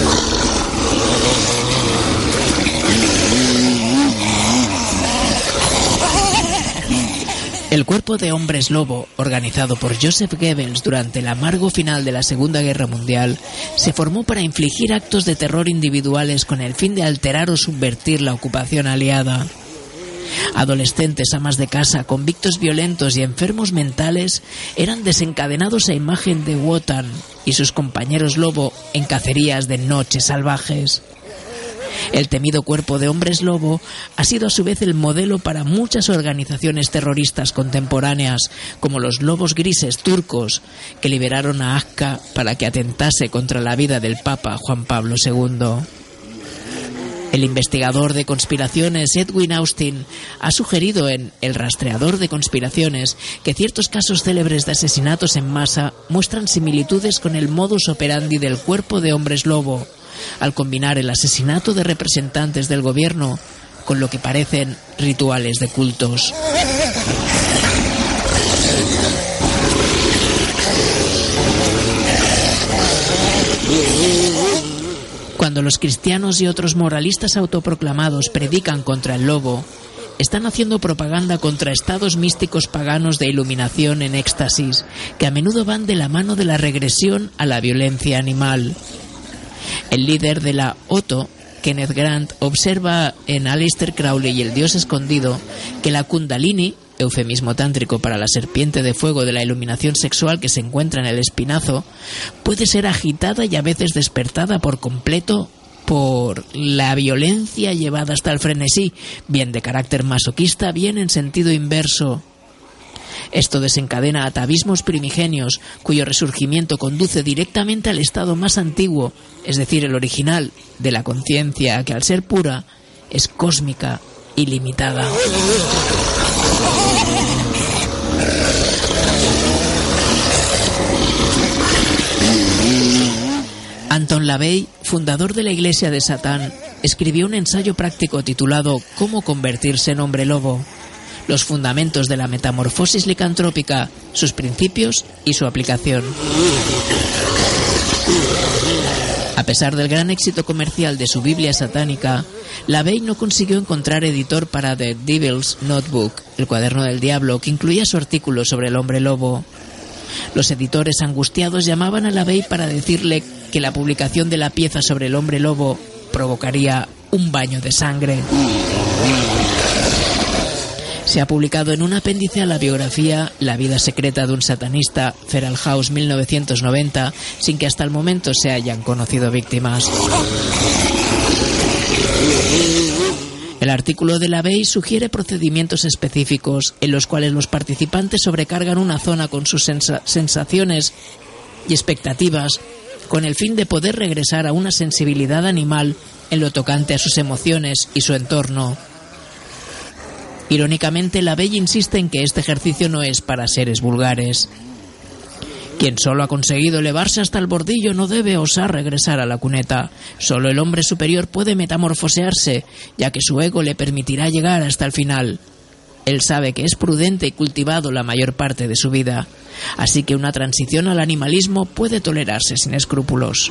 El cuerpo de hombres lobo, organizado por Joseph Goebbels durante el amargo final de la Segunda Guerra Mundial, se formó para infligir actos de terror individuales con el fin de alterar o subvertir la ocupación aliada. Adolescentes, amas de casa, convictos violentos y enfermos mentales eran desencadenados a imagen de Wotan y sus compañeros lobo en cacerías de noches salvajes. El temido cuerpo de hombres lobo ha sido a su vez el modelo para muchas organizaciones terroristas contemporáneas, como los lobos grises turcos, que liberaron a Akka para que atentase contra la vida del Papa Juan Pablo II. El investigador de conspiraciones Edwin Austin ha sugerido en El rastreador de conspiraciones que ciertos casos célebres de asesinatos en masa muestran similitudes con el modus operandi del cuerpo de hombres lobo, al combinar el asesinato de representantes del gobierno con lo que parecen rituales de cultos. Cuando los cristianos y otros moralistas autoproclamados predican contra el lobo, están haciendo propaganda contra estados místicos paganos de iluminación en éxtasis, que a menudo van de la mano de la regresión a la violencia animal. El líder de la OTO, Kenneth Grant, observa en Aleister Crowley y el Dios escondido que la Kundalini, eufemismo tántrico para la serpiente de fuego de la iluminación sexual que se encuentra en el espinazo, puede ser agitada y a veces despertada por completo por la violencia llevada hasta el frenesí, bien de carácter masoquista, bien en sentido inverso. Esto desencadena atavismos primigenios, cuyo resurgimiento conduce directamente al estado más antiguo, es decir, el original, de la conciencia, que al ser pura, es cósmica y limitada. Anton LaVey, fundador de la Iglesia de Satán, escribió un ensayo práctico titulado «Cómo convertirse en hombre lobo», los fundamentos de la metamorfosis licantrópica, sus principios y su aplicación. A pesar del gran éxito comercial de su Biblia satánica, LaVey no consiguió encontrar editor para The Devil's Notebook, el cuaderno del diablo, que incluía su artículo sobre el hombre lobo. Los editores angustiados llamaban a LaVey para decirle que la publicación de la pieza sobre el hombre lobo provocaría un baño de sangre. Se ha publicado en un apéndice a la biografía La vida secreta de un satanista, Feral House 1990, sin que hasta el momento se hayan conocido víctimas. El artículo de LaVey sugiere procedimientos específicos en los cuales los participantes sobrecargan una zona con sus sensaciones y expectativas con el fin de poder regresar a una sensibilidad animal en lo tocante a sus emociones y su entorno. Irónicamente, LaVey insiste en que este ejercicio no es para seres vulgares. Quien solo ha conseguido elevarse hasta el bordillo no debe osar regresar a la cuneta. Solo el hombre superior puede metamorfosearse, ya que su ego le permitirá llegar hasta el final. Él sabe que es prudente y cultivado la mayor parte de su vida, así que una transición al animalismo puede tolerarse sin escrúpulos.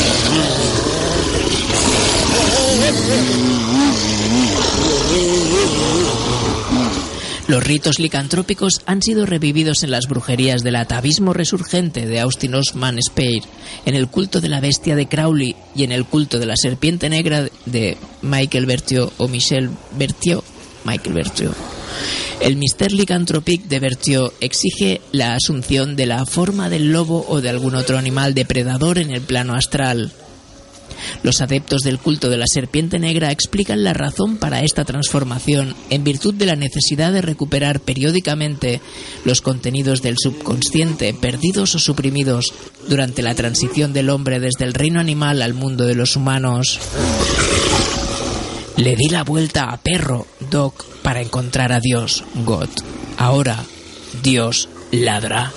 Los ritos licantrópicos han sido revividos en las brujerías del atavismo resurgente de Austin Osman Spare, en el culto de la bestia de Crowley y en el culto de la serpiente negra de Michael Berthiaud o Michel Berthiaud. Michael Berthiaud. El Mystère Lycanthropique de Berthiaud exige la asunción de la forma del lobo o de algún otro animal depredador en el plano astral. Los adeptos del culto de la serpiente negra explican la razón para esta transformación en virtud de la necesidad de recuperar periódicamente los contenidos del subconsciente perdidos o suprimidos durante la transición del hombre desde el reino animal al mundo de los humanos. Le di la vuelta a perro, Doc, para encontrar a Dios, God. Ahora, Dios ladra.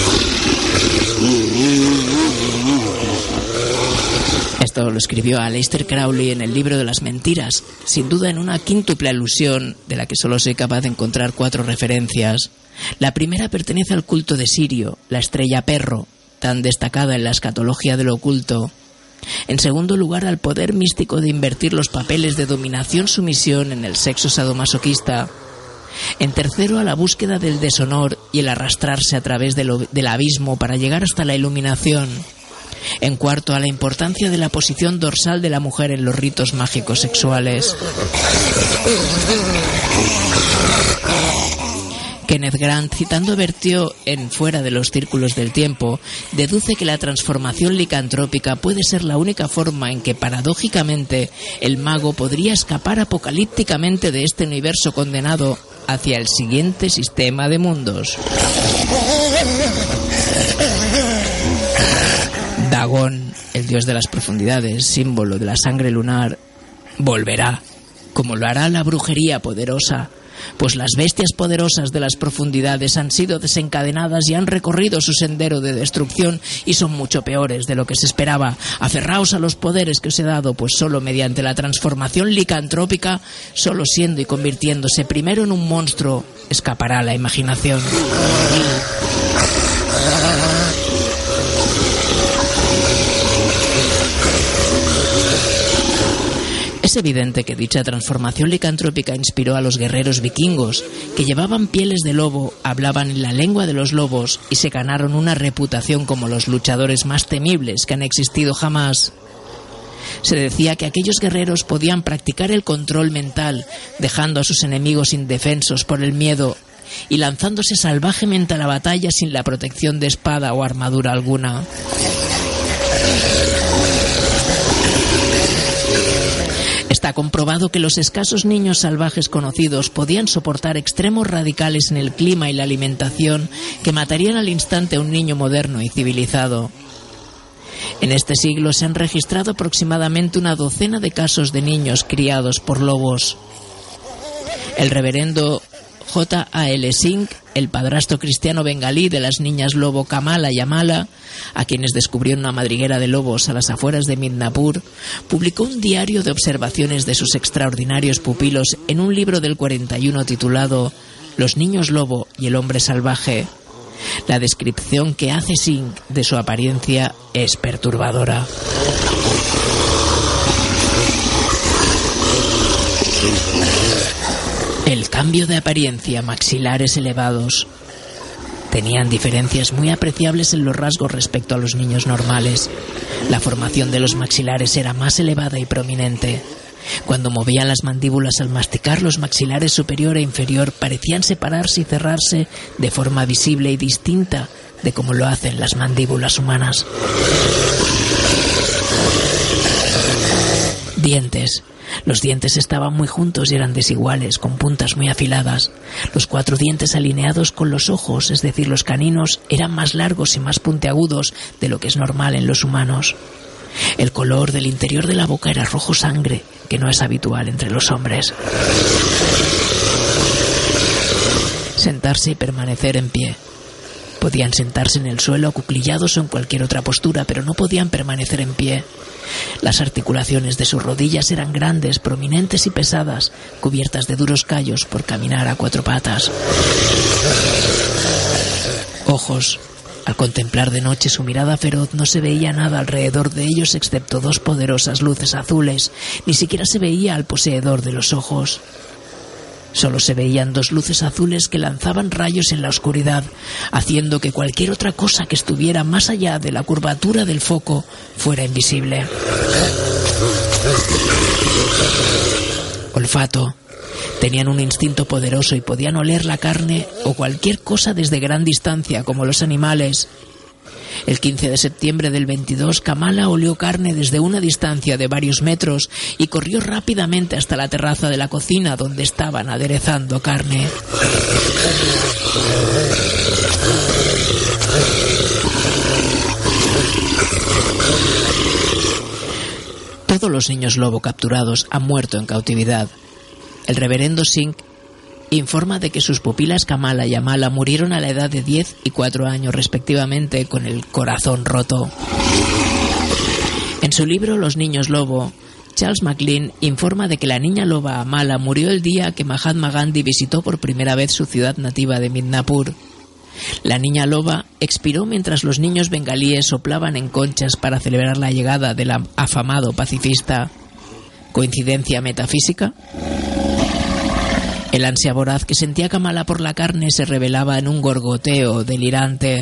Esto lo escribió Aleister Crowley en el libro de las mentiras, sin duda en una quíntuple alusión de la que solo soy capaz de encontrar 4 referencias. La primera pertenece al culto de Sirio, la estrella perro, tan destacada en la escatología de lo oculto. En segundo lugar, al poder místico de invertir los papeles de dominación-sumisión en el sexo sadomasoquista. En tercero, a la búsqueda del deshonor y el arrastrarse a través del abismo para llegar hasta la iluminación. En cuarto, a la importancia de la posición dorsal de la mujer en los ritos mágicos sexuales. Kenneth Grant, citando a Berthiaud en Fuera de los círculos del tiempo, deduce que la transformación licantrópica puede ser la única forma en que, paradójicamente, el mago podría escapar apocalípticamente de este universo condenado hacia el siguiente sistema de mundos. Dagón, el dios de las profundidades, símbolo de la sangre lunar, volverá, como lo hará la brujería poderosa, pues las bestias poderosas de las profundidades han sido desencadenadas y han recorrido su sendero de destrucción y son mucho peores de lo que se esperaba. Aferraos a los poderes que os he dado, pues solo mediante la transformación licantrópica, solo siendo y convirtiéndose primero en un monstruo, escapará la imaginación. Es evidente que dicha transformación licantrópica inspiró a los guerreros vikingos, que llevaban pieles de lobo, hablaban en la lengua de los lobos y se ganaron una reputación como los luchadores más temibles que han existido jamás. Se decía que aquellos guerreros podían practicar el control mental, dejando a sus enemigos indefensos por el miedo y lanzándose salvajemente a la batalla sin la protección de espada o armadura alguna. Está comprobado que los escasos niños salvajes conocidos podían soportar extremos radicales en el clima y la alimentación que matarían al instante a un niño moderno y civilizado. En este siglo se han registrado aproximadamente una docena de casos de niños criados por lobos. El reverendo J.A.L. Singh, el padrastro cristiano bengalí de las niñas lobo Kamala y Amala, a quienes descubrió en una madriguera de lobos a las afueras de Midnapur, publicó un diario de observaciones de sus extraordinarios pupilos en un libro del 41 titulado Los niños lobo y el hombre salvaje. La descripción que hace Singh de su apariencia es perturbadora. El cambio de apariencia, maxilares elevados. Tenían diferencias muy apreciables en los rasgos respecto a los niños normales. La formación de los maxilares era más elevada y prominente. Cuando movían las mandíbulas al masticar, los maxilares superior e inferior parecían separarse y cerrarse de forma visible y distinta de como lo hacen las mandíbulas humanas. Dientes. Los dientes estaban muy juntos y eran desiguales, con puntas muy afiladas. Los 4 dientes alineados con los ojos, es decir, los caninos, eran más largos y más puntiagudos de lo que es normal en los humanos. El color del interior de la boca era rojo sangre, que no es habitual entre los hombres. Sentarse y permanecer en pie. Podían sentarse en el suelo acuclillados o en cualquier otra postura, pero no podían permanecer en pie. Las articulaciones de sus rodillas eran grandes, prominentes y pesadas, cubiertas de duros callos por caminar a 4 patas. Ojos. Al contemplar de noche su mirada feroz no se veía nada alrededor de ellos excepto 2 poderosas luces azules. Ni siquiera se veía al poseedor de los ojos. Solo se veían 2 luces azules que lanzaban rayos en la oscuridad, haciendo que cualquier otra cosa que estuviera más allá de la curvatura del foco fuera invisible. Olfato. Tenían un instinto poderoso y podían oler la carne o cualquier cosa desde gran distancia, como los animales. El 15 de septiembre del 22, Kamala olió carne desde una distancia de varios metros y corrió rápidamente hasta la terraza de la cocina donde estaban aderezando carne. Todos los niños lobo capturados han muerto en cautividad. El reverendo Singh informa de que sus pupilas Kamala y Amala murieron a la edad de 10 y 4 años respectivamente, con el corazón roto. En su libro Los niños lobo, Charles MacLean informa de que la niña loba Amala murió el día que Mahatma Gandhi visitó por primera vez su ciudad nativa de Midnapur. La niña loba expiró mientras los niños bengalíes soplaban en conchas para celebrar la llegada del afamado pacifista. ¿Coincidencia metafísica? El ansia voraz que sentía Kamala por la carne se revelaba en un gorgoteo delirante,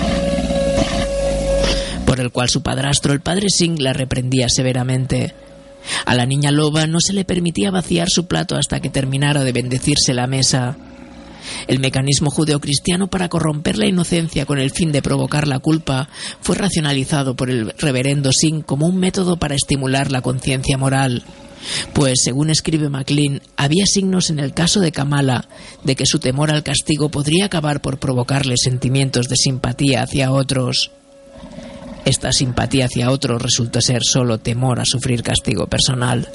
por el cual su padrastro, el padre Singh, la reprendía severamente. A la niña loba no se le permitía vaciar su plato hasta que terminara de bendecirse la mesa. El mecanismo judeocristiano para corromper la inocencia con el fin de provocar la culpa fue racionalizado por el reverendo Singh como un método para estimular la conciencia moral. Pues, según escribe MacLean, había signos en el caso de Kamala de que su temor al castigo podría acabar por provocarle sentimientos de simpatía hacia otros. Esta simpatía hacia otros resultó ser solo temor a sufrir castigo personal.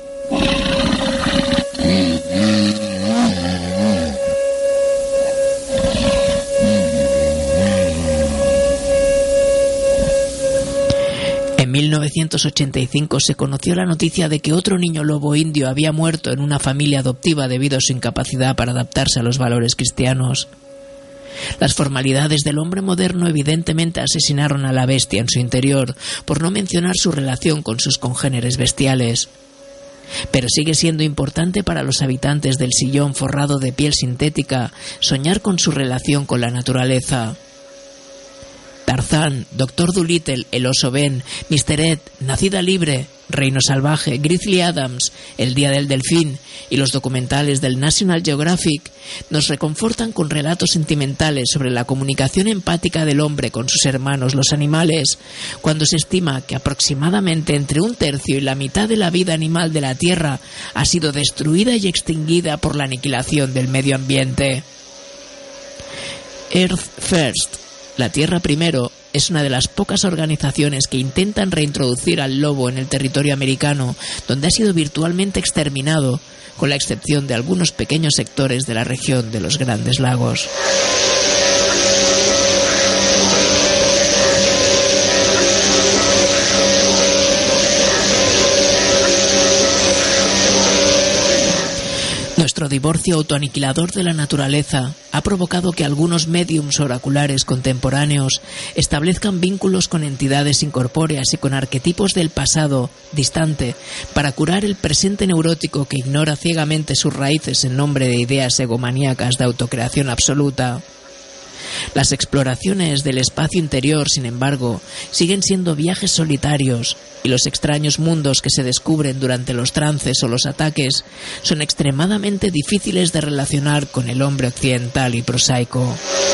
En 1985 se conoció la noticia de que otro niño lobo indio había muerto en una familia adoptiva debido a su incapacidad para adaptarse a los valores cristianos. Las formalidades del hombre moderno evidentemente asesinaron a la bestia en su interior, por no mencionar su relación con sus congéneres bestiales. Pero sigue siendo importante para los habitantes del sillón forrado de piel sintética soñar con su relación con la naturaleza. Tarzán, Doctor Dolittle, El oso Ben, Mr. Ed, Nacida libre, Reino salvaje, Grizzly Adams, El día del delfín y los documentales del National Geographic nos reconfortan con relatos sentimentales sobre la comunicación empática del hombre con sus hermanos los animales, cuando se estima que aproximadamente entre 1/3 y la mitad de la vida animal de la Tierra ha sido destruida y extinguida por la aniquilación del medio ambiente. Earth First, La Tierra Primero, es una de las pocas organizaciones que intentan reintroducir al lobo en el territorio americano, donde ha sido virtualmente exterminado, con la excepción de algunos pequeños sectores de la región de los Grandes Lagos. Nuestro divorcio autoaniquilador de la naturaleza ha provocado que algunos médiums oraculares contemporáneos establezcan vínculos con entidades incorpóreas y con arquetipos del pasado distante para curar el presente neurótico que ignora ciegamente sus raíces en nombre de ideas egomaníacas de autocreación absoluta. Las exploraciones del espacio interior, sin embargo, siguen siendo viajes solitarios, y los extraños mundos que se descubren durante los trances o los ataques son extremadamente difíciles de relacionar con el hombre occidental y prosaico.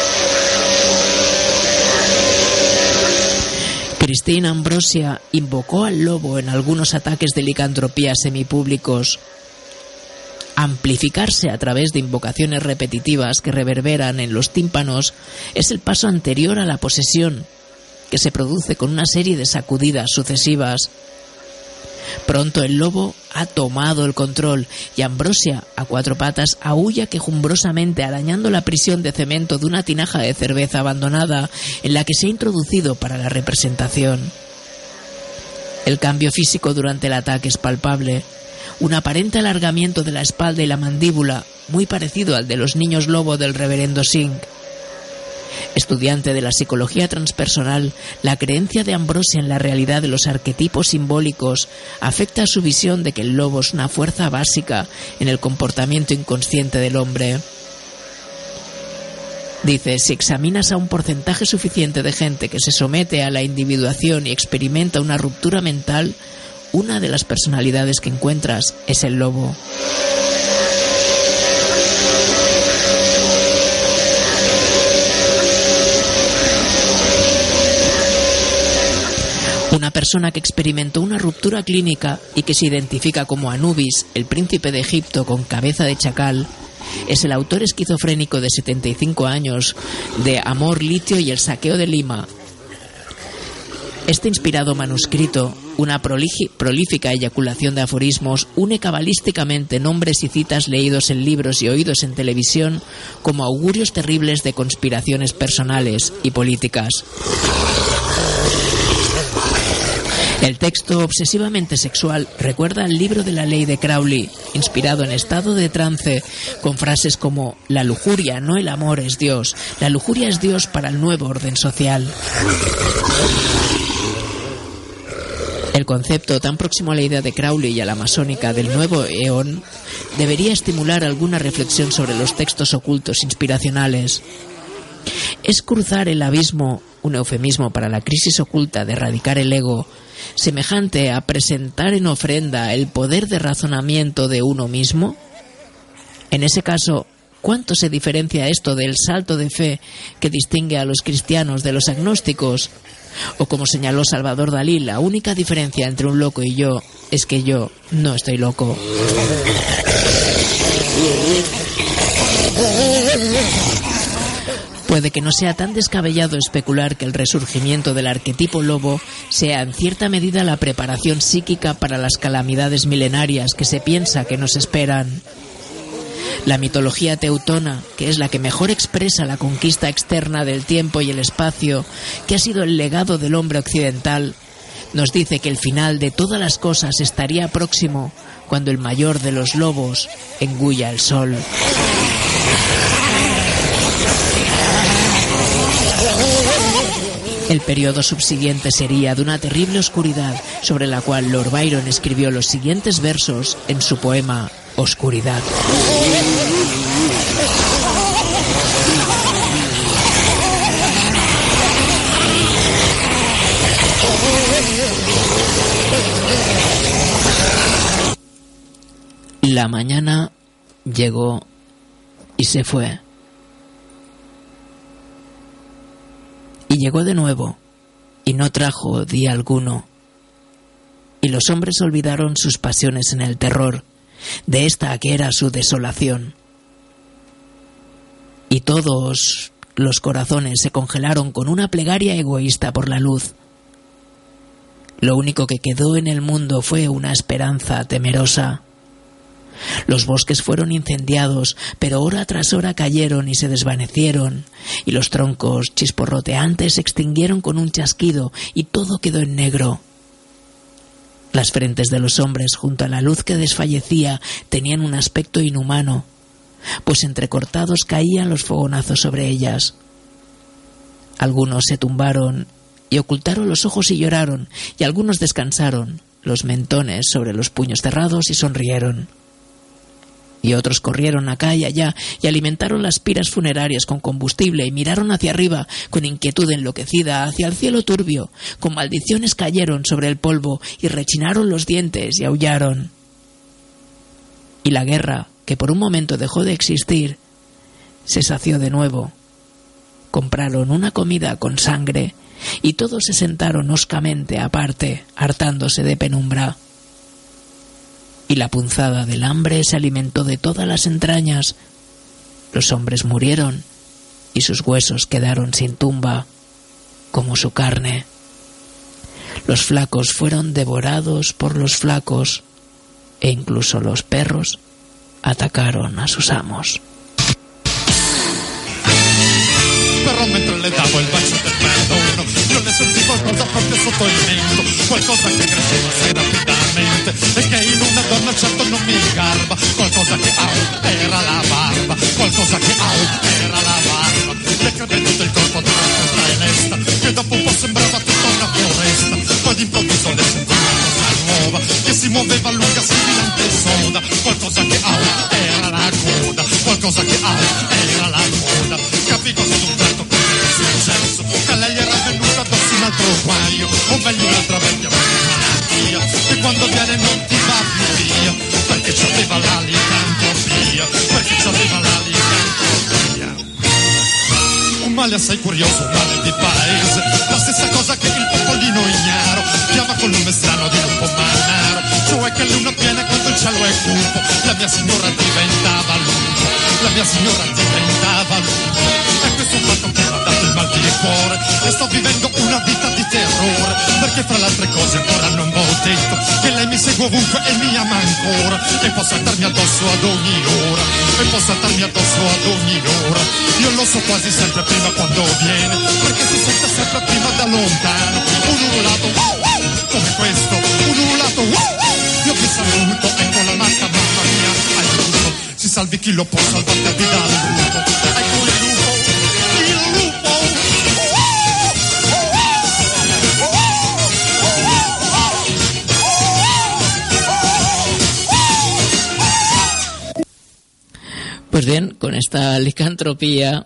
Christine Ambrosia invocó al lobo en algunos ataques de licantropía semipúblicos. Amplificarse a través de invocaciones repetitivas que reverberan en los tímpanos es el paso anterior a la posesión, que se produce con una serie de sacudidas sucesivas. Pronto el lobo ha tomado el control y Ambrosia, a 4 patas, aúlla quejumbrosamente arañando la prisión de cemento de una tinaja de cerveza abandonada en la que se ha introducido para la representación. El cambio físico durante el ataque es palpable. Un aparente alargamiento de la espalda y la mandíbula, muy parecido al de los niños lobo del reverendo Singh. Estudiante de la psicología transpersonal, la creencia de Ambrosia en la realidad de los arquetipos simbólicos afecta a su visión de que el lobo es una fuerza básica en el comportamiento inconsciente del hombre. Dice, si examinas a un porcentaje suficiente de gente que se somete a la individuación y experimenta una ruptura mental, una de las personalidades que encuentras es el lobo. una persona que experimentó una ruptura clínica y que se identifica como Anubis, el príncipe de Egipto con cabeza de chacal, es el autor esquizofrénico de 75 años de Amor, litio y el saqueo de Lima. Este inspirado manuscrito, una prolífica eyaculación de aforismos, une cabalísticamente nombres y citas leídos en libros y oídos en televisión como augurios terribles de conspiraciones personales y políticas. El texto obsesivamente sexual recuerda al libro de la ley de Crowley, inspirado en estado de trance, con frases como: la lujuria, no el amor, es Dios. La lujuria es Dios para el nuevo orden social. El concepto, tan próximo a la idea de Crowley y a la masónica del nuevo eón, debería estimular alguna reflexión sobre los textos ocultos inspiracionales. ¿Es cruzar el abismo un eufemismo para la crisis oculta de erradicar el ego, semejante a presentar en ofrenda el poder de razonamiento de uno mismo? En ese caso, ¿cuánto se diferencia esto del salto de fe que distingue a los cristianos de los agnósticos? O como señaló Salvador Dalí, la única diferencia entre un loco y yo es que yo no estoy loco. Puede que no sea tan descabellado especular que el resurgimiento del arquetipo lobo sea en cierta medida la preparación psíquica para las calamidades milenarias que se piensa que nos esperan. La mitología teutona, que es la que mejor expresa la conquista externa del tiempo y el espacio, que ha sido el legado del hombre occidental, nos dice que el final de todas las cosas estaría próximo cuando el mayor de los lobos engulla el sol. El periodo subsiguiente sería de una terrible oscuridad sobre la cual Lord Byron escribió los siguientes versos en su poema Oscuridad. La mañana llegó y se fue. Y llegó de nuevo, y no trajo día alguno. Y los hombres olvidaron sus pasiones en el terror de esta que era su desolación. Y todos los corazones se congelaron con una plegaria egoísta por la luz. Lo único que quedó en el mundo fue una esperanza temerosa. Los bosques fueron incendiados, pero hora tras hora cayeron y se desvanecieron, y los troncos chisporroteantes se extinguieron con un chasquido, y todo quedó en negro. Las frentes de los hombres junto a la luz que desfallecía tenían un aspecto inhumano, pues entrecortados caían los fogonazos sobre ellas. Algunos se tumbaron y ocultaron los ojos y lloraron, y algunos descansaron los mentones sobre los puños cerrados y sonrieron. Y otros corrieron acá y allá y alimentaron las piras funerarias con combustible y miraron hacia arriba con inquietud enloquecida hacia el cielo turbio. Con maldiciones cayeron sobre el polvo y rechinaron los dientes y aullaron. Y la guerra, que por un momento dejó de existir, se sació de nuevo. Compraron una comida con sangre y todos se sentaron hoscamente aparte, hartándose de penumbra. Y la punzada del hambre se alimentó de todas las entrañas. Los hombres murieron y sus huesos quedaron sin tumba, como su carne. Los flacos fueron devorados por los flacos, e incluso los perros atacaron a sus amos.
Però mentre le davo il bacio del perdono, io le sentì qualcosa proprio sotto il mento, qualcosa che cresceva sì rapidamente e che in una donna certo non mi garba, qualcosa che era la barba, qualcosa che era la barba. Le cadde tutto il corpo di una cosa elesta, che dopo un po' sembrava tutta una foresta, poi d'improvviso le sentì una cosa nuova, che si muoveva lunga, sibilante e soda, qualcosa che era la coda, qualcosa che era la coda. Capì così d'un tratto successo, che lei era venuta addosso un altro guaio, o meglio un'altra vecchia malattia, e quando viene non ti va più via, perché c'aveva la licantropia, perché c'aveva la licantropia. Un male assai curioso, un male di paese, la stessa cosa che il popolino ignaro, che nome strano di lupo mannaro, cioè che l'uno tiene quando il cielo è cupo. La mia signora diventava lupo, la mia signora diventava lupo, e questo fatto che mi ha dato il mal di cuore, e sto vivendo una vita di terrore, perché fra le altre cose ancora non vi ho detto che lei mi segue ovunque e mi ama ancora, e può saltarmi addosso ad ogni ora, e può saltarmi addosso ad ogni ora. Io lo so quasi sempre prima quando viene, perché si sente sempre prima da lontano. Un urlato come questo, un urlato io vi saluto, ecco la macca, mamma mia, aiuto, si salvi chi lo può, salvatevi dal lupo, ecco il lupo, il lupo.
Pues bien, con esta licantropía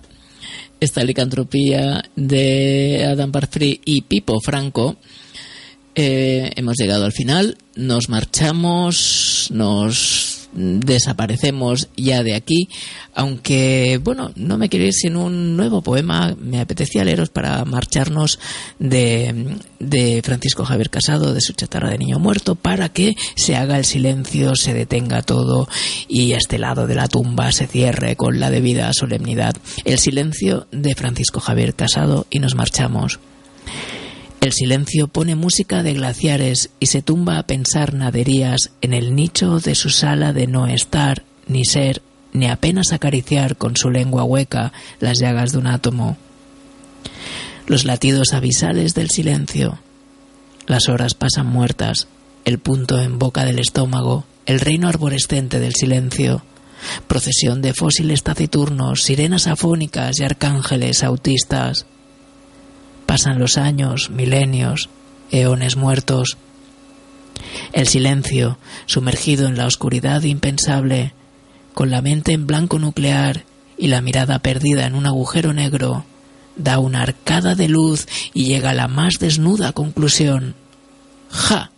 de Adam Parfrey y Pipo Franco, hemos llegado al final. Nos marchamos, nos desaparecemos ya de aquí, aunque bueno, no me quiero ir sin un nuevo poema. Me apetecía leeros para marcharnos de Francisco Javier Casado, de su Chatarra de Niño Muerto, para que se haga el silencio, se detenga todo y este lado de la tumba se cierre con la debida solemnidad. El silencio de Francisco Javier Casado, y nos marchamos. El silencio pone música de glaciares y se tumba a pensar naderías en el nicho de su sala de no estar, ni ser, ni apenas acariciar con su lengua hueca las llagas de un átomo. Los latidos abisales del silencio. Las horas pasan muertas, el punto en boca del estómago, el reino arborescente del silencio. Procesión de fósiles taciturnos, sirenas afónicas y arcángeles autistas. Pasan los años, milenios, eones muertos. El silencio, sumergido en la oscuridad impensable, con la mente en blanco nuclear y la mirada perdida en un agujero negro, da una arcada de luz y llega a la más desnuda conclusión. ¡Ja!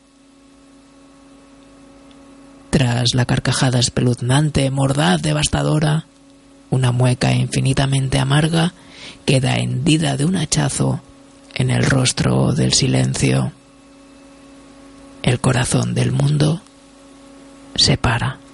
Tras la carcajada espeluznante, mordaz, devastadora, una mueca infinitamente amarga queda hendida de un hachazo en el rostro del silencio. El corazón del mundo se para.